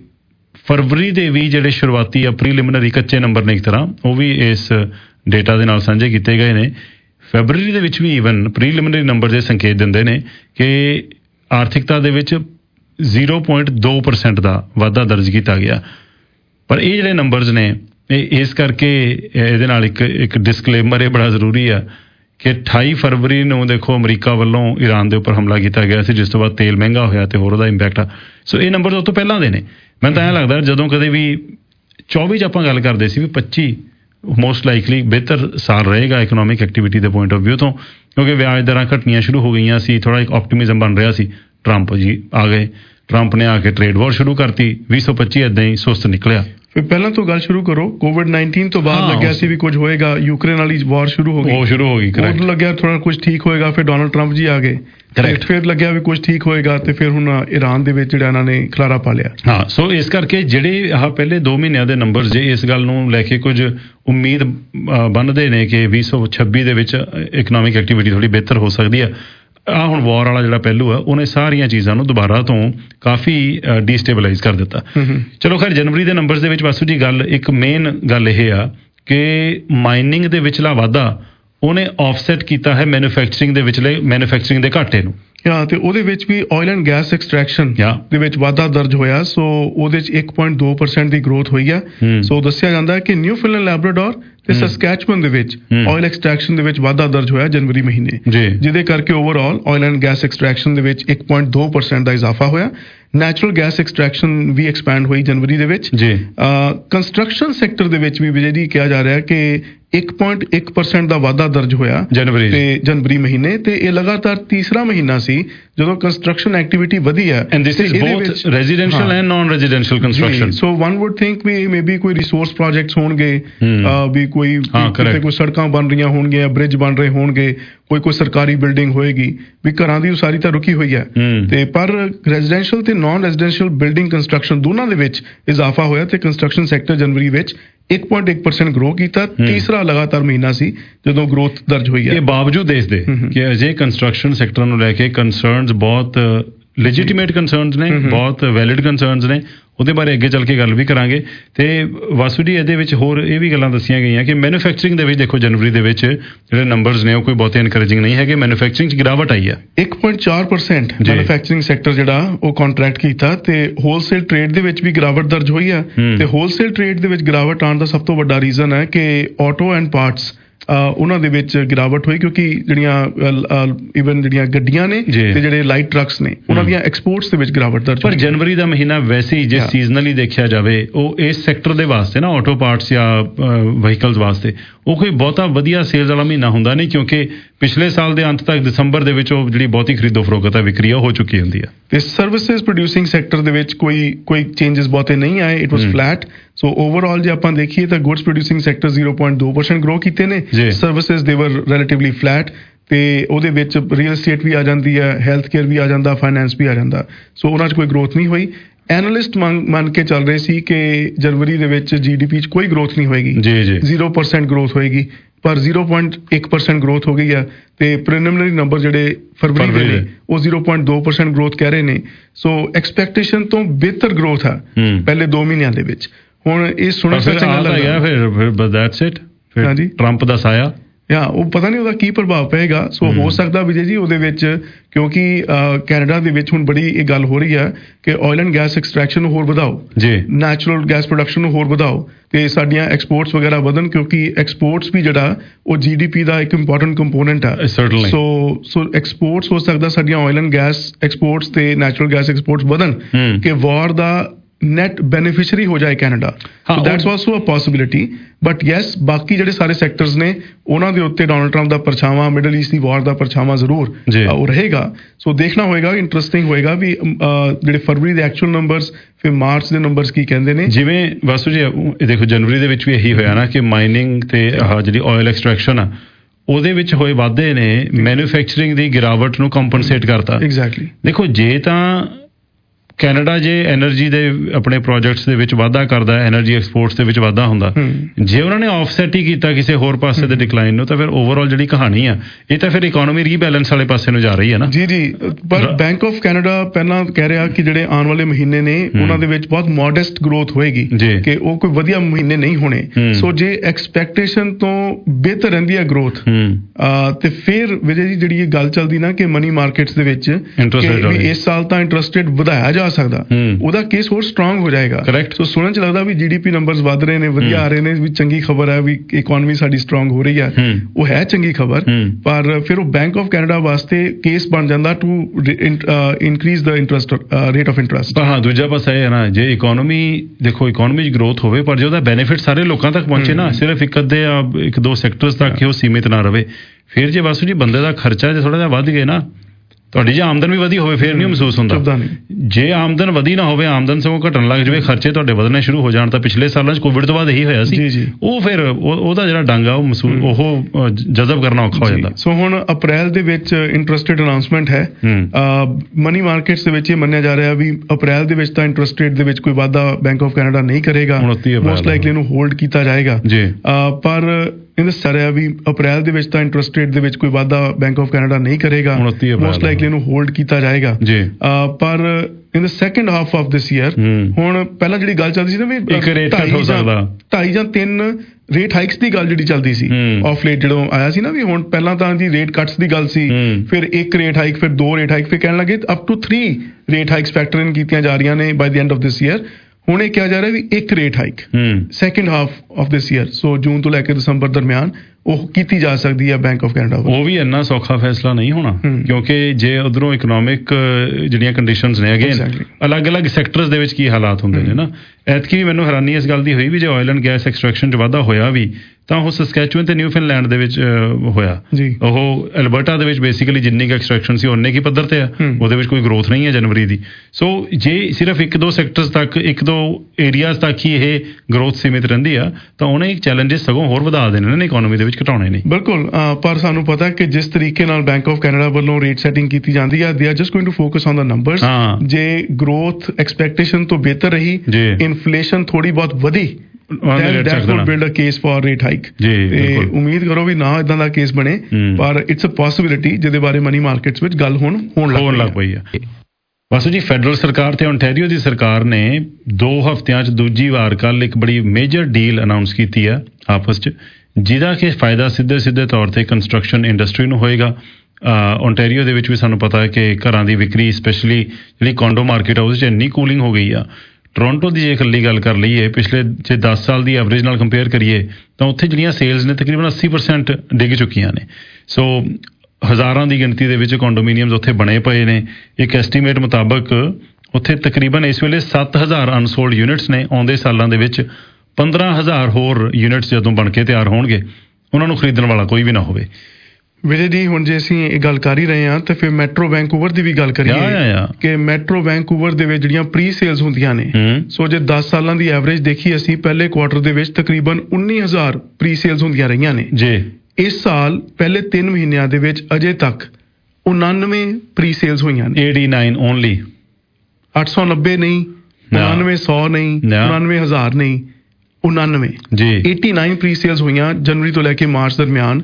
ਫਰਵਰੀ ਦੇ ਵੀ ਜਿਹੜੇ ਸ਼ੁਰੂਆਤੀ ਪ੍ਰੀਲਿਮਿਨਰੀ ਕੱਚੇ ਨੰਬਰ ਨੇ ਇੱਕ ਤਰ੍ਹਾਂ ਉਹ ਵੀ ਇਸ ਡੇਟਾ ਦੇ ਨਾਲ ਸਾਂਝੇ ਕੀਤੇ ਗਏ ਨੇ। ਫੈਬਰਵਰੀ ਦੇ ਵਿੱਚ ਵੀ ਈਵਨ ਪ੍ਰੀਲਿਮਿਨਰੀ ਨੰਬਰ ਦੇ ਸੰਕੇਤ ਦਿੰਦੇ ਨੇ ਕਿ ਆਰਥਿਕਤਾ ਦੇ ਵਿੱਚ ਜ਼ੀਰੋ ਪੁਆਇੰਟ ਦੋ ਪਰਸੈਂਟ ਦਾ ਵਾਧਾ ਦਰਜ ਕੀਤਾ ਗਿਆ। ਪਰ ਇਹ ਜਿਹੜੇ ਨੰਬਰਸ ਨੇ ਇਹ ਇਸ ਕਰਕੇ ਇਹਦੇ ਨਾਲ ਇੱਕ ਇੱਕ ਡਿਸਕਲੇਮਰ ਇਹ ਬੜਾ ਜ਼ਰੂਰੀ ਆ ਕਿ ਅਠਾਈ ਫਰਵਰੀ ਨੂੰ ਦੇਖੋ ਅਮਰੀਕਾ ਵੱਲੋਂ ਈਰਾਨ ਦੇ ਉੱਪਰ ਹਮਲਾ ਕੀਤਾ ਗਿਆ ਸੀ ਜਿਸ ਤੋਂ ਬਾਅਦ ਤੇਲ ਮਹਿੰਗਾ ਹੋਇਆ ਤੇ ਹੋਰ ਉਹਦਾ ਇੰਪੈਕਟ ਆ। ਸੋ ਇਹ ਨੰਬਰ ਉਸ ਤੋਂ ਪਹਿਲਾਂ ਦੇ ਨੇ। ਮੈਨੂੰ ਤਾਂ ਐਂ ਲੱਗਦਾ ਜਦੋਂ ਕਦੇ ਵੀ ਚੌਵੀ 'ਚ ਆਪਾਂ ਗੱਲ ਕਰਦੇ ਸੀ ਵੀ ਪੱਚੀ ਮੋਸਟ ਲਾਈਕਲੀ ਬਿਹਤਰ ਸਾਲ ਰਹੇਗਾ ਇਕਨੋਮਿਕ ਐਕਟੀਵਿਟੀ ਦੇ ਪੁਆਇੰਟ ਆਫ ਵਿਊ ਤੋਂ ਕਿਉਂਕਿ ਵਿਆਜ ਦਰਾਂ ਘਟਣੀਆਂ ਸ਼ੁਰੂ ਹੋ ਗਈਆਂ ਸੀ ਥੋੜ੍ਹਾ ਇੱਕ ਆਪਟੀਮਿਜ਼ਮ ਬਣ ਰਿਹਾ ਸੀ। ਟਰੰਪ ਜੀ ਆ ਗਏ ਟਰੰਪ ਨੇ ਆ ਕੇ ਟ੍ਰੇਡ ਵਾਰ ਸ਼ੁਰੂ ਕਰਤੀ ਵੀਹ ਸੌ ਪੱਚੀ ਏਦਾਂ ਹੀ ਸੁਸਤ ਨਿਕਲਿਆ। ਫਿਰ ਪਹਿਲਾਂ ਤੋਂ ਗੱਲ ਸ਼ੁਰੂ ਕਰੋ ਕੋਵਿਡ ਨਾਈਨਟੀਨ ਤੋਂ ਬਾਅਦ ਲੱਗਿਆ ਸੀ ਵੀ ਕੁਝ ਹੋਏਗਾ ਯੂਕਰੇਨ ਵਾਲੀ ਵਾਰ ਸ਼ੁਰੂ ਹੋ ਗਈ ਉਹ ਸ਼ੁਰੂ ਹੋ ਗਈ ਉਦੋਂ ਲੱਗਿਆ ਥੋੜਾ ਕੁਝ ਠੀਕ ਹੋਏਗਾ ਫਿਰ ਡੋਨਲਡ ਟਰੰਪ ਜੀ ਆ ਗਏ ਫਿਰ ਲੱਗਿਆ ਵੀ ਕੁਝ ਠੀਕ ਹੋਏਗਾ ਤੇ ਫਿਰ ਹੁਣ ਈਰਾਨ ਦੇ ਵਿੱਚ ਜਿਹੜਾ ਇਹਨਾਂ ਨੇ ਖਲਾਰਾ ਪਾ ਲਿਆ। ਹਾਂ ਸੋ ਇਸ ਕਰਕੇ ਜਿਹੜੇ ਆਹ ਪਹਿਲੇ ਦੋ ਮਹੀਨਿਆਂ ਦੇ ਨੰਬਰ ਜੇ ਇਸ ਗੱਲ ਨੂੰ ਲੈ ਕੇ ਕੁਝ ਉਮੀਦ ਬੰਨ੍ਹਦੇ ਨੇ ਕਿ ਵੀਹ ਸੌ ਛੱਬੀ ਦੇ ਵਿੱਚ ਇਕਨੋਮਿਕ ਐਕਟੀਵਿਟੀ ਥੋੜੀ ਬਿਹਤਰ ਹੋ ਸਕਦੀ ਆ। ਆਹ ਹੁਣ ਵਾਰ ਵਾਲਾ ਜਿਹੜਾ ਪਹਿਲੂ ਆ ਉਹਨੇ ਸਾਰੀਆਂ ਚੀਜ਼ਾਂ ਨੂੰ ਦੁਬਾਰਾ ਤੋਂ ਕਾਫੀ ਡੀਸਟੇਬਲਾਈਜ਼ ਕਰ ਦਿੱਤਾ। ਚਲੋ ਖੈਰ ਜਨਵਰੀ ਦੇ ਨੰਬਰਸ ਦੇ ਵਿੱਚ ਵਾਸੂ ਜੀ ਗੱਲ ਇੱਕ ਮੇਨ ਗੱਲ ਇਹ ਆ ਕਿ ਮਾਈਨਿੰਗ ਦੇ ਵਿਚਲਾ ਵਾਧਾ ਉਹਨੇ ਆਫਸੈਟ ਕੀਤਾ ਹੈ ਮੈਨੂਫੈਕਚਰਿੰਗ ਦੇ ਵਿਚਲੇ ਮੈਨੂਫੈਕਚਰਿੰਗ ਦੇ ਘਾਟੇ ਨੂੰ। ਹਾਂ, ਤੇ ਉਹਦੇ ਵਿੱਚ ਵੀ ਆਇਲ ਐਂਡ ਗੈਸ ਐਕਸਟ੍ਰੈਕਸ਼ਨ ਦੇ ਵਿੱਚ ਵਾਧਾ ਦਰਜ ਹੋਇਆ। ਸੋ ਉਹਦੇ ਚ ਇੱਕ ਪੁਆਇੰਟ ਦੋ ਪਰਸੈਂਟ ਦੀ ਗਰੋਥ ਹੋਈ ਆ। ਸੋ ਦੱਸਿਆ ਜਾਂਦਾ ਹੈ ਕਿ ਨਿਊਫਾਊਂਡਲੈਂਡ ਲੈਬਰਾਡੋਰ ਤੇ ਸਸਕੈਚੁਅਨ ਦੇ ਵਿੱਚ ਆਇਲ ਐਕਸਟ੍ਰੈਕਸ਼ਨ ਦੇ ਵਿੱਚ ਵਾਧਾ ਦਰਜ ਹੋਇਆ ਜਨਵਰੀ ਮਹੀਨੇ, ਜਿਹਦੇ ਕਰਕੇ overall oil and gas extraction ਦੇ ਵਿੱਚ ਇੱਕ ਪੁਆਇੰਟ ਦੋ ਪਰਸੈਂਟ ਦਾ ਇਜ਼ਾਫਾ ਹੋਇਆ। ਨੈਚੁਰਲ ਗੈਸ ਐਕਸਟ੍ਰੈਕਸ਼ਨ ਵੀ ਐਕਸਪੈਂਡ ਹੋਈ ਜਨਵਰੀ ਦੇ ਵਿੱਚ। ਕੰਸਟਰਕਸ਼ਨ ਸੈਕਟਰ ਦੇ ਵਿੱਚ ਵੀ ਵਿਜੇ ਜੀ ਕਿਹਾ ਜਾ ਰਿਹਾ ਕਿ ਇੱਕ ਪੁਆਇੰਟ ਇੱਕ ਪਰਸੈਂਟ ਦਾ ਵਾਧਾ ਦਰਜ ਹੋਇਆ ਜਨਵਰੀ ਤੇ ਜਨਵਰੀ ਮਹੀਨੇ, ਤੇ ਇਹ ਲਗਾਤਾਰ ਤੀਸਰਾ ਮਹੀਨਾ ਸੀ ਜਦੋਂ ਕੰਸਟਰਕਸ਼ਨ ਐਕਟੀਵਿਟੀ ਵਧੀ ਹੈ। And this is both residential and non residential construction. So one would think we maybe ਕੋਈ ਰਿਸੋਰਸ ਪ੍ਰੋਜੈਕਟਸ ਹੋਣਗੇ, ਵੀ ਕੋਈ ਕਿਤੇ ਕੋਈ ਸੜਕਾਂ ਬਣ ਰਹੀਆਂ ਹੋਣਗੀਆਂ, ਬ੍ਰਿਜ ਬਣ ਰਹੇ ਹੋਣਗੇ, ਕੋਈ ਕੋਈ ਸਰਕਾਰੀ ਬਿਲਡਿੰਗ ਹੋਏਗੀ, ਵੀ ਘਰਾਂ ਦੀ ਉਸਾਰੀ ਤਾਂ ਰੁਕੀ ਹੋਈ ਹੈ। ਤੇ ਪਰ ਰੈਜ਼ੀਡੈਂਸ਼ੀਅਲ ਤੇ ਨਾਨ ਰੈਜ਼ੀਡੈਂਸ਼ੀਅਲ ਬਿਲਡਿੰਗ ਕੰਸਟਰਕਸ਼ਨ ਦੋਨਾਂ ਦੇ ਵਿੱਚ ਇਜ਼ਾਫਾ ਹੋਇਆ ਤੇ ਕੰਸਟਰਕਸ਼ਨ ਸੈਕਟਰ ਜਨਵਰੀ ਵਿੱਚ ਇੱਕ ਪੁਆਇੰਟ ਇੱਕ ਪਰਸੈਂਟ ਗਰੋ ਕੀਤਾ। ਤੀਸਰਾ ਲਗਾਤਾਰ ਮਹੀਨਾ ਸੀ ਜਦੋਂ ਗਰੋਥ ਦਰਜ ਹੋਈ ਹੈ। ਇਹ ਬਾਵਜੂਦ ਦੇਖਦੇ ਕਿ ਅਜੇ ਕੰਸਟਰਕਸ਼ਨ ਸੈਕਟਰ ਨੂੰ ਲੈ ਕੇ ਕੰਸਰਨਸ ਬਹੁਤ ਲੈਜੀਟੀਮੇਟ ਕੰਸਰਨਸ ਨੇ, ਬਹੁਤ ਵੈਲਿਡ ਕੰਸਰਨਸ ਨੇ। ਉਹਦੇ ਬਾਰੇ ਅੱਗੇ ਚੱਲ ਕੇ ਗੱਲ ਵੀ ਕਰਾਂਗੇ। ਤੇ ਵਾਸੂ ਜੀ ਇਹਦੇ ਵਿੱਚ ਹੋਰ ਇਹ ਵੀ ਗੱਲਾਂ ਦੱਸੀਆਂ ਗਈਆਂ ਕਿ ਮੈਨੂਫੈਕਚਰਿੰਗ ਦੇ ਵਿੱਚ ਦੇਖੋ ਜਨਵਰੀ ਦੇ ਵਿੱਚ ਜਿਹੜੇ ਨੰਬਰਸ ਨੇ ਉਹ ਕੋਈ ਬਹੁਤੇ ਇਨਕਰੇਜਿੰਗ ਨਹੀਂ ਹੈਗੇ। ਮੈਨੂਫੈਕਚਰਿੰਗ 'ਚ ਗਿਰਾਵਟ ਆਈ ਹੈ ਇੱਕ ਪੁਆਇੰਟ ਚਾਰ ਪਰਸੈਂਟ ਮੈਨੂਫੈਕਚਰਿੰਗ ਸੈਕਟਰ ਜਿਹੜਾ ਉਹ ਕੰਟਰੈਕਟ ਕੀਤਾ, ਤੇ ਹੋਲਸੇਲ ਟ੍ਰੇਡ ਦੇ ਵਿੱਚ ਵੀ ਗਿਰਾਵਟ ਦਰਜ ਹੋਈ ਹੈ। ਤੇ ਹੋਲਸੇਲ ਟ੍ਰੇਡ ਦੇ ਵਿੱਚ ਗਿਰਾਵਟ ਆਉਣ ਦਾ ਸਭ ਤੋਂ ਵੱਡਾ ਰੀਜ਼ਨ ਹੈ ਕਿ ਆਟੋ ਐਂਡ ਪਾਰਟਸ ਉਹਨਾਂ ਦੇ ਵਿੱਚ ਗਿਰਾਵਟ ਹੋਈ, ਕਿਉਂਕਿ ਜਿਹੜੀਆਂ ਈਵਨ ਜਿਹੜੀਆਂ ਗੱਡੀਆਂ ਨੇ ਤੇ ਜਿਹੜੇ ਲਾਈਟ ਟਰੱਕਸ ਨੇ ਉਹਨਾਂ ਦੀਆਂ ਐਕਸਪੋਰਟਸ ਦੇ ਵਿੱਚ ਗਿਰਾਵਟ ਦਰਜ ਹੋਈ। ਪਰ ਜਨਵਰੀ ਦਾ ਮਹੀਨਾ ਵੈਸੇ ਹੀ ਜੇ ਸੀਜ਼ਨਲੀ ਦੇਖਿਆ ਜਾਵੇ ਉਹ ਇਸ ਸੈਕਟਰ ਦੇ ਵਾਸਤੇ ਨਾ, ਆਟੋ ਪਾਰਟਸ ਜਾਂ ਵਹੀਕਲਸ ਵਾਸਤੇ ਉਹ ਕੋਈ ਬਹੁਤਾ ਵਧੀਆ ਸੇਲਸ ਵਾਲਾ ਮਹੀਨਾ ਹੁੰਦਾ ਨਹੀਂ, ਕਿਉਂਕਿ ਪਿਛਲੇ ਸਾਲ ਦੇ ਅੰਤ ਤੱਕ ਦਸੰਬਰ ਦੇ ਵਿੱਚ ਉਹ ਜਿਹੜੀ ਬਹੁਤੀ ਖਰੀਦੋ ਫਰੋਖਤ ਹੈ ਵਿਕਰੀ ਹੋ ਚੁੱਕੀ ਹੁੰਦੀ ਹੈ। ਤੇ ਸਰਵਿਸਿਜ਼ ਪ੍ਰੋਡਿਊਸਿੰਗ ਸੈਕਟਰ ਦੇ ਵਿੱਚ ਕੋਈ ਕੋਈ ਚੇਂਜਸ ਬਹੁਤੇ ਨਹੀਂ ਆਏ। It was flat. So overall ਜੇ ਆਪਾਂ ਦੇਖੀਏ ਤਾਂ goods producing sector zero point ਦੋ ਪਰਸੈਂਟ ਗਰੋ ਕੀਤੇ ਨੇ, ਸਰਵਿਸਿਜ਼ ਦੇ ਵਰ ਰਿਲੇਟਿਵਲੀ ਫਲੈਟ, ਤੇ ਉਹਦੇ ਵਿੱਚ ਰੀਅਲ ਏਸਟੇਟ ਵੀ ਆ ਜਾਂਦੀ ਹੈ, ਹੈਲਥ ਕੇਅਰ ਵੀ ਆ ਜਾਂਦਾ, ਫਾਈਨੈਂਸ ਵੀ ਆ ਜਾਂਦਾ। ਸੋ ਉਹਨਾਂ 'ਚ ਕੋਈ ਗਰੋਥ ਨਹੀਂ ਹੋਈ। ਐਨਾਲਿਸਟ ਮੰਨ ਕੇ ਚੱਲ ਰਹੇ ਸੀ ਕਿ ਜਨਵਰੀ ਦੇ ਵਿੱਚ ਜੀਡੀਪੀ 'ਚ ਕੋਈ ਗਰੋਥ ਨਹੀਂ ਹੋਏਗੀ, ਜ਼ੀਰੋ ਪਰਸੈਂਟ ਗਰੋਥ ਹੋਏਗੀ, ਪਰ ਜ਼ੀਰੋ ਪੁਆਇੰਟ ਇੱਕ ਪਰਸੈਂਟ ਗਰੋਥ ਹੋ ਗਈ ਆ। ਤੇ ਪ੍ਰੀਲਿਮਿਨਰੀ ਨੰਬਰ ਜਿਹੜੇ ਫਰਵਰੀ ਦੇ ਨੇ ਉਹ ਜ਼ੀਰੋ ਪੁਆਇੰਟ ਦੋ ਪਰਸੈਂਟ ਗਰੋਥ ਕਹਿ ਰਹੇ ਨੇ। ਸੋ ਐਕਸਪੈਕਟੇਸ਼ਨ ਤੋਂ ਬਿਹਤਰ ਗਰੋਥ ਆ ਪਹਿਲੇ ਦੋ ਮਹੀਨਿਆਂ ਦੇ ਵਿੱਚ। ਹੁਣ ਇਹ ਸੁਣਨ ਚ ਚੰਗਾ ਲੱਗਦਾ ਫਿਰ ਫਿਰ ਦੈਟਸ ਇਟ। ਫਿਰ ਟਰੰਪ ਦਾ ਸਾਇਆ ਜਾਂ ਉਹ ਪਤਾ ਨਹੀਂ ਉਹਦਾ ਕੀ ਪ੍ਰਭਾਵ ਪਏਗਾ। ਸੋ ਹੋ ਸਕਦਾ ਵਿਜੇ ਜੀ ਉਹਦੇ ਵਿੱਚ, ਕਿਉਂਕਿ ਕੈਨੇਡਾ ਦੇ ਵਿੱਚ ਹੁਣ ਬੜੀ ਇਹ ਗੱਲ ਹੋ ਰਹੀ ਹੈ ਕਿ ਆਇਲ ਐਂਡ ਗੈਸ ਐਕਸਟ੍ਰੈਕਸ਼ਨ ਨੂੰ ਹੋਰ ਵਧਾਓ, ਨੈਚੁਰਲ ਗੈਸ ਪ੍ਰੋਡਕਸ਼ਨ ਨੂੰ ਹੋਰ ਵਧਾਓ, ਤੇ ਸਾਡੀਆਂ ਐਕਸਪੋਰਟਸ ਵਗੈਰਾ ਵਧਣ, ਕਿਉਂਕਿ ਐਕਸਪੋਰਟਸ ਵੀ ਜਿਹੜਾ ਉਹ ਜੀਡੀਪੀ ਦਾ ਇੱਕ ਇੰਪੋਰਟੈਂਟ ਕੰਪੋਨੈਂਟ ਆ। ਸੋ ਸੋ ਐਕਸਪੋਰਟਸ ਹੋ ਸਕਦਾ ਸਾਡੀਆਂ ਆਇਲ ਐਂਡ ਗੈਸ ਐਕਸਪੋਰਟਸ ਤੇ ਨੈਚੁਰਲ ਗੈਸ ਐਕਸਪੋਰਟਸ ਵਧਣ ਕਿ ਵਾਰ ਦਾ ਨੈਟ ਬੈਨੀਫਿਸ਼ਰੀ ਹੋ ਜਾਏ Canada. So that's also a possibility. But yes, ਬਾਕੀ ਜਿਹੜੇ ਸਾਰੇ ਸੈਕਟਰਸ ਨੇ ਉਹਨਾਂ ਦੇ ਉੱਤੇ ਡੋਨਲਡ ਟਰੰਪ ਦਾ ਪਰਛਾਵਾਂ, ਮਿਡਲ ਈਸਟ ਦੀ ਵਾਰ ਦਾ ਪਰਛਾਵਾਂ ਜ਼ਰੂਰ ਉਹ ਰਹੇਗਾ। ਸੋ ਦੇਖਣਾ ਹੋਏਗਾ, ਇੰਟਰਸਟਿੰਗ ਹੋਏਗਾ ਵੀ ਜਿਹੜੇ ਫਰਵਰੀ ਦੇ ਐਕਚੁਅਲ ਨੰਬਰਸ ਫਿਰ ਮਾਰਚ ਦੇ ਨੰਬਰਸ ਕੀ ਕਹਿੰਦੇ ਨੇ। ਜਿਵੇਂ ਵਾਸੂ ਜੀ ਦੇਖੋ ਜਨਵਰੀ ਦੇ ਵਿੱਚ ਵੀ ਇਹੀ ਹੋਇਆ ਨਾ ਕਿ ਮਾਈਨਿੰਗ ਤੇ ਜਿਹੜੀ ਆਇਲ ਐਕਸਟ੍ਰੈਕਸ਼ਨ ਆ ਉਹਦੇ ਵਿੱਚ ਹੋਏ ਵਾਧੇ ਨੇ ਮੈਨੂਫੈਕਚਰਿੰਗ ਦੀ ਗਿਰਾਵਟ ਨੂੰ ਕੰਪਨਸੇਟ ਕਰਤਾ। ਐਗਜ਼ੈਕਟਲੀ। ਦੇਖੋ ਜੇ ਤਾਂ ਕੈਨੇਡਾ ਜੇ ਐਨਰਜੀ ਦੇ ਆਪਣੇ ਪ੍ਰੋਜੈਕਟਸ ਦੇ ਵਿੱਚ ਵਾਧਾ ਕਰਦਾ, ਐਨਰਜੀ ਐਕਸਪੋਰਟਸ ਦੇ ਵਿੱਚ ਵਾਧਾ ਹੁੰਦਾ, ਜੇ ਉਹਨਾਂ ਨੇ ਆਫਸੈਟ ਹੀ ਕੀਤਾ ਕਿਸੇ ਹੋਰ ਪਾਸੇ ਦੇ ਡਿਕਲਾਈਨ ਨੂੰ, ਤਾਂ ਫਿਰ ਓਵਰਆਲ ਜਿਹੜੀ ਕਹਾਣੀ ਆ ਇਹ ਤਾਂ ਫਿਰ ਇਕਨੋਮੀ ਰੀਬੈਲੈਂਸ ਵਾਲੇ ਪਾਸੇ ਨੂੰ ਜਾ ਰਹੀ ਹੈ ਨਾ। ਜੀ ਜੀ। ਪਰ ਬੈਂਕ ਆਫ ਕੈਨੇਡਾ ਪਹਿਲਾਂ ਕਹਿ ਰਿਹਾ ਕਿ ਜਿਹੜੇ ਆਉਣ ਵਾਲੇ ਮਹੀਨੇ ਨੇ ਉਹਨਾਂ ਦੇ ਵਿੱਚ ਬਹੁਤ ਮੋਡੈਸਟ ਗਰੋਥ ਹੋਏਗੀ, ਕਿ ਉਹ ਕੋਈ ਵਧੀਆ ਮਹੀਨੇ ਨਹੀਂ ਹੋਣੇ। ਸੋ ਜੇ ਐਕਸਪੈਕਟੇਸ਼ਨ ਤੋਂ ਬਿਹਤਰ ਰਹਿੰਦੀ ਹੈ ਗਰੋਥ, ਤੇ ਫਿਰ ਵਿਜੇ ਜੀ ਜਿਹੜੀ ਇਹ ਗੱਲ ਚੱਲਦੀ ਨਾ ਕਿ ਮਨੀ ਮਾਰਕੀਟਸ ਦੇ ਵਿੱਚ ਇਸ ਸਾਲ ਤਾਂ ਇੰਟਰਸਟ ਰੇਟ ਵਧਾਇਆ ਜਾ ਸਕਦਾ, ਉਹਦਾ ਕੇਸ ਹੋਰ ਸਟਰੋਂਗ ਹੋ ਜਾਏਗਾ। ਸੋ ਸੁਣਨ ਚ ਲੱਗਦਾ ਵੀ ਜੀਡੀਪੀ ਨੰਬਰਸ ਵੱਧ ਰਹੇ ਨੇ, ਵਧੀਆ ਆ ਰਹੇ ਨੇ, ਵੀ ਚੰਗੀ ਖਬਰ ਹੈ ਵੀ ਇਕਨੋਮੀ ਸਾਡੀ ਸਟਰੋਂਗ ਹੋ ਰਹੀ ਹੈ, ਉਹ ਹੈ ਚੰਗੀ ਖਬਰ। ਪਰ ਫਿਰ ਉਹ ਬੈਂਕ ਆਫ ਕੈਨੇਡਾ ਵਾਸਤੇ ਕੇਸ ਬਣ ਜਾਂਦਾ to increase the interest rate of interest. ਹਾਂ, ਦੂਜਾ ਪਾਸਾ ਇਹ ਹੈ ਨਾ, ਜੇ ਇਕਨੋਮੀ ਦੇਖੋ ਇਕਨੋਮੀ ਚ ਗਰੋਥ ਹੋਵੇ ਪਰ ਜੇ ਉਹਦਾ ਬੈਨੀਫਿਟ ਸਾਰੇ ਲੋਕਾਂ ਤੱਕ ਪਹੁੰਚੇ ਨਾ, ਸਿਰਫ ਇੱਕ ਅੱਧੇ ਜਾਂ ਇੱਕ ਦੋ ਸੈਕਟਰਸ ਤੱਕ ਹੀ ਉਹ ਸੀਮਿਤ ਨਾ ਰਵੇ, ਫਿਰ ਜੇ ਵਾਸੂ ਜੀ ਬੰਦੇ ਦਾ ਖਰਚਾ ਜੇ ਥੋੜਾ ਜਿਹਾ ਵੱਧ ਗਿਆ ਨਾ, ਤੁਹਾਡੀ ਜੇ ਆਮਦਨ ਵੀ ਵਧੀ ਹੋਵੇ ਫਿਰ ਨਹੀਂ ਮਹਿਸੂਸ ਹੁੰਦਾ। ਜੇ ਆਮਦਨ ਵਧੀ ਨਾ ਹੋਵੇ, ਆਮਦਨ ਸਗੋਂ ਘਟਣ ਲੱਗ ਜਾਵੇ, ਖਰਚੇ ਤੁਹਾਡੇ ਵਧਣੇ ਸ਼ੁਰੂ ਹੋ ਜਾਣ, ਤਾਂ ਪਿਛਲੇ ਸਾਲਾਂ 'ਚ ਕੋਵਿਡ ਤੋਂ ਬਾਅਦ ਇਹੀ ਹੋਇਆ ਸੀ। ਉਹ ਫਿਰ ਉਹਦਾ ਜਿਹੜਾ ਡੰਗ ਆ ਉਹ ਮਹਿਸੂਸ ਉਹ ਜਜ਼ਬ ਕਰਨਾ ਔਖਾ ਹੋ ਜਾਂਦਾ। ਸੋ ਹੁਣ ਅਪ੍ਰੈਲ ਦੇ ਵਿੱਚ ਇੰਟਰਸਟ ਰੇਟ ਅਨਾਉਂਸਮੈਂਟ ਹੈ। ਮਨੀ ਮਾਰਕੀਟਸ ਦੇ ਵਿੱਚ ਇਹ ਮੰਨਿਆ ਜਾ ਰਿਹਾ ਵੀ ਅਪ੍ਰੈਲ ਦੇ ਵਿੱਚ ਤਾਂ ਇੰਟਰਸਟ ਰੇਟ ਦੇ ਵਿੱਚ ਕੋਈ ਵਾਧਾ ਬੈਂਕ ਆਫ ਕੈਨੇਡਾ ਨਹੀਂ ਕਰੇਗਾ, ਮੋਸਟ ਲਾਈਕਲੀ ਇਹਨੂੰ ਹੋਲਡ ਕੀਤਾ ਜਾਏਗਾ। ਪਰ ਇਹ ਦੱਸਿਆ ਰਿਹਾ ਵੀ ਅਪ੍ਰੈਲ ਦੇ ਵਿੱਚ ਤਾਂ ਇੰਟਰਸਟ ਰੇਟ ਦੇ ਵਿੱਚ ਕੋਈ ਵਾਧਾ ਬੈਂਕ ਆਫ ਕੈਨੇਡਾ ਨਹੀਂ ਕਰੇਗਾ, ਮੋਸਟ ਲਾਈਕਲੀ ਇਹਨੂੰ ਹੋਲਡ ਕੀਤਾ ਜਾਏਗਾ। ਪਰ in the second half of this year, ਹੁਣ ਪਹਿਲਾਂ ਜਿਹੜੀ ਗੱਲ ਚੱਲਦੀ ਸੀ ਨਾ ਵੀ ਢਾਈ ਜਾਂ ਤਿੰਨ ਰੇਟ ਹਾਈਕਸ ਦੀ ਗੱਲ ਜਿਹੜੀ ਚੱਲਦੀ ਸੀ ਆਫ ਲੇਟ ਜਦੋਂ ਆਇਆ ਸੀ ਨਾ ਵੀ ਹੁਣ ਪਹਿਲਾਂ ਤਾਂ ਜੀ ਰੇਟ ਕੱਟਸ ਦੀ ਗੱਲ ਸੀ, ਫਿਰ ਇੱਕ ਰੇਟ ਹਾਈਕ, ਫਿਰ ਦੋ ਰੇਟ ਹਾਈਕ, ਫਿਰ ਕਹਿਣ ਲੱਗੇ up to three rate hikes factor in ਕੀਤੀਆਂ ਜਾ ਰਹੀਆਂ ਨੇ by the end of this year. ਹੁਣ ਇਹ ਕਿਹਾ ਜਾ ਰਿਹਾ ਵੀ ਇੱਕ rate hike second half of this year, so June ਤੋਂ ਲੈ ਕੇ ਦਸੰਬਰ ਦਰਮਿਆਨ ਉਹ ਕੀਤੀ ਜਾ ਸਕਦੀ ਹੈ ਬੈਂਕ ਆਫ ਕੈਨੇਡਾ ਵੱਲੋਂ। ਉਹ ਵੀ ਇੰਨਾ ਸੌਖਾ ਫੈਸਲਾ ਨਹੀਂ ਹੋਣਾ, ਕਿਉਂਕਿ ਜੇ ਉਧਰੋਂ ਇਕਨੋਮਿਕ ਜਿਹੜੀਆਂ ਕੰਡੀਸ਼ਨਸ ਨੇ ਅਗੇਨ ਅਲੱਗ-ਅਲੱਗ ਸੈਕਟਰਸ ਦੇ ਵਿੱਚ ਕੀ ਹਾਲਾਤ ਹੁੰਦੇ ਨੇ ਨਾ। ਐਤਕੀ ਵੀ ਮੈਨੂੰ ਹੈਰਾਨੀ ਇਸ ਗੱਲ ਦੀ ਹੋਈ ਵੀ ਜੇ ਆਇਲ ਐਂਡ ਗੈਸ ਐਕਸਟ੍ਰੈਕਸ਼ਨ 'ਚ ਵਾਧਾ ਹੋਇਆ ਵੀ ਤਾਂ ਉਹ ਸਸਕੈਚੁਅਨ ਤੇ ਨਿਊਫਿਨਲੈਂਡ ਦੇ ਵਿੱਚ ਹੋਇਆ। ਉਹ ਐਲਬਰਟਾ ਦੇ ਵਿੱਚ ਬੇਸਿਕਲੀ ਜਿੰਨੀ ਕੁ ਐਕਸਟ੍ਰੈਕਸ਼ਨ ਸੀ ਉਨੇ ਕੀ ਪੱਧਰ ਤੇ ਆ, ਉਹਦੇ ਵਿੱਚ ਕੋਈ ਗਰੋਥ ਨਹੀਂ ਹੈ ਜਨਵਰੀ ਦੀ। ਸੋ ਜੇ ਸਿਰਫ ਇੱਕ ਦੋ ਸੈਕਟਰਸ ਤੱਕ, ਇੱਕ ਦੋ ਏਰੀਆਜ਼ ਤੱਕ ਹੀ ਇਹ ਗਰੋਥ ਸੀਮਿਤ ਰਹਿੰਦੀ ਆ ਤਾਂ ਉਹਨੇ ਇੱਕ ਚੈਲੰਜਸ ਸਗੋਂ ਹੋਰ ਵਧਾ ਦੇਣੇ ਨੇ ਇਕਨੋਮੀ ਦੇ ਵਿੱਚ, ਘਟਾਉਣੇ ਨਹੀਂ। ਬਿਲਕੁਲ, ਪਰ ਸਾਨੂੰ ਪਤਾ ਕਿ ਜਿਸ ਤਰੀਕੇ ਨਾਲ ਬੈਂਕ ਆਫ ਕੈਨੇਡਾ ਵੱਲੋਂ ਰੇਟ ਸੈਟਿੰਗ ਕੀਤੀ ਜਾਂਦੀ ਹੈ, they are just going to focus on the numbers. ਜੇ ਗਰੋਥ ਐਕਸਪੈਕਟੇਸ਼ਨ ਤੋਂ ਬਿਹਤਰ ਰਹੀ, ਇਨਫਲੇਸ਼ਨ ਥੋੜੀ ਬਹੁਤ ਵਧੀ, then that would build a case for rate hike। ਤੇ ਉਮੀਦ ਕਰੋ ਵੀ ਨਾ ਇਦਾਂ ਦਾ ਕੇਸ ਬਣੇ, ਪਰ ਇਟਸ ਅ ਪੋਸਿਬਿਲਿਟੀ ਜਿਹਦੇ ਬਾਰੇ ਮਨੀ ਮਾਰਕੀਟਸ ਵਿੱਚ ਗੱਲ ਹੁਣ ਹੋਣ ਲੱਗ ਪਈ ਹੈ। ਬਸ ਜੀ, ਫੈਡਰਲ ਸਰਕਾਰ ਤੇ ਓਨਟਾਰੀਓ ਦੀ ਸਰਕਾਰ ਨੇ ਦੋ ਹਫ਼ਤਿਆਂ 'ਚ ਦੂਜੀ ਵਾਰ ਕੱਲ ਇੱਕ ਬੜੀ ਮੇਜਰ ਡੀਲ ਅਨਾਉਂਸ ਕੀਤੀ ਆ ਆਪਸ 'ਚ, ਜਿਹਦਾ ਕਿ ਫਾਇਦਾ ਸਿੱਧੇ ਸਿੱਧੇ ਤੌਰ ਤੇ ਕੰਸਟਰਕਸ਼ਨ ਇੰਡਸਟਰੀ ਨੂੰ ਹੋਏਗਾ। ਓਨਟਾਰੀਓ ਦੇ ਵਿੱਚ ਵੀ ਸਾਨੂੰ ਪਤਾ ਹੈ ਕਿ ਘਰਾਂ ਦੀ ਵਿਕਰੀ, ਸਪੈਸ਼ਲੀ ਜਿਹੜੀ ਕੋਂਡੋ ਮਾਰਕੀਟ ਆ ਉਹਦੇ 'ਚ ਇੰਨੀ ਕੂਲਿੰਗ ਹੋ ਗਈ ਆ। ਟੋਰੰਟੋ ਦੀ ਜੇ ਇਕੱਲੀ ਗੱਲ ਕਰ ਲਈਏ, ਪਿਛਲੇ ਜੇ ਦਸ ਸਾਲ ਦੀ ਐਵਰੇਜ ਨਾਲ ਕੰਪੇਅਰ ਕਰੀਏ ਤਾਂ ਉੱਥੇ ਜਿਹੜੀਆਂ ਸੇਲਸ ਨੇ ਤਕਰੀਬਨ ਅੱਸੀ ਪਰਸੈਂਟ ਡਿੱਗ ਚੁੱਕੀਆਂ ਨੇ। ਸੋ ਹਜ਼ਾਰਾਂ ਦੀ ਗਿਣਤੀ ਦੇ ਵਿੱਚ ਕੰਡੋਮੀਨੀਅਮਸ ਉੱਥੇ ਬਣੇ ਪਏ ਨੇ। ਇੱਕ ਐਸਟੀਮੇਟ ਮੁਤਾਬਕ ਉੱਥੇ ਤਕਰੀਬਨ ਇਸ ਵੇਲੇ ਸੱਤ ਹਜ਼ਾਰ ਅਨਸੋਲਡ ਯੂਨਿਟਸ ਨੇ। ਆਉਂਦੇ ਸਾਲਾਂ ਦੇ ਵਿੱਚ ਪੰਦਰਾਂ ਹਜ਼ਾਰ ਹੋਰ ਯੂਨਿਟਸ ਜਦੋਂ ਬਣ ਕੇ ਤਿਆਰ ਹੋਣਗੇ, ਉਹਨਾਂ ਨੂੰ ਖਰੀਦਣ ਵਾਲਾ ਕੋਈ ਵੀ ਨਾ ਹੋਵੇ। ਵਿਜੇ ਜੀ, ਹੁਣ ਜੇ ਅਸੀਂ ਇਹ ਗੱਲ ਕਰ ਹੀ ਰਹੇ ਹਾਂ ਤਾਂ ਫਿਰ ਮੈਟਰੋ ਵੈਂਕੂਵਰ ਦੀ ਵੀ ਗੱਲ ਕਰੀਏ ਕਿ ਮੈਟਰੋ ਵੈਂਕੂਵਰ ਦੇ ਵਿੱਚ ਜਿਹੜੀਆਂ ਪ੍ਰੀ ਸੇਲਸ ਹੁੰਦੀਆਂ ਨੇ, ਸੋ ਜੇ ਦਸ ਸਾਲਾਂ ਦੀ ਐਵਰੇਜ ਦੇਖੀ ਅਸੀਂ, ਪਹਿਲੇ ਕੁਆਟਰ ਦੇ ਵਿੱਚ ਤਕਰੀਬਨ ਉੱਨੀ ਹਜ਼ਾਰ ਪ੍ਰੀ ਸੇਲਸ ਹੁੰਦੀਆਂ ਰਹੀਆਂ ਨੇ ਜੀ। ਇਸ ਸਾਲ ਪਹਿਲੇ ਤਿੰਨ ਮਹੀਨਿਆਂ ਦੇ ਵਿੱਚ ਅਜੇ ਤੱਕ ਉਨਾਨਵੇਂ ਪ੍ਰੀ ਸੇਲਸ ਹੋਈਆਂ ਨੇ। ਉਨਾਸੀ ਓਨਲੀ, ਅੱਠ ਸੌ ਨੱਬੇ ਨਹੀਂ, ਉਨਾਨਵੇਂ ਸੌ ਨਹੀਂ, ਉਨਾਨਵੇਂ ਹਜ਼ਾਰ ਨਹੀਂ, ਉਨਾਨਵੇਂ ਜੀ ਨੜਿਨਵੇਂ ਪ੍ਰੀ ਸੇਲਸ ਹੋਈਆਂ ਜਨਵਰੀ ਤੋਂ ਲੈ ਕੇ ਮਾਰਚ ਦਰਮਿਆਨ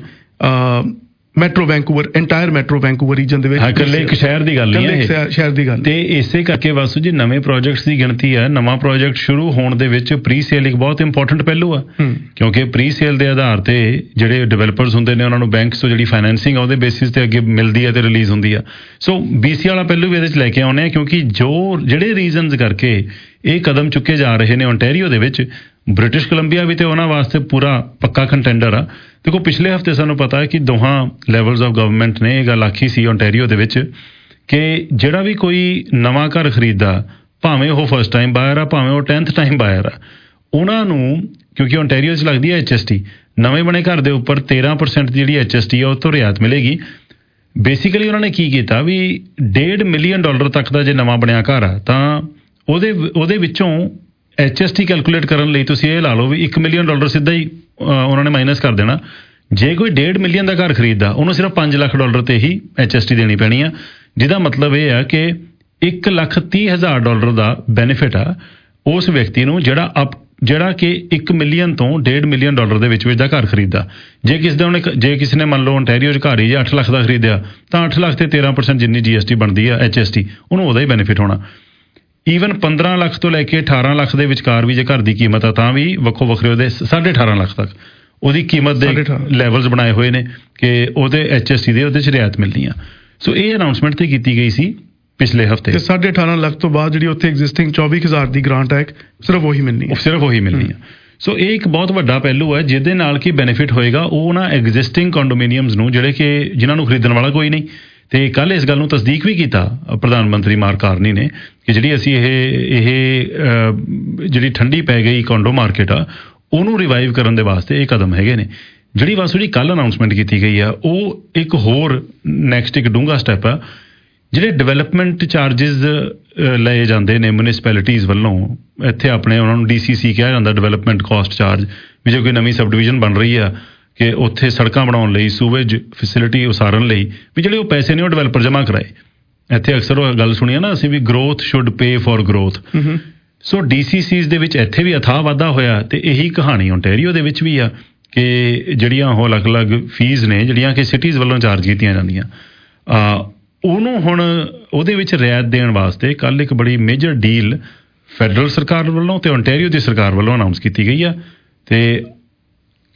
metro Vancouver, entire metro Vancouver region ਦੇ ਵਿੱਚ। ਇਕੱਲੇ ਇੱਕ ਸ਼ਹਿਰ ਦੀ ਗੱਲ ਨਹੀਂ ਹੈ, ਸ਼ਹਿਰ ਦੀ ਗੱਲ। ਤੇ ਇਸੇ ਕਰਕੇ ਵਾਸੂ ਜੀ ਨਵੇਂ ਪ੍ਰੋਜੈਕਟਸ ਦੀ ਗਿਣਤੀ ਹੈ। ਨਵਾਂ ਪ੍ਰੋਜੈਕਟ ਸ਼ੁਰੂ ਹੋਣ ਦੇ ਵਿੱਚ ਪ੍ਰੀ ਸੇਲ ਇੱਕ ਬਹੁਤ ਇੰਪੋਰਟੈਂਟ ਪਹਿਲੂ ਆ, ਕਿਉਂਕਿ ਪ੍ਰੀ ਸੇਲ ਦੇ ਆਧਾਰ ਤੇ ਜਿਹੜੇ ਡਿਵੈਲਪਰਸ ਹੁੰਦੇ ਨੇ ਉਹਨਾਂ ਨੂੰ ਬੈਂਕਸ ਤੋਂ ਜਿਹੜੀ ਫਾਈਨੈਂਸਿੰਗ ਆ ਉਹਦੇ ਬੇਸਿਸ ਤੇ ਅੱਗੇ ਮਿਲਦੀ ਹੈ ਤੇ ਰਿਲੀਜ਼ ਹੁੰਦੀ ਆ। ਸੋ ਬੀਸੀ ਵਾਲਾ ਪਹਿਲੂ ਵੀ ਇਹਦੇ 'ਚ ਲੈ ਕੇ ਆਉਣੇ ਆ, ਕਿਉਂਕਿ ਜੋ ਜਿਹੜੇ ਰੀਜ਼ਨਸ ਕਰਕੇ ਇਹ ਕਦਮ ਚੁੱਕੇ ਜਾ ਰਹੇ ਨੇ ਓਨਟਾਰੀਓ ਦੇ ਵਿੱਚ, ਬ੍ਰਿਟਿਸ਼ ਕੋਲੰਬੀਆ ਵੀ ਤੇ ਉਹਨਾਂ ਵਾਸਤੇ ਪੂਰਾ ਪੱਕਾ ਕੰਟੈਂਡਰ ਆ। ਦੇਖੋ, ਪਿਛਲੇ ਹਫ਼ਤੇ ਸਾਨੂੰ ਪਤਾ ਹੈ ਕਿ ਦੋਹਾਂ ਲੈਵਲਸ ਆਫ ਗਵਰਨਮੈਂਟ ਨੇ ਇਹ ਗੱਲ ਆਖੀ ਸੀ ਓਨਟਾਰੀਓ ਦੇ ਵਿੱਚ ਕਿ ਜਿਹੜਾ ਵੀ ਕੋਈ ਨਵਾਂ ਘਰ ਖਰੀਦਦਾ, ਭਾਵੇਂ ਉਹ ਫਸਟ ਟਾਈਮ ਬਾਇਰ ਆ, ਭਾਵੇਂ ਉਹ ਟੈਂਥ ਟਾਈਮ ਬਾਇਰ ਆ, ਉਹਨਾਂ ਨੂੰ, ਕਿਉਂਕਿ ਓਨਟਾਰੀਓ 'ਚ ਲੱਗਦੀ ਹੈ ਐਚ ਐਸ ਟੀ, ਨਵੇਂ ਬਣੇ ਘਰ ਦੇ ਉੱਪਰ ਤੇਰਾਂ ਪਰਸੈਂਟ ਦੀ ਜਿਹੜੀ ਐਚ ਐਸ ਟੀ ਆ ਉਹ ਤੋਂ ਰਿਆਇਤ ਮਿਲੇਗੀ। ਬੇਸਿਕਲੀ ਉਹਨਾਂ ਨੇ ਕੀ ਕੀਤਾ ਵੀ ਡੇਢ ਮਿਲੀਅਨ ਡਾਲਰ ਤੱਕ ਦਾ ਜੇ ਨਵਾਂ ਬਣਿਆ ਘਰ ਆ ਤਾਂ ਉਹਦੇ ਉਹਦੇ ਵਿੱਚੋਂ ਐਚ ਐਸ ਟੀ ਕੈਲਕੂਲੇਟ ਕਰਨ ਲਈ ਤੁਸੀਂ ਇਹ ਲਾ ਲਓ ਵੀ ਇੱਕ ਮਿਲੀਅਨ ਡਾਲਰ ਸਿੱਧਾ ਹੀ ਉਹਨਾਂ ਨੇ ਮਾਈਨਸ ਕਰ ਦੇਣਾ। ਜੇ ਕੋਈ ਡੇਢ ਮਿਲੀਅਨ ਦਾ ਘਰ ਖਰੀਦਦਾ, ਉਹਨੂੰ ਸਿਰਫ ਪੰਜ ਲੱਖ ਡਾਲਰ ਤੇ ਹੀ ਐਚ ਐਸ ਟੀ ਦੇਣੀ ਪੈਣੀ ਆ, ਜਿਹਦਾ ਮਤਲਬ ਇਹ ਆ ਕਿ ਇੱਕ ਲੱਖ ਤੀਹ ਹਜ਼ਾਰ ਡਾਲਰ ਦਾ ਬੈਨੀਫਿਟ ਆ ਉਸ ਵਿਅਕਤੀ ਨੂੰ ਜਿਹੜਾ ਅਪ ਜਿਹੜਾ ਕਿ ਇੱਕ ਮਿਲੀਅਨ ਤੋਂ ਡੇਢ ਮਿਲੀਅਨ ਡਾਲਰ ਦੇ ਵਿੱਚ ਵਿੱਚ ਦਾ ਘਰ ਖਰੀਦਦਾ। ਜੇ ਕਿਸੇ ਦਾ ਉਹਨੇ ਜੇ ਕਿਸੇ ਨੇ ਮੰਨ ਲਓ ਓਨਟਾਰੀਓ 'ਚ ਘਰ ਹੀ ਜੇ ਅੱਠ ਲੱਖ ਦਾ ਖਰੀਦਿਆ ਤਾਂ ਅੱਠ ਲੱਖ ਤੇ ਤੇਰਾਂ ਪਰਸੈਂਟ ਜਿੰਨੀ ਜੀ ਐਸ ਟੀ ਬਣਦੀ ਆ ਐਚ ਐਸ ਟੀ, ਉਹਨੂੰ ਉਹਦਾ ਹੀ ਬੈਨੀਫਿਟ ਹੋਣਾ। ਈਵਨ ਪੰਦਰਾਂ ਲੱਖ ਤੋਂ ਲੈ ਕੇ ਅਠਾਰਾਂ ਲੱਖ ਦੇ ਵਿਚਕਾਰ ਵੀ ਜੇ ਘਰ ਦੀ ਕੀਮਤ ਆ ਤਾਂ ਵੀ ਵੱਖੋ ਵੱਖਰੇ ਉਹਦੇ ਸਾਢੇ ਅਠਾਰਾਂ ਲੱਖ ਤੱਕ ਉਹਦੀ ਕੀਮਤ ਦੇ ਲੈਵਲਸ ਬਣਾਏ ਹੋਏ ਨੇ ਕਿ ਉਹਦੇ ਐਚ ਐਸ ਟੀ ਦੇ ਉਹਦੇ 'ਚ ਰਿਆਇਤ ਮਿਲਣੀ ਆ। ਸੋ ਇਹ ਅਨਾਊਂਸਮੈਂਟ ਤੇ ਕੀਤੀ ਗਈ ਸੀ ਪਿਛਲੇ ਹਫ਼ਤੇ। ਸਾਢੇ ਅਠਾਰਾਂ ਲੱਖ ਤੋਂ ਬਾਅਦ ਜਿਹੜੀ ਉੱਥੇ ਐਗਜ਼ਿਸਟਿੰਗ ਚੌਵੀ ਹਜ਼ਾਰ ਦੀ ਗ੍ਰਾਂਟ ਹੈ ਸਿਰਫ ਉਹੀ ਮਿਲਣੀ ਹੈ ਸਿਰਫ ਉਹੀ ਮਿਲਣੀ ਆ। ਸੋ ਇਹ ਇੱਕ ਬਹੁਤ ਵੱਡਾ ਪਹਿਲੂ ਹੈ ਜਿਹਦੇ ਨਾਲ ਕੀ ਬੈਨੀਫਿਟ ਹੋਏਗਾ ਉਹ ਨਾ ਐਗਜ਼ਿਸਟਿੰਗ ਕੰਡੋਮੀਨੀਅਮਸ ਨੂੰ, ਜਿਹੜੇ ਕਿ ਜਿਨ੍ਹਾਂ ਨੂੰ ਖਰੀਦਣ ਵਾਲਾ ਕੋਈ ਨਹੀਂ। ਤੇ ਕੱਲ ਇਸ ਗੱਲ ਨੂੰ ਤਸਦੀਕ ਵੀ ਕੀਤਾ ਪ੍ਰਧਾਨ ਮੰਤਰੀ ਮਾਰਕ ਕਾਰਨੀ ਨੇ ਕਿ ਜਿਹੜੀ ਅਸੀਂ ਇਹ ਇਹ ਜਿਹੜੀ ਠੰਡੀ ਪੈ ਗਈ ਕੋਂਡੋ ਮਾਰਕੀਟ ਆ ਉਹਨੂੰ ਰਿਵਾਈਵ ਕਰਨ ਦੇ ਵਾਸਤੇ ਇਹ ਕਦਮ ਹੈਗੇ ਨੇ। ਜਿਹੜੀ ਵਾਸੂ ਜੀ ਕੱਲ ਅਨਾਊਂਸਮੈਂਟ ਕੀਤੀ ਗਈ ਆ ਉਹ ਇੱਕ ਹੋਰ ਨੈਕਸਟ ਇੱਕ ਡੂੰਘਾ ਸਟੈਪ ਆ। ਜਿਹੜੇ ਡਿਵੈਲਪਮੈਂਟ ਚਾਰਜਿਸ ਲਏ ਜਾਂਦੇ ਨੇ ਮਿਊਨਿਸਪੈਲਿਟੀਜ਼ ਵੱਲੋਂ, ਇੱਥੇ ਆਪਣੇ ਉਹਨਾਂ ਨੂੰ ਡੀ ਸੀ ਸੀ ਕਿਹਾ ਜਾਂਦਾ, ਡਿਵੈਲਪਮੈਂਟ ਕਾਸਟ ਚਾਰਜ, ਵੀ ਜੇ ਕੋਈ ਨਵੀਂ ਸਬ ਡਿਵੀਜ਼ਨ ਬਣ ਰਹੀ ਆ ਕਿ ਉੱਥੇ ਸੜਕਾਂ ਬਣਾਉਣ ਲਈ, ਸੂਵੇਜ ਫੈਸਿਲਿਟੀ ਉਸਾਰਨ ਲਈ, ਵੀ ਜਿਹੜੇ ਉਹ ਪੈਸੇ ਨੇ ਉਹ ਡਿਵੈਲਪਰ ਜਮ੍ਹਾਂ ਕਰਾਏ। ਇੱਥੇ ਅਕਸਰ ਉਹ ਗੱਲ ਸੁਣੀ ਆ ਨਾ ਅਸੀਂ ਵੀ growth should pay for growth. So D C Cs ਦੇ ਵਿੱਚ ਇੱਥੇ ਵੀ ਅਥਾਹ ਵਾਧਾ ਹੋਇਆ ਤੇ ਇਹੀ ਕਹਾਣੀ ਓਨਟਾਰੀਓ ਦੇ ਵਿੱਚ ਵੀ ਆ ਕਿ ਜਿਹੜੀਆਂ ਉਹ ਅਲੱਗ-ਅਲੱਗ ਫੀਸ ਨੇ ਜਿਹੜੀਆਂ ਕਿ ਸਿਟੀਜ਼ ਵੱਲੋਂ ਚਾਰਜ ਕੀਤੀਆਂ ਜਾਂਦੀਆਂ, ਉਹਨੂੰ ਹੁਣ ਉਹਦੇ ਵਿੱਚ ਰਿਆਇਤ ਦੇਣ ਵਾਸਤੇ ਕੱਲ ਇੱਕ ਬੜੀ ਮੇਜਰ ਡੀਲ ਫੈਡਰਲ ਸਰਕਾਰ ਵੱਲੋਂ ਤੇ ਓਨਟਾਰੀਓ ਦੀ ਸਰਕਾਰ ਵੱਲੋਂ ਅਨਾਊਂਸ ਕੀਤੀ ਗਈ ਆ। ਤੇ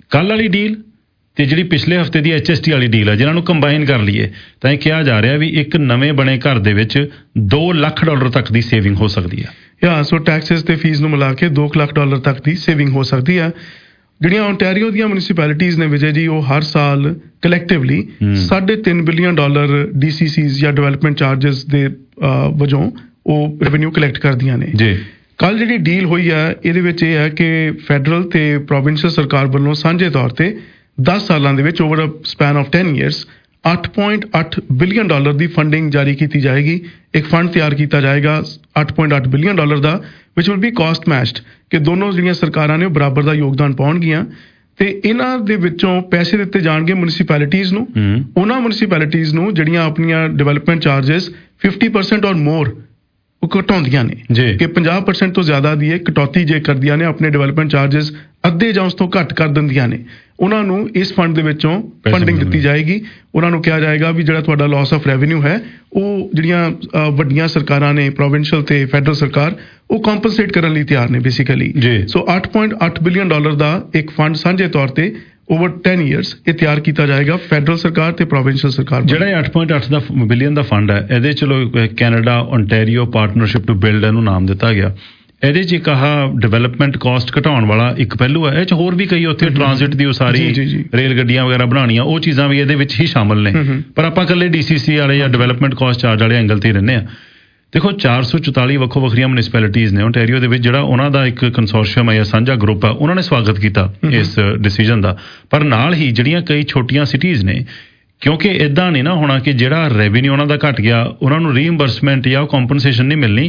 ਕੱਲ੍ਹ ਵਾਲੀ ਡੀਲ ਤੇ ਜਿਹੜੀ ਪਿਛਲੇ ਹਫਤੇ ਦੀ ਐਚ ਐਸ ਟੀ ਵਾਲੀ ਡੀਲ ਹੈ, ਜਿਹਨਾਂ ਨੂੰ ਕੰਬਾਈਨ ਕਰ ਲਈਏ ਤਾਂ ਇਹ ਕਿਹਾ ਜਾ ਰਿਹਾ ਵੀ ਇੱਕ ਨਵੇਂ ਬਣੇ ਘਰ ਦੇ ਵਿੱਚ ਦੋ ਲੱਖ ਡਾਲਰ ਤੱਕ ਦੀ ਸੇਵਿੰਗ ਹੋ ਸਕਦੀ ਹੈ। ਯਾ ਸੋ ਟੈਕਸਿਸ ਤੇ ਫੀਸ ਨੂੰ ਮਿਲਾ ਕੇ ਦੋ ਲੱਖ ਡਾਲਰ ਤੱਕ ਦੀ ਸੇਵਿੰਗ ਹੋ ਸਕਦੀ ਹੈ। ਜਿਹੜੀਆਂ ਓਨਟਾਰੀਓ ਦੀਆਂ ਮਿਊਨਿਸਪੈਲਿਟੀਜ਼ ਨੇ ਵਿਜੇ ਜੀ, ਉਹ ਹਰ ਸਾਲ ਕਲੈਕਟਿਵਲੀ ਸਾਢੇ ਤਿੰਨ billion dollar D C Cs ਜਾਂ ਡਿਵੈਲਪਮੈਂਟ ਚਾਰਜਸ ਦੇ ਵਜੋਂ ਉਹ ਰੈਵਨਿਊ ਕਲੈਕਟ ਕਰਦੀਆਂ ਨੇ ਜੀ। ਕੱਲ ਜਿਹੜੀ ਡੀਲ ਹੋਈ ਹੈ ਇਹਦੇ ਵਿੱਚ ਇਹ ਹੈ ਕਿ ਫੈਡਰਲ ਤੇ ਪ੍ਰੋਵਿੰਸ਼ੀਅਲ ਸਰਕਾਰ ਵੱਲੋਂ ਸਾਂਝੇ ਤੌਰ ਤੇ ਦਸ ਸਾਲਾਂ ਦੇ ਵਿੱਚ over a span of ten years ਅੱਠ ਪੁਆਇੰਟ ਅੱਠ ਬਿਲੀਅਨ ਡਾਲਰ ਦੀ ਫੰਡਿੰਗ ਜਾਰੀ ਕੀਤੀ ਜਾਏਗੀ। ਇੱਕ ਫੰਡ ਤਿਆਰ ਕੀਤਾ ਜਾਏਗਾ ਅੱਠ ਪੁਆਇੰਟ ਅੱਠ ਬਿਲੀਅਨ ਡਾਲਰ ਦਾ, which will be cost matched, ਕਿ ਦੋਨੋਂ ਜਿਹੜੀਆਂ ਸਰਕਾਰਾਂ ਨੇ ਉਹ ਬਰਾਬਰ ਦਾ ਯੋਗਦਾਨ ਪਾਉਣਗੀਆਂ ਤੇ ਇਹਨਾਂ ਦੇ ਵਿੱਚੋਂ ਪੈਸੇ ਦਿੱਤੇ ਜਾਣਗੇ ਮਿਊਨਿਸਪੈਲਿਟੀਜ਼ ਨੂੰ। ਉਹਨਾਂ ਮਿਊਨਿਸਪੈਲਿਟੀਜ਼ ਨੂੰ ਜਿਹੜੀਆਂ ਆਪਣੀਆਂ ਡਿਵੈਲਪਮੈਂਟ ਚਾਰਜਸ ਫਿਫਟੀ ਪਰਸੈਂਟ ਔਰ ਮੋਰ ਉਹ ਘਟਾਉਂਦੀਆਂ ਨੇ ਕਿ ਪੰਜਾਹ ਪਰਸੈਂਟ ਤੋਂ ਜ਼ਿਆਦਾ ਦੀ ਇਹ ਕਟੌਤੀ ਜੇ ਕਰਦੀਆਂ ਨੇ, ਆਪਣੇ ਡਿਵੈਲਪਮੈਂਟ ਚਾਰਜਸ ਅੱਧੇ ਜਾਂ ਉਸ ਤੋਂ ਘੱਟ ਕਰ ਦਿੰਦੀਆਂ ਨੇ, ਉਹਨਾਂ ਨੂੰ ਇਸ ਫੰਡ ਦੇ ਵਿੱਚੋਂ ਫੰਡਿੰਗ ਦਿੱਤੀ ਜਾਏਗੀ। ਉਹਨਾਂ ਨੂੰ ਕਿਹਾ ਜਾਏਗਾ ਵੀ ਜਿਹੜਾ ਤੁਹਾਡਾ ਲਾਸ ਆਫ ਰੈਵਨਿਊ ਹੈ ਉਹ ਜਿਹੜੀਆਂ ਵੱਡੀਆਂ ਸਰਕਾਰਾਂ ਨੇ, ਪ੍ਰੋਵਿੰਸ਼ੀਅਲ ਤੇ ਫੈਡਰਲ ਸਰਕਾਰ, ਉਹ ਕੰਪਨਸੇਟ ਕਰਨ ਲਈ ਤਿਆਰ ਨੇ ਬੇਸਿਕਲੀ। ਸੋ ਅੱਠ ਪੁਆਇੰਟ ਅੱਠ ਬਿਲੀਅਨ ਡਾਲਰ ਦਾ ਇੱਕ ਫੰਡ ਸਾਂਝੇ ਤੌਰ ਤੇ ਓਵਰ ਟੈਨ ਈਅਰਸ ਇਹ ਤਿਆਰ ਕੀਤਾ ਜਾਏਗਾ ਫੈਡਰਲ ਸਰਕਾਰ ਤੇ ਪ੍ਰੋਵਿੰਸ਼ੀਅਲ ਸਰਕਾਰ। ਜਿਹੜਾ ਅੱਠ ਪੁਆਇੰਟ ਅੱਠ ਦਾ ਬਿਲੀਅਨ ਦਾ ਫੰਡ ਹੈ, ਇਹਦੇ ਚਲੋ Canada Ontario partnership to build ਇਹਨੂੰ ਨਾਮ ਦਿੱਤਾ ਗਿਆ। ਇਹਦੇ 'ਚ ਇੱਕ ਆਹ ਡਿਵੈਲਪਮੈਂਟ ਕਾਸਟ ਘਟਾਉਣ ਵਾਲਾ ਇੱਕ ਪਹਿਲੂ ਹੈ। ਇਹ 'ਚ ਹੋਰ ਵੀ ਕਈ ਉੱਥੇ ਟ੍ਰਾਂਜ਼ਿਟ ਦੀ ਉਸਾਰੀ, ਰੇਲ ਗੱਡੀਆਂ ਵਗੈਰਾ ਬਣਾਉਣੀਆਂ, ਉਹ ਚੀਜ਼ਾਂ ਵੀ ਇਹਦੇ ਵਿੱਚ ਹੀ ਸ਼ਾਮਲ ਨੇ। ਪਰ ਆਪਾਂ ਇਕੱਲੇ ਡੀ ਸੀ ਸੀ ਵਾਲੇ ਜਾਂ ਡਿਵੈਲਪਮੈਂਟ ਕਾਸਟ ਚਾਰਜ ਵਾਲੇ ਐਂਗਲ ਤੇ ਹੀ ਰਹਿੰਦੇ ਹਾਂ। ਦੇਖੋ ਚਾਰ ਸੌ ਚੁਤਾਲੀ ਵੱਖੋ ਵੱਖਰੀਆਂ ਮਿਊਨਿਸਪੈਲਿਟੀਜ਼ ਨੇ ਓਨਟਾਰੀਓ ਦੇ ਵਿੱਚ, ਜਿਹੜਾ ਉਹਨਾਂ ਦਾ ਇੱਕ ਕੰਸੋਰਸ਼ੀਅਮ ਹੈ ਜਾਂ ਸਾਂਝਾ ਗਰੁੱਪ ਹੈ, ਉਹਨਾਂ ਨੇ ਸਵਾਗਤ ਕੀਤਾ ਇਸ ਡਿਸੀਜਨ ਦਾ। ਪਰ ਨਾਲ ਹੀ ਜਿਹੜੀਆਂ ਕਈ ਛੋਟੀਆਂ ਸਿਟੀਜ਼ ਨੇ, ਕਿਉਂਕਿ ਇਦਾਂ ਨਹੀਂ ਨਾ ਹੋਣਾ ਕਿ ਜਿਹੜਾ ਰੈਵਨਿਊ ਉਹਨਾਂ ਦਾ ਘਟ ਗਿਆ ਉਹਨਾਂ ਨੂੰ ਰੀਇੰਬਰਸਮੈਂਟ ਜਾਂ ਕੰਪਨਸੇਸ਼ਨ ਨਹੀਂ ਮਿਲਣੀ।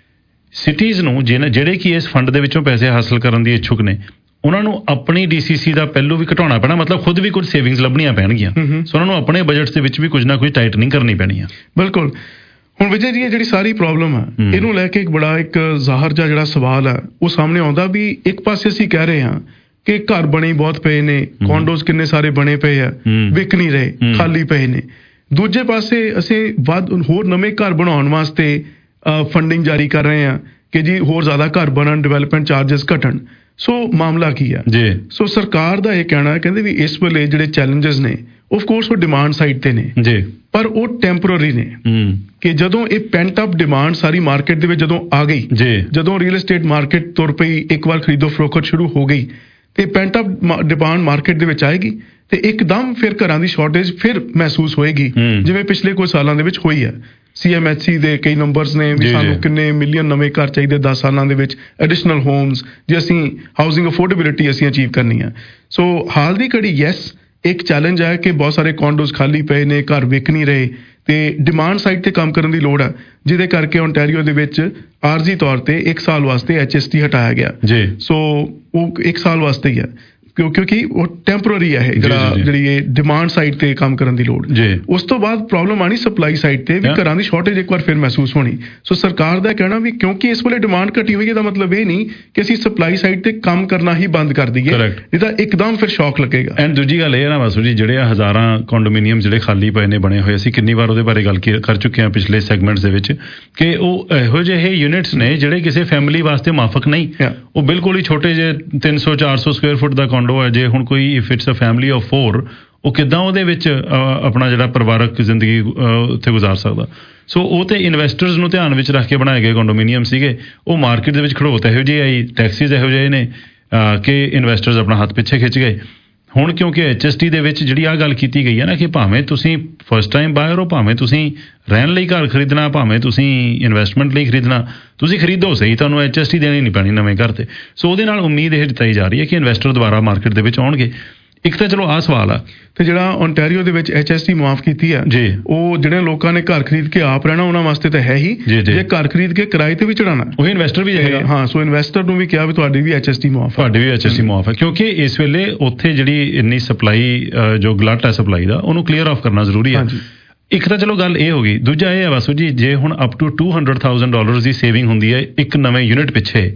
ਸਿਟੀਜ਼ ਨੂੰ ਜਿਹੜੇ ਕਿ ਇਸ ਫੰਡ ਦੇ ਵਿੱਚੋਂ ਪੈਸੇ ਹਾਸਲ ਕਰਨ ਦੀ ਇੱਛੁਕ ਨੇ, ਉਹਨਾਂ ਨੂੰ ਆਪਣੀ ਡੀ ਸੀ ਸੀ ਦਾ ਪਹਿਲੂ ਵੀ ਘਟਾਉਣਾ ਪੈਣਾ, ਮਤਲਬ ਖੁਦ ਵੀ ਕੁਝ ਸੇਵਿੰਗਸ ਲੱਭਣੀਆਂ ਪੈਣਗੀਆਂ। ਸੋ ਉਹਨਾਂ ਨੂੰ ਆਪਣੇ ਬਜਟ ਦੇ ਵਿੱਚ ਵੀ ਕੁਝ ਨਾ ਕੁਝ ਟਾਈਟਨਿੰਗ ਕਰਨੀ ਪੈਣੀ ਆ। ਬਿਲਕੁਲ। ਹੁਣ ਵਿਜੇ ਜੀ, ਇਹ ਜਿਹੜੀ ਸਾਰੀ ਪ੍ਰੋਬਲਮ ਹੈ ਇਹਨੂੰ ਲੈ ਕੇ ਇੱਕ ਬੜਾ ਇੱਕ ਜ਼ਾਹਰ ਜਿਹਾ ਜਿਹੜਾ ਸਵਾਲ ਹੈ ਉਹ ਸਾਹਮਣੇ ਆਉਂਦਾ ਵੀ ਇੱਕ ਪਾਸੇ ਅਸੀਂ ਕਹਿ ਰਹੇ ਹਾਂ ਕਿ ਘਰ ਬਣੇ ਬਹੁਤ ਪਏ ਨੇ, ਕੌਂਡੋਜ਼ ਕਿੰਨੇ ਸਾਰੇ ਬਣੇ ਪਏ ਆ, ਵਿਕ ਨਹੀਂ ਰਹੇ, ਖਾਲੀ ਪਏ ਨੇ। ਦੂਜੇ ਪਾਸੇ ਅਸੀਂ ਵੱਧ ਹੋਰ ਨਵੇਂ ਘਰ ਬਣਾਉਣ ਵਾਸਤੇ ਫੰਡਿੰਗ ਜਾਰੀ ਕਰ ਰਹੇ ਹਾਂ ਕਿ ਜੀ ਹੋਰ ਜ਼ਿਆਦਾ ਘਰ ਬਣਨ, ਡਿਵੈਲਪਮੈਂਟ ਚਾਰਜਸ ਘਟਣ। ਸੋ ਮਾਮਲਾ ਕੀ ਆ ਜੀ? ਸੋ ਸਰਕਾਰ ਦਾ ਇਹ ਕਹਿਣਾ, ਕਹਿੰਦੇ ਵੀ ਇਸ ਵੇਲੇ ਜਿਹੜੇ ਚੈਲੰਜਸ ਨੇ ਆਫ ਕੋਰਸ ਉਹ ਡਿਮਾਂਡ ਸਾਈਡ ਤੇ ਨੇ ਜੀ, ਪਰ ਉਹ ਟੈਂਪਰਰੀ ਨੇ ਕਿ ਜਦੋਂ ਇਹ ਪੈਂਟ ਅਪ ਡਿਮਾਂਡ ਸਾਰੀ ਮਾਰਕੀਟ ਦੇ ਵਿੱਚ ਜਦੋਂ ਆ ਗਈ, ਜਦੋਂ ਰੀਅਲ ਏਸਟੇਟ ਮਾਰਕੀਟ ਤੁਰ ਪਈ, ਇੱਕ ਵਾਰ ਖਰੀਦੋ ਫਰੋਖਤ ਸ਼ੁਰੂ ਹੋ ਗਈ ਤੇ ਪੈਂਟ ਅਪ ਡਿਮਾਂਡ ਮਾਰਕੀਟ ਦੇ ਵਿੱਚ ਆਏਗੀ ਤੇ ਇੱਕਦਮ ਫਿਰ ਘਰਾਂ ਦੀ ਸ਼ਾਰਟੇਜ ਫਿਰ ਮਹਿਸੂਸ ਹੋਏਗੀ, ਜਿਵੇਂ ਪਿਛਲੇ ਕੁਝ ਸਾਲਾਂ ਦੇ ਵਿੱਚ ਹੋਈ ਹੈ। ਸੀ ਐਮ ਐਚ ਸੀ ਦੇ ਕਈ ਨੰਬਰਸ ਨੇ ਵੀ ਸਾਨੂੰ ਕਿੰਨੇ ਮਿਲੀਅਨ ਨਵੇਂ ਘਰ ਚਾਹੀਦੇ ਦਸ ਸਾਲਾਂ ਦੇ ਵਿੱਚ, ਐਡੀਸ਼ਨਲ ਹੋਮਸ, ਜੇ ਅਸੀਂ ਹਾਊਸਿੰਗ ਅਫੋਰਡੇਬਿਲਿਟੀ ਅਸੀਂ ਅਚੀਵ ਕਰਨੀ ਹੈ। ਸੋ ਹਾਲ ਦੀ ਘੜੀ ਯੈਸ ਇੱਕ ਚੈਲੰਜ ਹੈ ਕਿ ਬਹੁਤ ਸਾਰੇ ਕੌਂਡੋਜ਼ ਖਾਲੀ ਪਏ ਨੇ, ਘਰ ਵਿਕ ਨਹੀਂ ਰਹੇ ਤੇ ਡਿਮਾਂਡ ਸਾਈਡ ਤੇ ਕੰਮ ਕਰਨ ਦੀ ਲੋੜ ਹੈ, ਜਿਹਦੇ ਕਰਕੇ ਓਨਟਾਰੀਓ ਦੇ ਵਿੱਚ ਆਰਜ਼ੀ ਤੌਰ ਤੇ ਇੱਕ ਸਾਲ ਵਾਸਤੇ ਐਚ ਐਸ ਟੀ ਹਟਾਇਆ ਗਿਆ ਜੀ। ਸੋ ਉਹ ਇੱਕ ਸਾਲ ਵਾਸਤੇ ਹੀ ਹੈ ਕਿਉਂਕਿ ਉਹ ਟੈਂਪਰਰੀ ਹੈ, ਜਿਹੜਾ ਜਿਹੜੀ ਇਹ ਡਿਮਾਂਡ ਸਾਈਡ ਤੇ ਕੰਮ ਕਰਨ ਦੀ ਲੋੜ। ਉਸ ਤੋਂ ਬਾਅਦ ਪ੍ਰੋਬਲਮ ਆਣੀ ਸਪਲਾਈ ਸਾਈਡ ਤੇ ਵੀ, ਘਰਾਂ ਦੀ ਸ਼ਾਰਟੇਜ ਇੱਕ ਵਾਰ ਫਿਰ ਮਹਿਸੂਸ ਹੋਣੀ। ਸੋ ਸਰਕਾਰ ਦਾ ਕਹਿਣਾ ਵੀ ਕਿਉਂਕਿ ਇਸ ਵੇਲੇ ਡਿਮਾਂਡ ਘਟੀ ਹੋਈ ਹੈ, ਇਹਦਾ ਮਤਲਬ ਇਹ ਨਹੀਂ ਕਿ ਅਸੀਂ ਸਪਲਾਈ ਸਾਈਡ ਤੇ ਕੰਮ ਕਰਨਾ ਹੀ ਬੰਦ ਕਰ ਦਈਏ, ਨਹੀਂ ਤਾਂ ਇੱਕਦਮ ਫਿਰ ਸ਼ੌਕ ਲੱਗੇਗਾ। ਐਂਡ ਦੂਜੀ ਗੱਲ ਇਹ ਨਾ ਵਾਸੂ ਜੀ, ਜਿਹੜੇ ਹਜ਼ਾਰਾਂ ਕੰਡੋਮੀਨੀਅਮ ਜਿਹੜੇ ਖਾਲੀ ਪਏ ਨੇ ਬਣੇ ਹੋਏ, ਅਸੀਂ ਕਿੰਨੀ ਵਾਰ ਉਹਦੇ ਬਾਰੇ ਗੱਲ ਕਰ ਚੁੱਕੇ ਹਾਂ ਪਿਛਲੇ ਸੈਗਮੈਂਟਸ ਦੇ ਵਿੱਚ ਕਿ ਉਹ ਇਹੋ ਜਿਹੇ ਯੂਨਿਟਸ ਨੇ ਜਿਹੜੇ ਕਿਸੇ ਫੈਮਿਲੀ ਵਾਸਤੇ ਮਾਫਕ ਨਹੀਂ। ਉਹ ਬਿਲਕੁਲ ਹੀ ਛੋਟੇ ਜਿਹੇ ਤਿੰਨ ਸੌ ਚਾਰ ਸੌ ਸਕੁਅਰ ਫੁੱਟ ਦਾ ਕੰਡੋ ਹੈ। ਜੇ ਹੁਣ ਕੋਈ if it's a family of four, ਉਹ ਕਿੱਦਾਂ ਉਹਦੇ ਵਿੱਚ ਆਪਣਾ ਜਿਹੜਾ ਪਰਿਵਾਰਕ ਜ਼ਿੰਦਗੀ ਉੱਥੇ ਗੁਜ਼ਾਰ ਸਕਦਾ? ਸੋ ਉਹ ਤੇ ਇਨਵੈਸਟਰਸ ਨੂੰ ਧਿਆਨ ਵਿੱਚ ਰੱਖ ਕੇ ਬਣਾਏ ਗਏ ਕੰਡੋਮੀਨੀਅਮ ਸੀਗੇ। ਉਹ ਮਾਰਕੀਟ ਦੇ ਵਿੱਚ ਖੜੋਤ ਇਹੋ ਜਿਹੀ ਆਈ, ਟੈਕਸਿਸ ਇਹੋ ਜਿਹੇ ਨੇ ਕਿ ਇਨਵੈਸਟਰਸ ਆਪਣਾ ਹੱਥ ਪਿੱਛੇ ਖਿੱਚ ਗਏ। ਹੁਣ ਕਿਉਂਕਿ ਐਚ ਐਸ ਟੀ ਦੇ ਵਿੱਚ ਜਿਹੜੀ ਆਹ ਗੱਲ ਕੀਤੀ ਗਈ ਹੈ ਨਾ ਕਿ ਭਾਵੇਂ ਤੁਸੀਂ ਫਸਟ ਟਾਈਮ ਬਾਇਰ ਹੋ, ਭਾਵੇਂ ਤੁਸੀਂ ਰਹਿਣ ਲਈ ਘਰ ਖਰੀਦਣਾ, ਭਾਵੇਂ ਤੁਸੀਂ ਇਨਵੈਸਟਮੈਂਟ ਲਈ ਖਰੀਦਣਾ, ਤੁਸੀਂ ਖਰੀਦੋ ਸਹੀ, ਤੁਹਾਨੂੰ ਐਚ ਐਸ ਟੀ ਦੇਣੀ ਨਹੀਂ ਪੈਣੀ ਨਵੇਂ ਘਰ ਤੇ। ਸੋ ਉਹਦੇ ਨਾਲ ਉਮੀਦ ਇਹ ਜਤਾਈ ਜਾ ਰਹੀ ਹੈ ਕਿ ਇਨਵੈਸਟਰ ਦੁਬਾਰਾ ਮਾਰਕੀਟ ਦੇ ਵਿੱਚ ਆਉਣਗੇ। ਇੱਕ ਤਾਂ ਚਲੋ ਆਹ ਸਵਾਲ ਆ ਤੇ ਜਿਹੜਾ ਓਨਟਾਰੀਓ ਦੇ ਵਿੱਚ ਐਚ ਐਸ ਟੀ ਮੁਆਫ ਕੀਤੀ ਆ ਜੀ, ਉਹ ਜਿਹੜੇ ਲੋਕਾਂ ਨੇ ਘਰ ਖਰੀਦ ਕੇ ਆਪ ਰਹਿਣਾ ਉਹਨਾਂ ਵਾਸਤੇ ਤਾਂ ਹੈ ਹੀ, ਜੇ ਘਰ ਖਰੀਦ ਕੇ ਕਿਰਾਏ ਤੇ ਵੀ ਚੜਾਉਣਾ ਉਹ ਇਨਵੈਸਟਰ ਵੀ ਹੈਗਾ। ਹਾਂ, ਸੋ ਇਨਵੈਸਟਰ ਨੂੰ ਵੀ ਕਿਹਾ ਵੀ ਤੁਹਾਡੀ ਵੀ ਐਚ ਐਸ ਟੀ ਮੁਆਫ, ਤੁਹਾਡੀ ਵੀ ਐਚ ਐਸ ਟੀ ਮੁਆਫ ਹੈ, ਕਿਉਂਕਿ ਇਸ ਵੇਲੇ ਉੱਥੇ ਜਿਹੜੀ ਇੰਨੀ ਸਪਲਾਈ ਜੋ ਗਲਟ ਹੈ ਸਪਲਾਈ ਦਾ, ਉਹਨੂੰ ਕਲੀਅਰ ਆਫ ਕਰਨਾ ਜ਼ਰੂਰੀ ਹੈ। ਇੱਕ ਤਾਂ ਚਲੋ ਗੱਲ ਇਹ ਹੋ ਗਈ। ਦੂਜਾ ਇਹ ਹੈ ਵਾਸੂ ਜੀ, ਜੇ ਹੁਣ up to two hundred thousand dollar ਦੀ ਸੇਵਿੰਗ ਹੁੰਦੀ ਹੈ ਇੱਕ ਨਵੇਂ ਯੂਨਿਟ ਪਿੱਛੇ,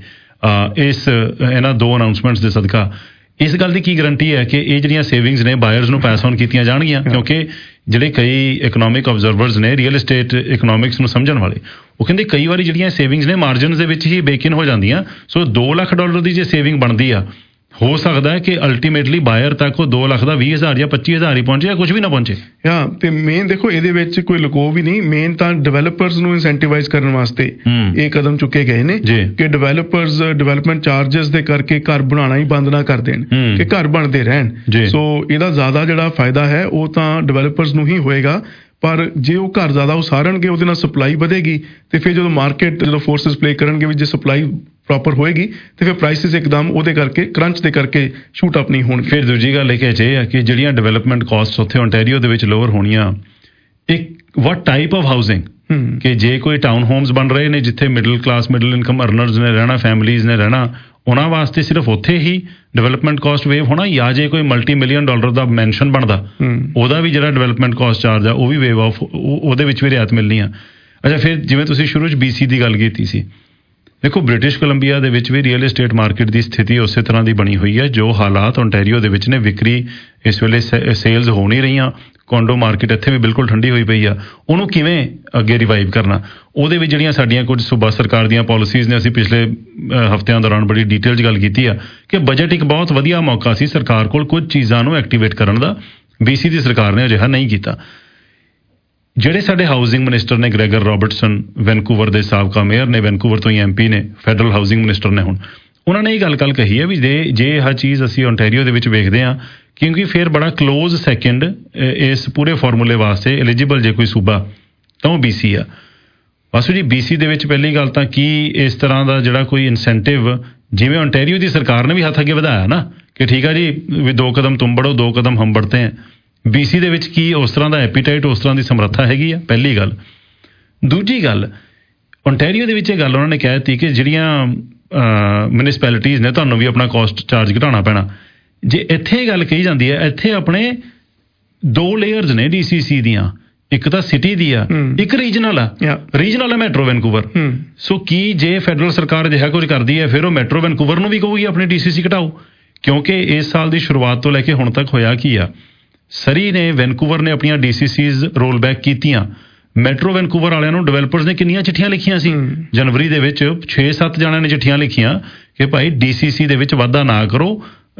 ਇਸ ਇਹਨਾਂ ਦੋ ਅਨਾਊਂਸਮੈਂਟਸ ਦੇ ਸਦਕਾ, ਇਸ ਗੱਲ ਦੀ ਕੀ ਗਰੰਟੀ ਹੈ ਕਿ ਇਹ ਜਿਹੜੀਆਂ ਸੇਵਿੰਗਸ ਨੇ ਬਾਇਰਸ ਨੂੰ ਪੈਸ ਔਨ ਕੀਤੀਆਂ ਜਾਣਗੀਆਂ? ਕਿਉਂਕਿ ਜਿਹੜੇ ਕਈ ਇਕਨੋਮਿਕ ਆਬਜ਼ਰਵਰਸ ਨੇ, ਰੀਅਲ ਏਸਟੇਟ ਇਕਨੋਮਿਕਸ ਨੂੰ ਸਮਝਣ ਵਾਲੇ, ਉਹ ਕਹਿੰਦੇ ਕਈ ਵਾਰੀ ਜਿਹੜੀਆਂ ਸੇਵਿੰਗਸ ਨੇ ਮਾਰਜਨਸ ਦੇ ਵਿੱਚ ਹੀ ਬੇਕ ਇਨ ਹੋ ਜਾਂਦੀਆਂ। ਸੋ ਦੋ ਲੱਖ ਡਾਲਰ ਦੀ ਜੇ ਸੇਵਿੰਗ ਬਣਦੀ ਆ ਹੋ ਸਕਦਾ ਹੈ ਕਿ ਅਲਟੀਮੇਟਲੀ ਬਾਇਰ ਤੱਕ ਉਹ ਦੋ ਲੱਖ ਦਾ ਵੀਹ ਹਜ਼ਾਰ ਜਾਂ ਪੱਚੀ ਹਜ਼ਾਰ ਹੀ ਪਹੁੰਚੇ ਜਾਂ ਕੁਝ ਵੀ ਨਾ ਪਹੁੰਚੇ। ਹਾਂ, ਤੇ ਮੇਨ ਦੇਖੋ ਇਹਦੇ ਵਿੱਚ ਕੋਈ ਲੁਕੋ ਵੀ ਨਹੀਂ, ਮੇਨ ਤਾਂ ਡਿਵੈਲਪਰਸ ਨੂੰ ਇਨਸੈਂਟੀਵਾਈਜ਼ ਕਰਨ ਵਾਸਤੇ ਇਹ ਕਦਮ ਚੁੱਕੇ ਗਏ ਨੇ ਕਿ ਡਿਵੈਲਪਰਸ ਡਿਵੈਲਪਮੈਂਟ ਚਾਰजेस ਦੇ ਕਰਕੇ ਘਰ ਬਣਾਉਣਾ ਹੀ ਬੰਦ ਨਾ ਕਰ ਦੇਣ, ਕਿ ਘਰ ਬਣਦੇ ਰਹਿਣ। ਸੋ ਇਹਦਾ ਜ਼ਿਆਦਾ ਜਿਹੜਾ ਫਾਇਦਾ ਹੈ ਉਹ ਤਾਂ ਡਿਵੈਲਪਰਸ ਨੂੰ ਹੀ ਹੋਏਗਾ, ਪਰ ਜੇ ਉਹ ਘਰ ਜ਼ਿਆਦਾ ਉਸਾਰਨਗੇ ਉਹਦੇ ਨਾਲ ਸਪਲਾਈ ਵਧੇਗੀ, ਤੇ ਫਿਰ ਜਦੋਂ ਮਾਰਕੀਟ ਜਦੋਂ ਫੋਰਸਿਸ ਪਲੇ ਕਰਨਗੇ ਵੀ ਜੇ ਸਪਲਾਈ ਪ੍ਰੋਪਰ ਹੋਏਗੀ ਤੇ ਫਿਰ ਪ੍ਰਾਈਸਿਸ ਇੱਕਦਮ ਉਹਦੇ ਕਰਕੇ ਕਰੰਚ ਦੇ ਕਰਕੇ ਸ਼ੂਟ ਅਪ ਨਹੀਂ ਹੋਣਗੇ। ਫਿਰ ਦੂਜੀ ਗੱਲ ਇਹ ਕਿ ਹੈ ਕਿ ਜਿਹੜੀਆਂ ਡਿਵੈਲਪਮੈਂਟ ਕਾਸਟ ਉੱਥੇ ਓਨਟਾਰੀਓ ਦੇ ਵਿੱਚ ਲੋਅਰ ਹੋਣੀਆਂ, ਇੱਕ ਵਾਟ ਟਾਈਪ ਆਫ ਹਾਊਸਿੰਗ, ਕਿ ਜੇ ਕੋਈ ਟਾਊਨ ਹੋਮਸ ਬਣ ਰਹੇ ਨੇ ਜਿੱਥੇ middle class middle income earners ਨੇ ਰਹਿਣਾ, ਫੈਮਿਲੀਜ਼ ਨੇ ਰਹਿਣਾ, ਉਹਨਾਂ ਵਾਸਤੇ ਸਿਰਫ ਉੱਥੇ ਹੀ ਡਿਵੈਲਪਮੈਂਟ ਕਾਸਟ ਵੇਵ ਹੋਣਾ, ਜਾਂ ਜੇ ਕੋਈ ਮਲਟੀ ਮਿਲੀਅਨ ਡਾਲਰ ਦਾ ਮੈਂਸ਼ਨ ਬਣਦਾ ਉਹਦਾ ਵੀ ਜਿਹੜਾ ਡਿਵੈਲਪਮੈਂਟ ਕਾਸਟ ਚਾਰਜ ਆ ਉਹ ਵੀ ਵੇਵ ਆਫ, ਉਹਦੇ ਵਿੱਚ ਵੀ ਰਿਆਇਤ ਮਿਲਣੀ ਆ। ਅੱਛਾ, ਫਿਰ ਜਿਵੇਂ ਤੁਸੀਂ ਸ਼ੁਰੂ 'ਚ ਬੀ ਸੀ ਦੀ ਗੱਲ ਕੀਤੀ ਸੀ, ਦੇਖੋ ਬ੍ਰਿਟਿਸ਼ ਕੋਲੰਬੀਆ ਦੇ ਵਿੱਚ ਵੀ ਰੀਅਲ ਏਸਟੇਟ ਮਾਰਕੀਟ ਦੀ ਸਥਿਤੀ ਉਸੇ ਤਰ੍ਹਾਂ ਦੀ ਬਣੀ ਹੋਈ ਹੈ। ਜੋ ਹਾਲਾਤ ਓਨਟਾਰੀਓ ਦੇ ਵਿੱਚ ਨੇ, ਵਿਕਰੀ ਇਸ ਵੇਲੇ ਸੇਲਸ ਹੋ ਨਹੀਂ ਰਹੀਆਂ, ਕੋਂਡੋ ਮਾਰਕੀਟ ਇੱਥੇ ਵੀ ਬਿਲਕੁਲ ਠੰਡੀ ਹੋਈ ਪਈ ਆ, ਉਹਨੂੰ ਕਿਵੇਂ ਅੱਗੇ ਰਿਵਾਈਵ ਕਰਨਾ, ਉਹਦੇ ਵਿੱਚ ਜਿਹੜੀਆਂ ਸਾਡੀਆਂ ਕੁਝ ਸੂਬਾ ਸਰਕਾਰ ਦੀਆਂ ਪਾਲਿਸੀਜ਼ ਨੇ, ਅਸੀਂ ਪਿਛਲੇ ਹਫ਼ਤਿਆਂ ਦੌਰਾਨ ਬੜੀ ਡਿਟੇਲ 'ਚ ਗੱਲ ਕੀਤੀ ਆ ਕਿ ਬਜਟ ਇੱਕ ਬਹੁਤ ਵਧੀਆ ਮੌਕਾ ਸੀ ਸਰਕਾਰ ਕੋਲ ਕੁਝ ਚੀਜ਼ਾਂ ਨੂੰ ਐਕਟੀਵੇਟ ਕਰਨ ਦਾ। ਬੀ ਸੀ ਦੀ ਸਰਕਾਰ ਨੇ ਅਜਿਹਾ ਨਹੀਂ ਕੀਤਾ। ਜਿਹੜੇ ਸਾਡੇ ਹਾਊਸਿੰਗ ਮਿਨਿਸਟਰ ਨੇ ਗ੍ਰੈਗਰ ਰੋਬਰਟਸਨ, ਵੈਨਕੂਵਰ ਦੇ ਸਾਬਕਾ ਮੇਅਰ ਨੇ, ਵੈਨਕੂਵਰ ਤੋਂ ਹੀ ਐਮ ਪੀ ਨੇ, ਫੈਡਰਲ ਹਾਊਸਿੰਗ ਮਿਨਿਸਟਰ ਨੇ ਹੁਣ, ਉਹਨਾਂ ਨੇ ਇਹ ਗੱਲ ਕੱਲ ਕਹੀ ਹੈ ਵੀ ਜੇ ਜੇ ਇਹ ਚੀਜ਼ ਅਸੀਂ ਓਨਟਾਰੀਓ ਦੇ ਵਿੱਚ ਵੇਖਦੇ ਹਾਂ, ਕਿਉਂਕਿ ਫਿਰ ਬੜਾ ਕਲੋਜ਼ ਸੈਕਿੰਡ ਇਸ ਪੂਰੇ ਫਾਰਮੂਲੇ ਵਾਸਤੇ ਐਲੀਜੀਬਲ ਜੇ ਕੋਈ ਸੂਬਾ ਤਾਂ ਉਹ ਬੀ ਸੀ ਆ। ਵਾਸੂ ਜੀ, ਬੀ ਸੀ ਦੇ ਵਿੱਚ ਪਹਿਲੀ ਗੱਲ ਤਾਂ ਕੀ ਇਸ ਤਰ੍ਹਾਂ ਦਾ ਜਿਹੜਾ ਕੋਈ ਇਨਸੈਂਟਿਵ, ਜਿਵੇਂ ਓਨਟਾਰੀਓ ਦੀ ਸਰਕਾਰ ਨੇ ਵੀ ਹੱਥ ਅੱਗੇ ਵਧਾਇਆ ਨਾ ਕਿ ਠੀਕ ਆ ਜੀ ਵੀ ਦੋ ਕਦਮ ਤੁਮ ਬੜੋ ਦੋ ਕਦਮ ਹਮ ਬੜਤੇ ਹੈ, ਬੀ ਸੀ ਦੇ ਵਿੱਚ ਕੀ ਉਸ ਤਰ੍ਹਾਂ ਦਾ ਐਪੀਟਾਈਟ, ਉਸ ਤਰ੍ਹਾਂ ਦੀ ਸਮਰੱਥਾ ਹੈਗੀ ਆ? ਪਹਿਲੀ ਗੱਲ। ਦੂਜੀ ਗੱਲ, ਓਨਟਾਰੀਓ ਦੇ ਵਿੱਚ ਇਹ ਗੱਲ ਉਹਨਾਂ ਨੇ ਕਹਿ ਦਿੱਤੀ ਕਿ ਜਿਹੜੀਆਂ ਮਿਊਨਿਸਪੈਲਿਟੀਜ਼ ਨੇ ਤੁਹਾਨੂੰ ਵੀ ਆਪਣਾ ਕਾਸਟ ਚਾਰਜ ਘਟਾਉਣਾ ਪੈਣਾ। ਜੇ ਇੱਥੇ ਇਹ ਗੱਲ ਕਹੀ ਜਾਂਦੀ ਹੈ, ਇੱਥੇ ਆਪਣੇ ਦੋ ਲੇਅਰਸ ਨੇ ਡੀ ਸੀ ਸੀ ਦੀਆਂ, ਇੱਕ ਤਾਂ ਸਿਟੀ ਦੀ ਆ, ਇੱਕ ਰੀਜਨਲ ਆ। ਰੀਜਨਲ ਹੈ ਮੈਟਰੋ ਵੈਨਕੂਵਰ। ਸੋ ਕੀ ਜੇ ਫੈਡਰਲ ਸਰਕਾਰ ਅਜਿਹਾ ਕੁਝ ਕਰਦੀ ਹੈ ਫਿਰ ਉਹ ਮੈਟਰੋ ਵੈਨਕੂਵਰ ਨੂੰ ਵੀ ਕਹੂਗੀ ਆਪਣੀ ਡੀ ਸੀ ਸੀ ਘਟਾਓ? ਕਿਉਂਕਿ ਇਸ ਸਾਲ ਦੀ ਸ਼ੁਰੂਆਤ ਤੋਂ ਲੈ ਕੇ ਹੁਣ ਤੱਕ ਹੋਇਆ ਕੀ ਆ, ਸਰੀ ਨੇ, ਵੈਨਕੂਵਰ ਨੇ ਆਪਣੀਆਂ D C Cs roll back ਕੀਤੀਆਂ। ਮੈਟਰੋ ਵੈਨਕੂਵਰ ਵਾਲਿਆਂ ਨੂੰ ਡਿਵੈਲਪਰਸ ਨੇ ਕਿੰਨੀਆਂ ਚਿੱਠੀਆਂ ਲਿਖੀਆਂ ਸੀ ਜਨਵਰੀ ਦੇ ਵਿੱਚ? ਛੇ ਸੱਤ ਜਣਿਆਂ ਨੇ ਚਿੱਠੀਆਂ ਲਿਖੀਆਂ ਕਿ ਭਾਈ ਡੀ ਸੀ ਸੀ ਦੇ ਵਿੱਚ ਵਾਧਾ ਨਾ ਕਰੋ।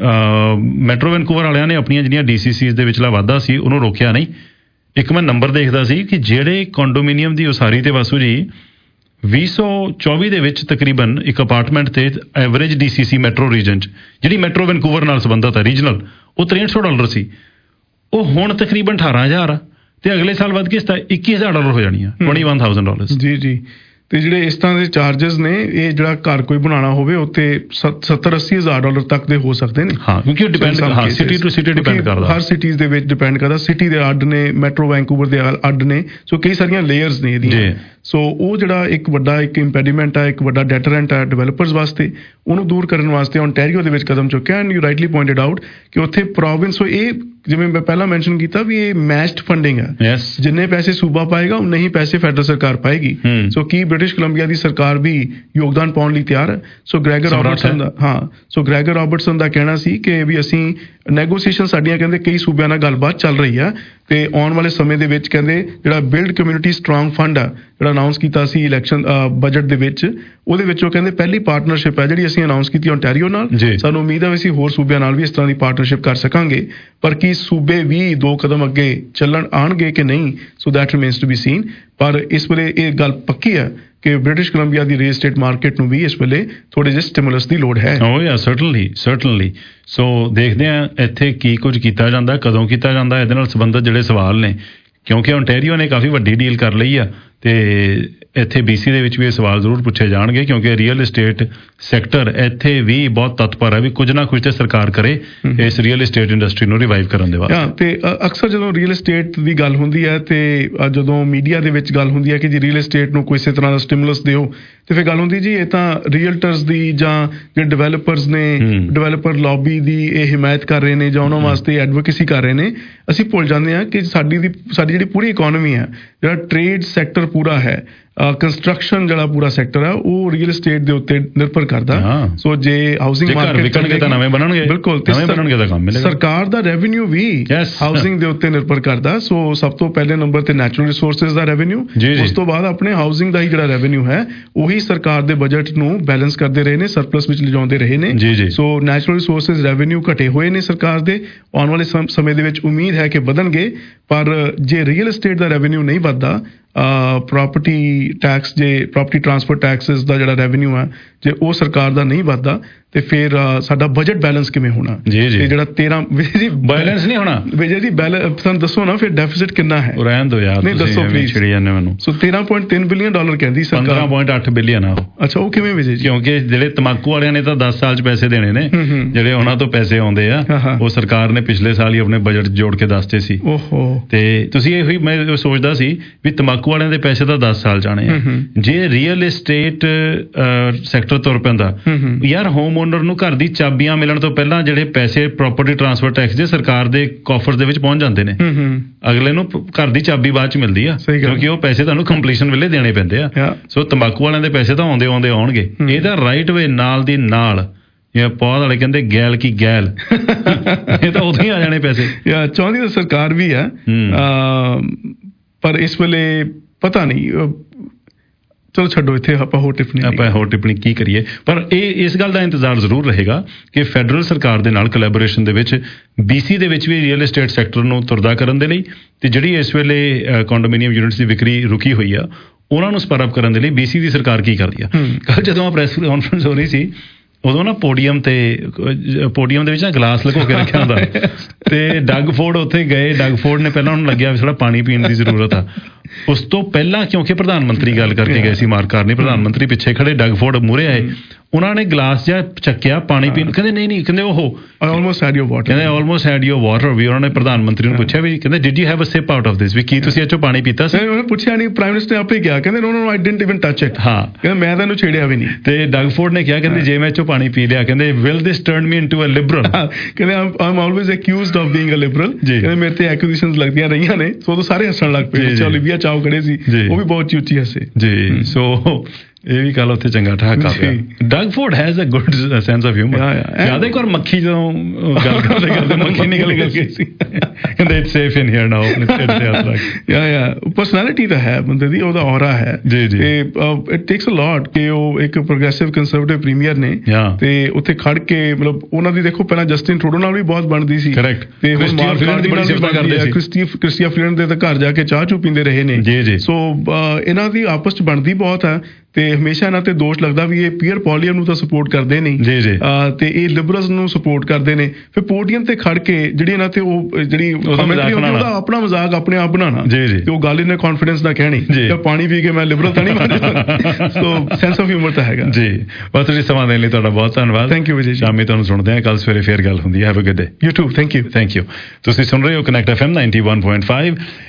ਮੈਟਰੋ ਵੈਨਕੂਵਰ ਵਾਲਿਆਂ ਨੇ ਆਪਣੀਆਂ ਜਿਹੜੀਆਂ ਡੀ ਸੀ ਸੀਜ਼ ਦੇ ਵਿਚਲਾ ਵਾਧਾ ਸੀ ਉਹਨੂੰ ਰੋਕਿਆ ਨਹੀਂ। ਇੱਕ ਮੈਂ ਨੰਬਰ ਦੇਖਦਾ ਸੀ ਕਿ ਜਿਹੜੇ ਕੰਡੋਮੀਨੀਅਮ ਦੀ ਉਸਾਰੀ ਤੇ ਵਾਸੂ ਜੀ ਵੀਹ ਸੌ ਚੌਵੀ ਦੇ ਵਿੱਚ ਤਕਰੀਬਨ ਇੱਕ ਅਪਾਰਟਮੈਂਟ ਤੇ average D C C metro region 'ਚ, ਜਿਹੜੀ ਮੈਟਰੋ ਵੈਨਕੂਵਰ ਨਾਲ ਸੰਬੰਧਤ ਹੈ ਰੀਜਨਲ, ਉਹ ਤਰੇਹਠ ਸੌ ਡਾਲਰ ਸੀ। ਉਹ ਹੁਣ ਤਕਰੀਬਨ ਅਠਾਰਾਂ ਹਜ਼ਾਰ ਆ, ਤੇ ਅਗਲੇ ਸਾਲ ਵੱਧ ਕੇ ਇੱਕੀ ਹਜ਼ਾਰ ਡਾਲਰ ਹੋ ਜਾਣੀ ਆ, ਟਵੈਂਟੀ ਵਨ ਥਾਊਜ਼ੈਂਡ ਡਾਲਰ। ਜੀ ਜੀ। ਤੇ ਜਿਹੜੇ ਇਸ ਤਰ੍ਹਾਂ ਦੇ ਚਾਰजेस ਨੇ, ਇਹ ਜਿਹੜਾ ਘਰ ਕੋਈ ਬਣਾਉਣਾ ਹੋਵੇ ਉੱਤੇ ਸੱਤਰ ਅੱਸੀ ਹਜ਼ਾਰ ਡਾਲਰ ਤੱਕ ਦੇ ਹੋ ਸਕਦੇ ਨੇ। ਹਾਂ, ਕਿਉਂਕਿ ਡਿਪੈਂਡ, ਹਾਂ, ਸਿਟੀ ਟੂ ਸਿਟੀ ਡਿਪੈਂਡ ਕਰਦਾ, ਹਰ ਸਿਟੀਜ਼ ਦੇ ਵਿੱਚ ਡਿਪੈਂਡ ਕਰਦਾ। ਸਿਟੀ ਦੇ ਅੱਡ ਨੇ, ਮੈਟਰੋ ਵੈਨਕੂਵਰ ਦੇ ਅੱਡ ਨੇ, ਸੋ ਕਈ ਸਾਰੀਆਂ ਲੇਅਰਸ ਨੇ ਇਹਦੀਆਂ। ਸੋ ਉਹ ਜਿਹੜਾ ਇੱਕ ਵੱਡਾ ਇੱਕ ਇੰਪੈਡੀਮੈਂਟ ਹੈ, ਇੱਕ ਵੱਡਾ ਡੈਟਰੈਂਟ ਹੈ ਡਿਵੈਲਪਰਸ ਵਾਸਤੇ, ਉਹਨੂੰ ਦੂਰ ਕਰਨ ਵਾਸਤੇ ਓਨਟਾਰੀਓ ਦੇ ਵਿੱਚ ਕਦਮ ਚੁੱਕਿਆ। And you rightly pointed out ਕਿ ਉੱਥੇ ਪ੍ਰੋਵਿੰਸ, ਸੋ ਇਹ ਜਿਵੇਂ ਮੈਂ ਪਹਿਲਾਂ ਮੈਂਸ਼ਨ ਕੀਤਾ ਵੀ ਇਹ ਮੈਚਡ ਫੰਡਿੰਗ ਹੈ। ਜਿੰਨੇ ਪੈਸੇ ਸੂਬਾ ਪਾਏਗਾ ਉਨੇ ਹੀ ਪੈਸੇ ਫੈਡਰਲ ਸਰਕਾਰ ਪਾਏਗੀ। ਸੋ ਕੀ ਬ੍ਰਿਟਿਸ਼ ਕੋਲੰਬੀਆ ਦੀ ਸਰਕਾਰ ਵੀ ਯੋਗਦਾਨ ਪਾਉਣ ਲਈ ਤਿਆਰ ਹੈ? ਸੋ ਗ੍ਰੈਗਰ ਰੌਬਰਟਸਨ ਦਾ ਹਾਂ ਸੋ ਗ੍ਰੈਗਰ ਰੌਬਰਟਸਨ ਦਾ ਕਹਿਣਾ ਸੀ ਕਿ ਵੀ ਅਸੀਂ ਨੈਗੋਸੀਏਸ਼ਨ ਸਾਡੀਆਂ ਕਹਿੰਦੇ ਕਈ ਸੂਬਿਆਂ ਨਾਲ ਗੱਲਬਾਤ ਚੱਲ ਰਹੀ ਆ, ਤੇ ਆਉਣ ਵਾਲੇ ਸਮੇਂ ਦੇ ਵਿੱਚ ਕਹਿੰਦੇ ਜਿਹੜਾ ਬਿਲਡ ਕਮਿਊਨਿਟੀ ਸਟਰੋਂਗ ਫੰਡ ਆ ਜਿਹੜਾ ਅਨਾਉਂਸ ਕੀਤਾ ਸੀ ਇਲੈਕਸ਼ਨ ਬਜਟ ਦੇ ਵਿੱਚ, ਉਹਦੇ ਵਿੱਚ ਉਹ ਕਹਿੰਦੇ ਪਹਿਲੀ ਪਾਰਟਨਰਸ਼ਿਪ ਹੈ ਜਿਹੜੀ ਅਸੀਂ ਅਨਾਉਂਸ ਕੀਤੀ ਓਨਟਾਰੀਓ ਨਾਲ। ਸਾਨੂੰ ਉਮੀਦ ਹੈ ਅਸੀਂ ਹੋਰ ਸੂਬਿਆਂ ਨਾਲ ਵੀ ਇਸ ਤਰ੍ਹਾਂ ਦੀ ਪਾਰਟਨਰਸ਼ਿਪ ਕਰ ਸਕਾਂਗੇ, ਪਰ ਕੀ ਸੂਬੇ ਵੀ ਦੋ ਕਦਮ ਅੱਗੇ ਚੱਲਣ ਆਉਣਗੇ ਕਿ ਨਹੀਂ, so that remains to be seen. ਪਰ ਇਸ ਵੇਲੇ ਇਹ ਗੱਲ ਪੱਕੀ ਹੈ ਕਿ ਬ੍ਰਿਟਿਸ਼ ਕੋਲੰਬੀਆ ਦੀ ਰੀਅਲ ਏਸਟੇਟ ਮਾਰਕੀਟ ਨੂੰ ਵੀ ਇਸ ਵੇਲੇ ਥੋੜੇ ਜਿਹੇ ਸਟਿਮੂਲਸ ਦੀ ਲੋੜ ਹੈ। ਓ ਯਾ ਸਰਟਨਲੀ ਸਰਟਨਲੀ। ਸੋ ਦੇਖਦੇ ਹਾਂ ਇੱਥੇ ਕੀ ਕੁਝ ਕੀਤਾ ਜਾਂਦਾ, ਕਦੋਂ ਕੀਤਾ ਜਾਂਦਾ, ਇਹਦੇ ਨਾਲ ਸੰਬੰਧਿਤ ਜਿਹੜੇ ਸਵਾਲ ਨੇ, ਕਿਉਂਕਿ ਓਨਟਾਰੀਓ ਨੇ ਕਾਫੀ ਵੱਡੀ ਡੀਲ ਕਰ ਲਈ ਆ, ਤੇ ਇੱਥੇ ਬੀਸੀ ਦੇ ਵਿੱਚ ਵੀ ਇਹ ਸਵਾਲ ਜ਼ਰੂਰ ਪੁੱਛੇ ਜਾਣਗੇ, ਕਿਉਂਕਿ ਰੀਅਲ ਏਸਟੇਟ ਸੈਕਟਰ ਇੱਥੇ ਵੀ ਬਹੁਤ ਤਤਪਰ ਹੈ ਵੀ ਕੁਝ ਨਾ ਕੁਝ ਤੇ ਸਰਕਾਰ ਕਰੇ ਇਸ ਰੀਅਲ ਏਸਟੇਟ ਇੰਡਸਟਰੀ ਨੂੰ ਰਿਵਾਈਵ ਕਰਨ ਦੇ ਵਾਸਤੇ। ਤੇ ਅਕਸਰ ਜਦੋਂ ਰੀਅਲ ਏਸਟੇਟ ਦੀ ਗੱਲ ਹੁੰਦੀ ਹੈ ਤੇ ਜਦੋਂ ਮੀਡੀਆ ਦੇ ਵਿੱਚ ਗੱਲ ਹੁੰਦੀ ਹੈ ਕਿ ਜੀ ਰੀਅਲ ਏਸਟੇਟ ਨੂੰ ਕਿਸੇ ਤਰ੍ਹਾਂ ਦਾ ਸਟਿਮੂਲਸ ਦਿਓ, ਤੇ ਫਿਰ ਗੱਲ ਹੁੰਦੀ ਜੀ ਇਹ ਤਾਂ ਰੀਅਲਟਰਸ ਦੀ ਜਾਂ ਜਿਹੜੇ ਡਿਵੈਲਪਰਸ ਨੇ, ਡਿਵੈਲਪਰ ਲੌਬੀ ਦੀ ਇਹ ਹਿਮਾਇਤ ਕਰ ਰਹੇ ਨੇ ਜਾਂ ਉਹਨਾਂ ਵਾਸਤੇ ਐਡਵੋਕੇਸੀ ਕਰ ਰਹੇ ਨੇ। ਅਸੀਂ ਭੁੱਲ ਜਾਂਦੇ ਹਾਂ ਕਿ ਸਾਡੀ ਦੀ ਸਾਡੀ ਜਿਹੜੀ ਪੂਰੀ ਇਕੋਨਮੀ ਹੈ, ਜਿਹੜਾ ਟ੍ਰੇਡ ਸੈਕਟਰ ਪੂਰਾ ਹੈ, ਕੰਸਟਰਕਸ਼ਨ ਜਿਹੜਾ ਪੂਰਾ ਸੈਕਟਰ ਹੈ ਉਹ ਰੀਅਲ ਏਸਟੇਟ ਦੇ ਉੱਤੇ ਨਿਰਭਰ ਕਰਦਾ। ਸੋ ਜੇ ਹਾਊਸਿੰਗ ਮਾਰਕੀਟ ਵਿਕਣਗੇ ਤਾਂ ਨਵੇਂ ਬਣਨਗੇ, ਬਿਲਕੁਲ ਨਵੇਂ ਬਣਨਗੇ ਤਾਂ ਕੰਮ ਮਿਲੇਗਾ। ਸਰਕਾਰ ਦਾ ਰੈਵਨਿਊ ਵੀ ਹਾਊਸਿੰਗ ਦੇ ਉੱਤੇ ਨਿਰਭਰ ਕਰਦਾ। ਸੋ ਸਭ ਤੋਂ ਪਹਿਲੇ ਨੰਬਰ ਤੇ ਨੈਚੁਰਲ ਰਿਸੋਰਸਿਸ ਦਾ ਰੈਵਨਿਊ, ਉਸ ਤੋਂ ਬਾਅਦ ਆਪਣੇ ਹਾਊਸਿੰਗ ਦਾ ਹੀ ਜਿਹੜਾ ਰੈਵਨਿਊ ਹੈ ਉਹੀ ਸਰਕਾਰ ਦੇ ਬਜਟ ਨੂੰ ਬੈਲੈਂਸ ਕਰਦੇ ਰਹੇ ਨੇ, ਸਰਪਲਸ ਵਿੱਚ ਲਿਜਾਉਂਦੇ ਰਹੇ ਨੇ। ਸੋ ਨੈਚੁਰਲ ਰਿਸੋਰਸਿਸ ਰੈਵਨਿਊ ਘਟੇ ਹੋਏ ਨੇ ਸਰਕਾਰ ਦੇ, ਆਉਣ ਵਾਲੇ ਸਮੇਂ ਦੇ ਵਿੱਚ ਉਮੀਦ ਹੈ ਕਿ ਵਧਣਗੇ, ਪਰ ਜੇ ਰੀਅਲ ਏਸਟੇਟ ਦਾ ਰੈਵਨਿਊ ਨਹੀਂ ਵੱਧਦਾ, ਪ੍ਰੋਪਰਟੀ ਟੈਕਸ ਜੇ ਪ੍ਰੋਪਰਟੀ ਟਰਾਂਸਫਰ ਟੈਕਸਿਸ ਦਾ ਜਿਹੜਾ ਰੈਵਨਿਊ ਹੈ ਜੇ ਉਹ ਸਰਕਾਰ ਦਾ ਨਹੀਂ ਵੱਧਦਾ ਤੇ ਫਿਰ ਸਾਡਾ ਬਜਟ ਬੈਲੈਂਸ ਕਿਵੇਂ ਹੋਣਾ? ਜੀ ਜੀ, ਜਿਹੜਾ ਤੇਰਾਂ ਵਿਜੇ ਜੀ ਬੈਲੈਂਸ ਨਹੀਂ ਹੋਣਾ। ਵਿਜੇ ਜੀ ਬੈਲੈਂਸ ਸਾਨੂੰ ਦੱਸੋ ਨਾ, ਫਿਰ ਡੈਫਿਸਿਟ ਕਿੰਨਾ ਹੈ? ਰਹਿਣ ਦਿਓ ਯਾਰ, ਨਹੀਂ ਦੱਸੋ ਪਲੀਜ਼। ਛਿੜੀ ਜਾਂਦੇ ਮੈਨੂੰ। ਸੋ ਤੇਰਾਂ ਪੁਆਇੰਟ ਤਿੰਨ ਬਿਲੀਅਨ ਡਾਲਰ ਕਹਿੰਦੀ ਸਰਕਾਰ। ਪੰਦਰਾਂ ਪੁਆਇੰਟ ਅੱਠ ਬਿਲੀਅਨ ਆ ਉਹ। ਅੱਛਾ, ਉਹ ਕਿਵੇਂ ਵਿਜੇ ਜੀ? ਕਿਉਂਕਿ ਜਿਹੜੇ ਤੰਬਾਕੂ ਵਾਲਿਆਂ ਨੇ ਤਾਂ ਦਸ ਸਾਲ ਚ ਪੈਸੇ ਦੇਣੇ ਨੇ, ਜਿਹੜੇ ਉਹਨਾਂ ਤੋਂ ਪੈਸੇ ਆਉਂਦੇ ਆ ਉਹ ਸਰਕਾਰ ਨੇ ਪਿਛਲੇ ਸਾਲ ਹੀ ਆਪਣੇ ਬਜਟ ਜੋੜ ਕੇ ਦੱਸਦੇ ਸੀ। ਓਹੋ। ਤੇ ਤੁਸੀਂ ਇਹ ਹੀ ਮੈਂ ਸੋਚਦਾ ਸੀ ਵੀ ਤੰਬਾਕੂ ਵਾਲਿਆਂ ਦੇ ਪੈਸੇ ਤਾਂ ਦਸ ਸਾਲ ਜਾਣੇ ਆ, ਜੇ ਰੀਅਲ ਏਸਟੇਟ ਸੈਕਟਰ ਤੁਰ ਪੈਂਦਾ ਯਾਰ, ਹੋਮ ਓਨਰ ਨੂੰ ਘਰ ਦੀ ਚਾਬੀਆਂ ਮਿਲਣ ਤੋਂ ਪਹਿਲਾਂ ਜਿਹੜੇ ਪੈਸੇ ਪ੍ਰਾਪਰਟੀ ਟਰਾਂਸਫਰ ਟੈਕਸ ਦੇ ਸਰਕਾਰ ਦੇ ਕਾਫਰ ਦੇ ਵਿੱਚ ਪਹੁੰਚ ਜਾਂਦੇ ਨੇ। ਅਗਲੇ ਨੂੰ ਘਰ ਦੀ ਚਾਬੀ ਬਾਅਦ ਚ ਮਿਲਦੀ ਆ, ਕਿਉਂਕਿ ਉਹ ਪੈਸੇ ਤੁਹਾਨੂੰ ਕੰਪਲੀਸ਼ਨ ਵੇਲੇ ਦੇਣੇ ਪੈਂਦੇ ਆ। ਸੋ ਤੰਬਾਕੂ ਵਾਲਿਆਂ ਦੇ ਪੈਸੇ ਤਾਂ ਆਉਂਦੇ ਆਉਂਦੇ ਆਉਣਗੇ। ਇਹਦਾ ਰਾਈਟ ਵੇ ਨਾਲ ਦੀ ਨਾਲ ਪੌਦ ਵਾਲੇ ਕਹਿੰਦੇ ਗੈਲ ਕੀ ਗੈਲ, ਇਹ ਤਾਂ ਉਦੋਂ ਹੀ ਆ ਜਾਣੇ ਪੈਸੇ। ਚਾਹੁੰਦੀ ਤਾਂ ਸਰਕਾਰ ਵੀ ਆ, ਪਰ ਇਸ ਵੇਲੇ ਪਤਾ ਨਹੀਂ। ਚਲੋ ਛੱਡੋ, ਇੱਥੇ ਆਪਾਂ ਹੋਰ ਟਿੱਪਣੀ ਆਪਾਂ ਹੋਰ ਟਿੱਪਣੀ ਕੀ ਕਰੀਏ। ਪਰ ਇਹ ਇਸ ਗੱਲ ਦਾ ਇੰਤਜ਼ਾਰ ਜ਼ਰੂਰ ਰਹੇਗਾ ਕਿ ਫੈਡਰਲ ਸਰਕਾਰ ਦੇ ਨਾਲ ਕੋਲੈਬੋਰੇਸ਼ਨ ਦੇ ਵਿੱਚ ਬੀਸੀ ਦੇ ਵਿੱਚ ਵੀ ਰੀਅਲ ਏਸਟੇਟ ਸੈਕਟਰ ਨੂੰ ਤੁਰਦਾ ਕਰਨ ਦੇ ਲਈ, ਤੇ ਜਿਹੜੀ ਇਸ ਵੇਲੇ ਕੰਡੋਮੀਨੀਅਮ ਯੂਨਿਟਸ ਦੀ ਵਿਕਰੀ ਰੁਕੀ ਹੋਈ ਆ ਉਹਨਾਂ ਨੂੰ ਸਪਰ ਅਪ ਕਰਨ ਦੇ ਲਈ ਬੀਸੀ ਦੀ ਸਰਕਾਰ ਕੀ ਕਰਦੀ ਆ। ਕੱਲ ਜਦੋਂ ਆ ਪ੍ਰੈਸ ਕਾਨਫਰੰਸ ਹੋ ਰਹੀ ਸੀ, ਉਦੋਂ ਨਾ ਪੋਡੀਅਮ ਤੇ ਪੋਡੀਅਮ ਦੇ ਵਿੱਚ ਨਾ ਗਲਾਸ ਲਗੋ ਕੇ ਰੱਖਿਆ ਹੁੰਦਾ, ਤੇ ਡਗ ਫੋਰਡ ਉੱਥੇ ਗਏ। ਡਗ ਫੋਰਡ ਨੇ ਪਹਿਲਾਂ ਉਹਨੂੰ ਲੱਗਿਆ ਵੀ ਥੋੜਾ ਪਾਣੀ ਪੀਣ ਦੀ ਜ਼ਰੂਰਤ ਆ। ਉਸ ਤੋਂ ਪਹਿਲਾਂ ਕਿਉਂਕਿ ਪ੍ਰਧਾਨ ਮੰਤਰੀ ਗੱਲ ਕਰਕੇ ਗਏ ਸੀ, ਮਾਰਕ ਕਾਰਨੀ ਪ੍ਰਧਾਨ ਮੰਤਰੀ ਪਿੱਛੇ ਖੜੇ, ਡਗ ਫੋਰਡ ਮੂਹਰੇ ਆਏ, ਉਹਨਾਂ ਨੇ ਗਲਾਸ ਜਿਹਾ ਚੱਕਿਆ ਪਾਣੀ ਪੀਣ, ਕਹਿੰਦੇ ਨਹੀਂ ਨਹੀਂ, ਕਹਿੰਦੇ ਉਹ ਆਲਮੋਸਟ ਹੈਡ ਯੋਰ ਵਾਟਰ, ਕਹਿੰਦੇ ਆਲਮੋਸਟ ਹੈਡ ਯੋਰ ਵਾਟਰ ਵੀ। ਉਹਨਾਂ ਨੇ ਪ੍ਰਧਾਨ ਮੰਤਰੀ ਨੂੰ ਪੁੱਛਿਆ ਵੀ, ਕਹਿੰਦੇ did you have a sip out of this, ਵੀ ਕੀ ਤੁਸੀਂ ਇਹ ਚੋਂ ਪਾਣੀ ਪੀਤਾ ਸੀ? ਉਹਨੇ ਪੁੱਛਿਆ ਨਹੀਂ, ਪ੍ਰਾਈਮ ਮਿਨਿਸਟਰ ਆਪੇ ਕਿਹਾ, ਕਹਿੰਦੇ no no I didn't even touch it. ਹਾਂ, ਕਹਿੰਦੇ ਮੈਂ ਤਾਂ ਇਹਨੂੰ ਛੇੜਿਆ ਵੀ ਨਹੀਂ। ਤੇ ਡਗ ਫੋਰਡ ਨੇ ਕਿਹਾ, ਕਹਿੰਦੇ ਜੇ ਮੈਂ ਇਹ ਚੋਂ ਪਾਣੀ ਪੀ ਲਿਆ, ਕਹਿੰਦੇ will this turn me into a Liberal, ਕਹਿੰਦੇ I am always accused of being a Liberal, ਕਹਿੰਦੇ ਮੇਰੇ ਤੇ ਐਕਿਊਜ਼ੇਸ਼ਨਸ ਲੱਗਦੀਆਂ ਰਹੀਆਂ ਨੇ। ਸੋ ਉਦੋਂ ਸਾਰੇ ਹੱਸਣ ਲੱਗ ਪਏ। ਲਿਬੀਆ ਚਾਓ ਖੜੇ ਸੀ, ਉਹ ਵੀ ਬਹੁਤ ਉੱਚੀ ਹੱਸੇ ਜੀ। ਸੋ ਇਹ ਵੀ ਕੱਲ ਉੱਥੇ ਚੰਗਾ ਠਾਕਾ ਪਿਆ। Doug Ford has a good sense of humour. ਯਾਦ ਇੱਕ ਵਾਰ ਮੱਖੀ ਜਦੋਂ ਗੱਲ ਕਰਦੇ ਕਰਦੇ ਮੱਖੀ ਨਿਕਲ ਗਈ ਸੀ, ਕਹਿੰਦੇ it's safe in here now, ਆਪਣੇ ਢਿੱਡ ਤੇ ਹੱਥ ਰੱਖ। ਯਾ ਯਾ ਪਰਸਨੈਲਿਟੀ ਤਾਂ ਹੈ ਬੰਦੇ ਦੀ, ਉਹਦਾ ਔਰਾ ਹੈ। ਜੀ ਜੀ, ਇਟ ਟੇਕਸ ਅ ਲੋਟ ਕਿ ਉਹ ਇੱਕ ਪ੍ਰੋਗਰੈਸਿਵ ਕੰਜ਼ਰਵੇਟਿਵ ਪ੍ਰੀਮੀਅਰ ਨੇ, ਤੇ ਉੱਥੇ ਖੜ ਕੇ ਮਤਲਬ ਉਹਨਾਂ ਦੀ ਦੇਖੋ ਪਹਿਲਾਂ ਜਸਟਿਨ ਟਰੂਡੋ ਨਾਲ ਵੀ ਬਹੁਤ ਬਣਦੀ ਸੀ। ਕਰੈਕਟ। ਤੇ ਹੁਣ ਮਾਰਕ ਕਾਰਨੀ ਨਾਲ ਵੀ ਬਣਦੀ ਹੈ। ਕ੍ਰਿਸਟੀਆ ਫਰੀਲੈਂਡ ਦੇ ਤਾਂ ਘਰ ਜਾ ਕੇ ਚਾਹ ਚੂ ਪੀਂਦੇ ਰਹੇ ਨੇ। ਜੀ ਜੀ। ਸੋ ਇਹਨਾਂ ਦੀ ਆਪਸ ਚ ਬਣਦੀ ਬਹੁਤ ਹੈ, ਤੇ ਹਮੇਸ਼ਾ ਇਹਨਾਂ ਤੇ ਦੋਸ਼ ਲੱਗਦਾ ਵੀ ਇਹ ਪੀਅਰ ਪੋਲੀਅਮ ਨੂੰ ਤਾਂ ਸਪੋਰਟ ਕਰਦੇ ਨਹੀਂ, ਜੀ ਜੀ, ਤੇ ਇਹ ਲਿਬਰਲਸ ਨੂੰ ਸਪੋਰਟ ਕਰਦੇ ਨੇ। ਫਿਰ ਪੋਡੀਅਮ ਤੇ ਖੜ ਕੇ ਜਿਹੜੀ ਇਹਨਾਂ ਤੇ ਉਹ ਜਿਹੜੀ ਕਮੈਂਟਰੀ ਹੁੰਦੀ ਉਹਦਾ ਆਪਣਾ ਮਜ਼ਾਕ ਆਪਣੇ ਆਪ ਬਣਾਉਣਾ, ਤੇ ਉਹ ਗੱਲ ਇਹਨੇ ਕੌਨਫੀਡੈਂਸ ਨਾਲ ਕਹਿਣੀ ਕਿ ਪਾਣੀ ਪੀ ਕੇ ਮੈਂ ਲਿਬਰਲ ਤਾਂ ਨਹੀਂ ਬਣ ਜਾਣਾ। ਸੋ ਸੈਂਸ ਆਫ ਹਿਊਮਰ ਤਾਂ ਹੈਗਾ ਜੀ। ਬਹੁਤ ਤੁਸੀਂ ਸਮਾਂ ਦੇਣ ਲਈ ਤੁਹਾਡਾ ਬਹੁਤ ਧੰਨਵਾਦ। Thank you Vijay. ਸ਼ਾਮੀ ਤੁਹਾਨੂੰ ਸੁਣਦੇ ਹਾਂ, ਕੱਲ ਸਵੇਰੇ ਫੇਰ ਗੱਲ ਹੁੰਦੀ ਹੈ। Have a good day. You too. Thank you. Thank you. ਤੁਸੀਂ ਸੁਣ ਰਹੇ ਹੋ connect F M ninety one point five.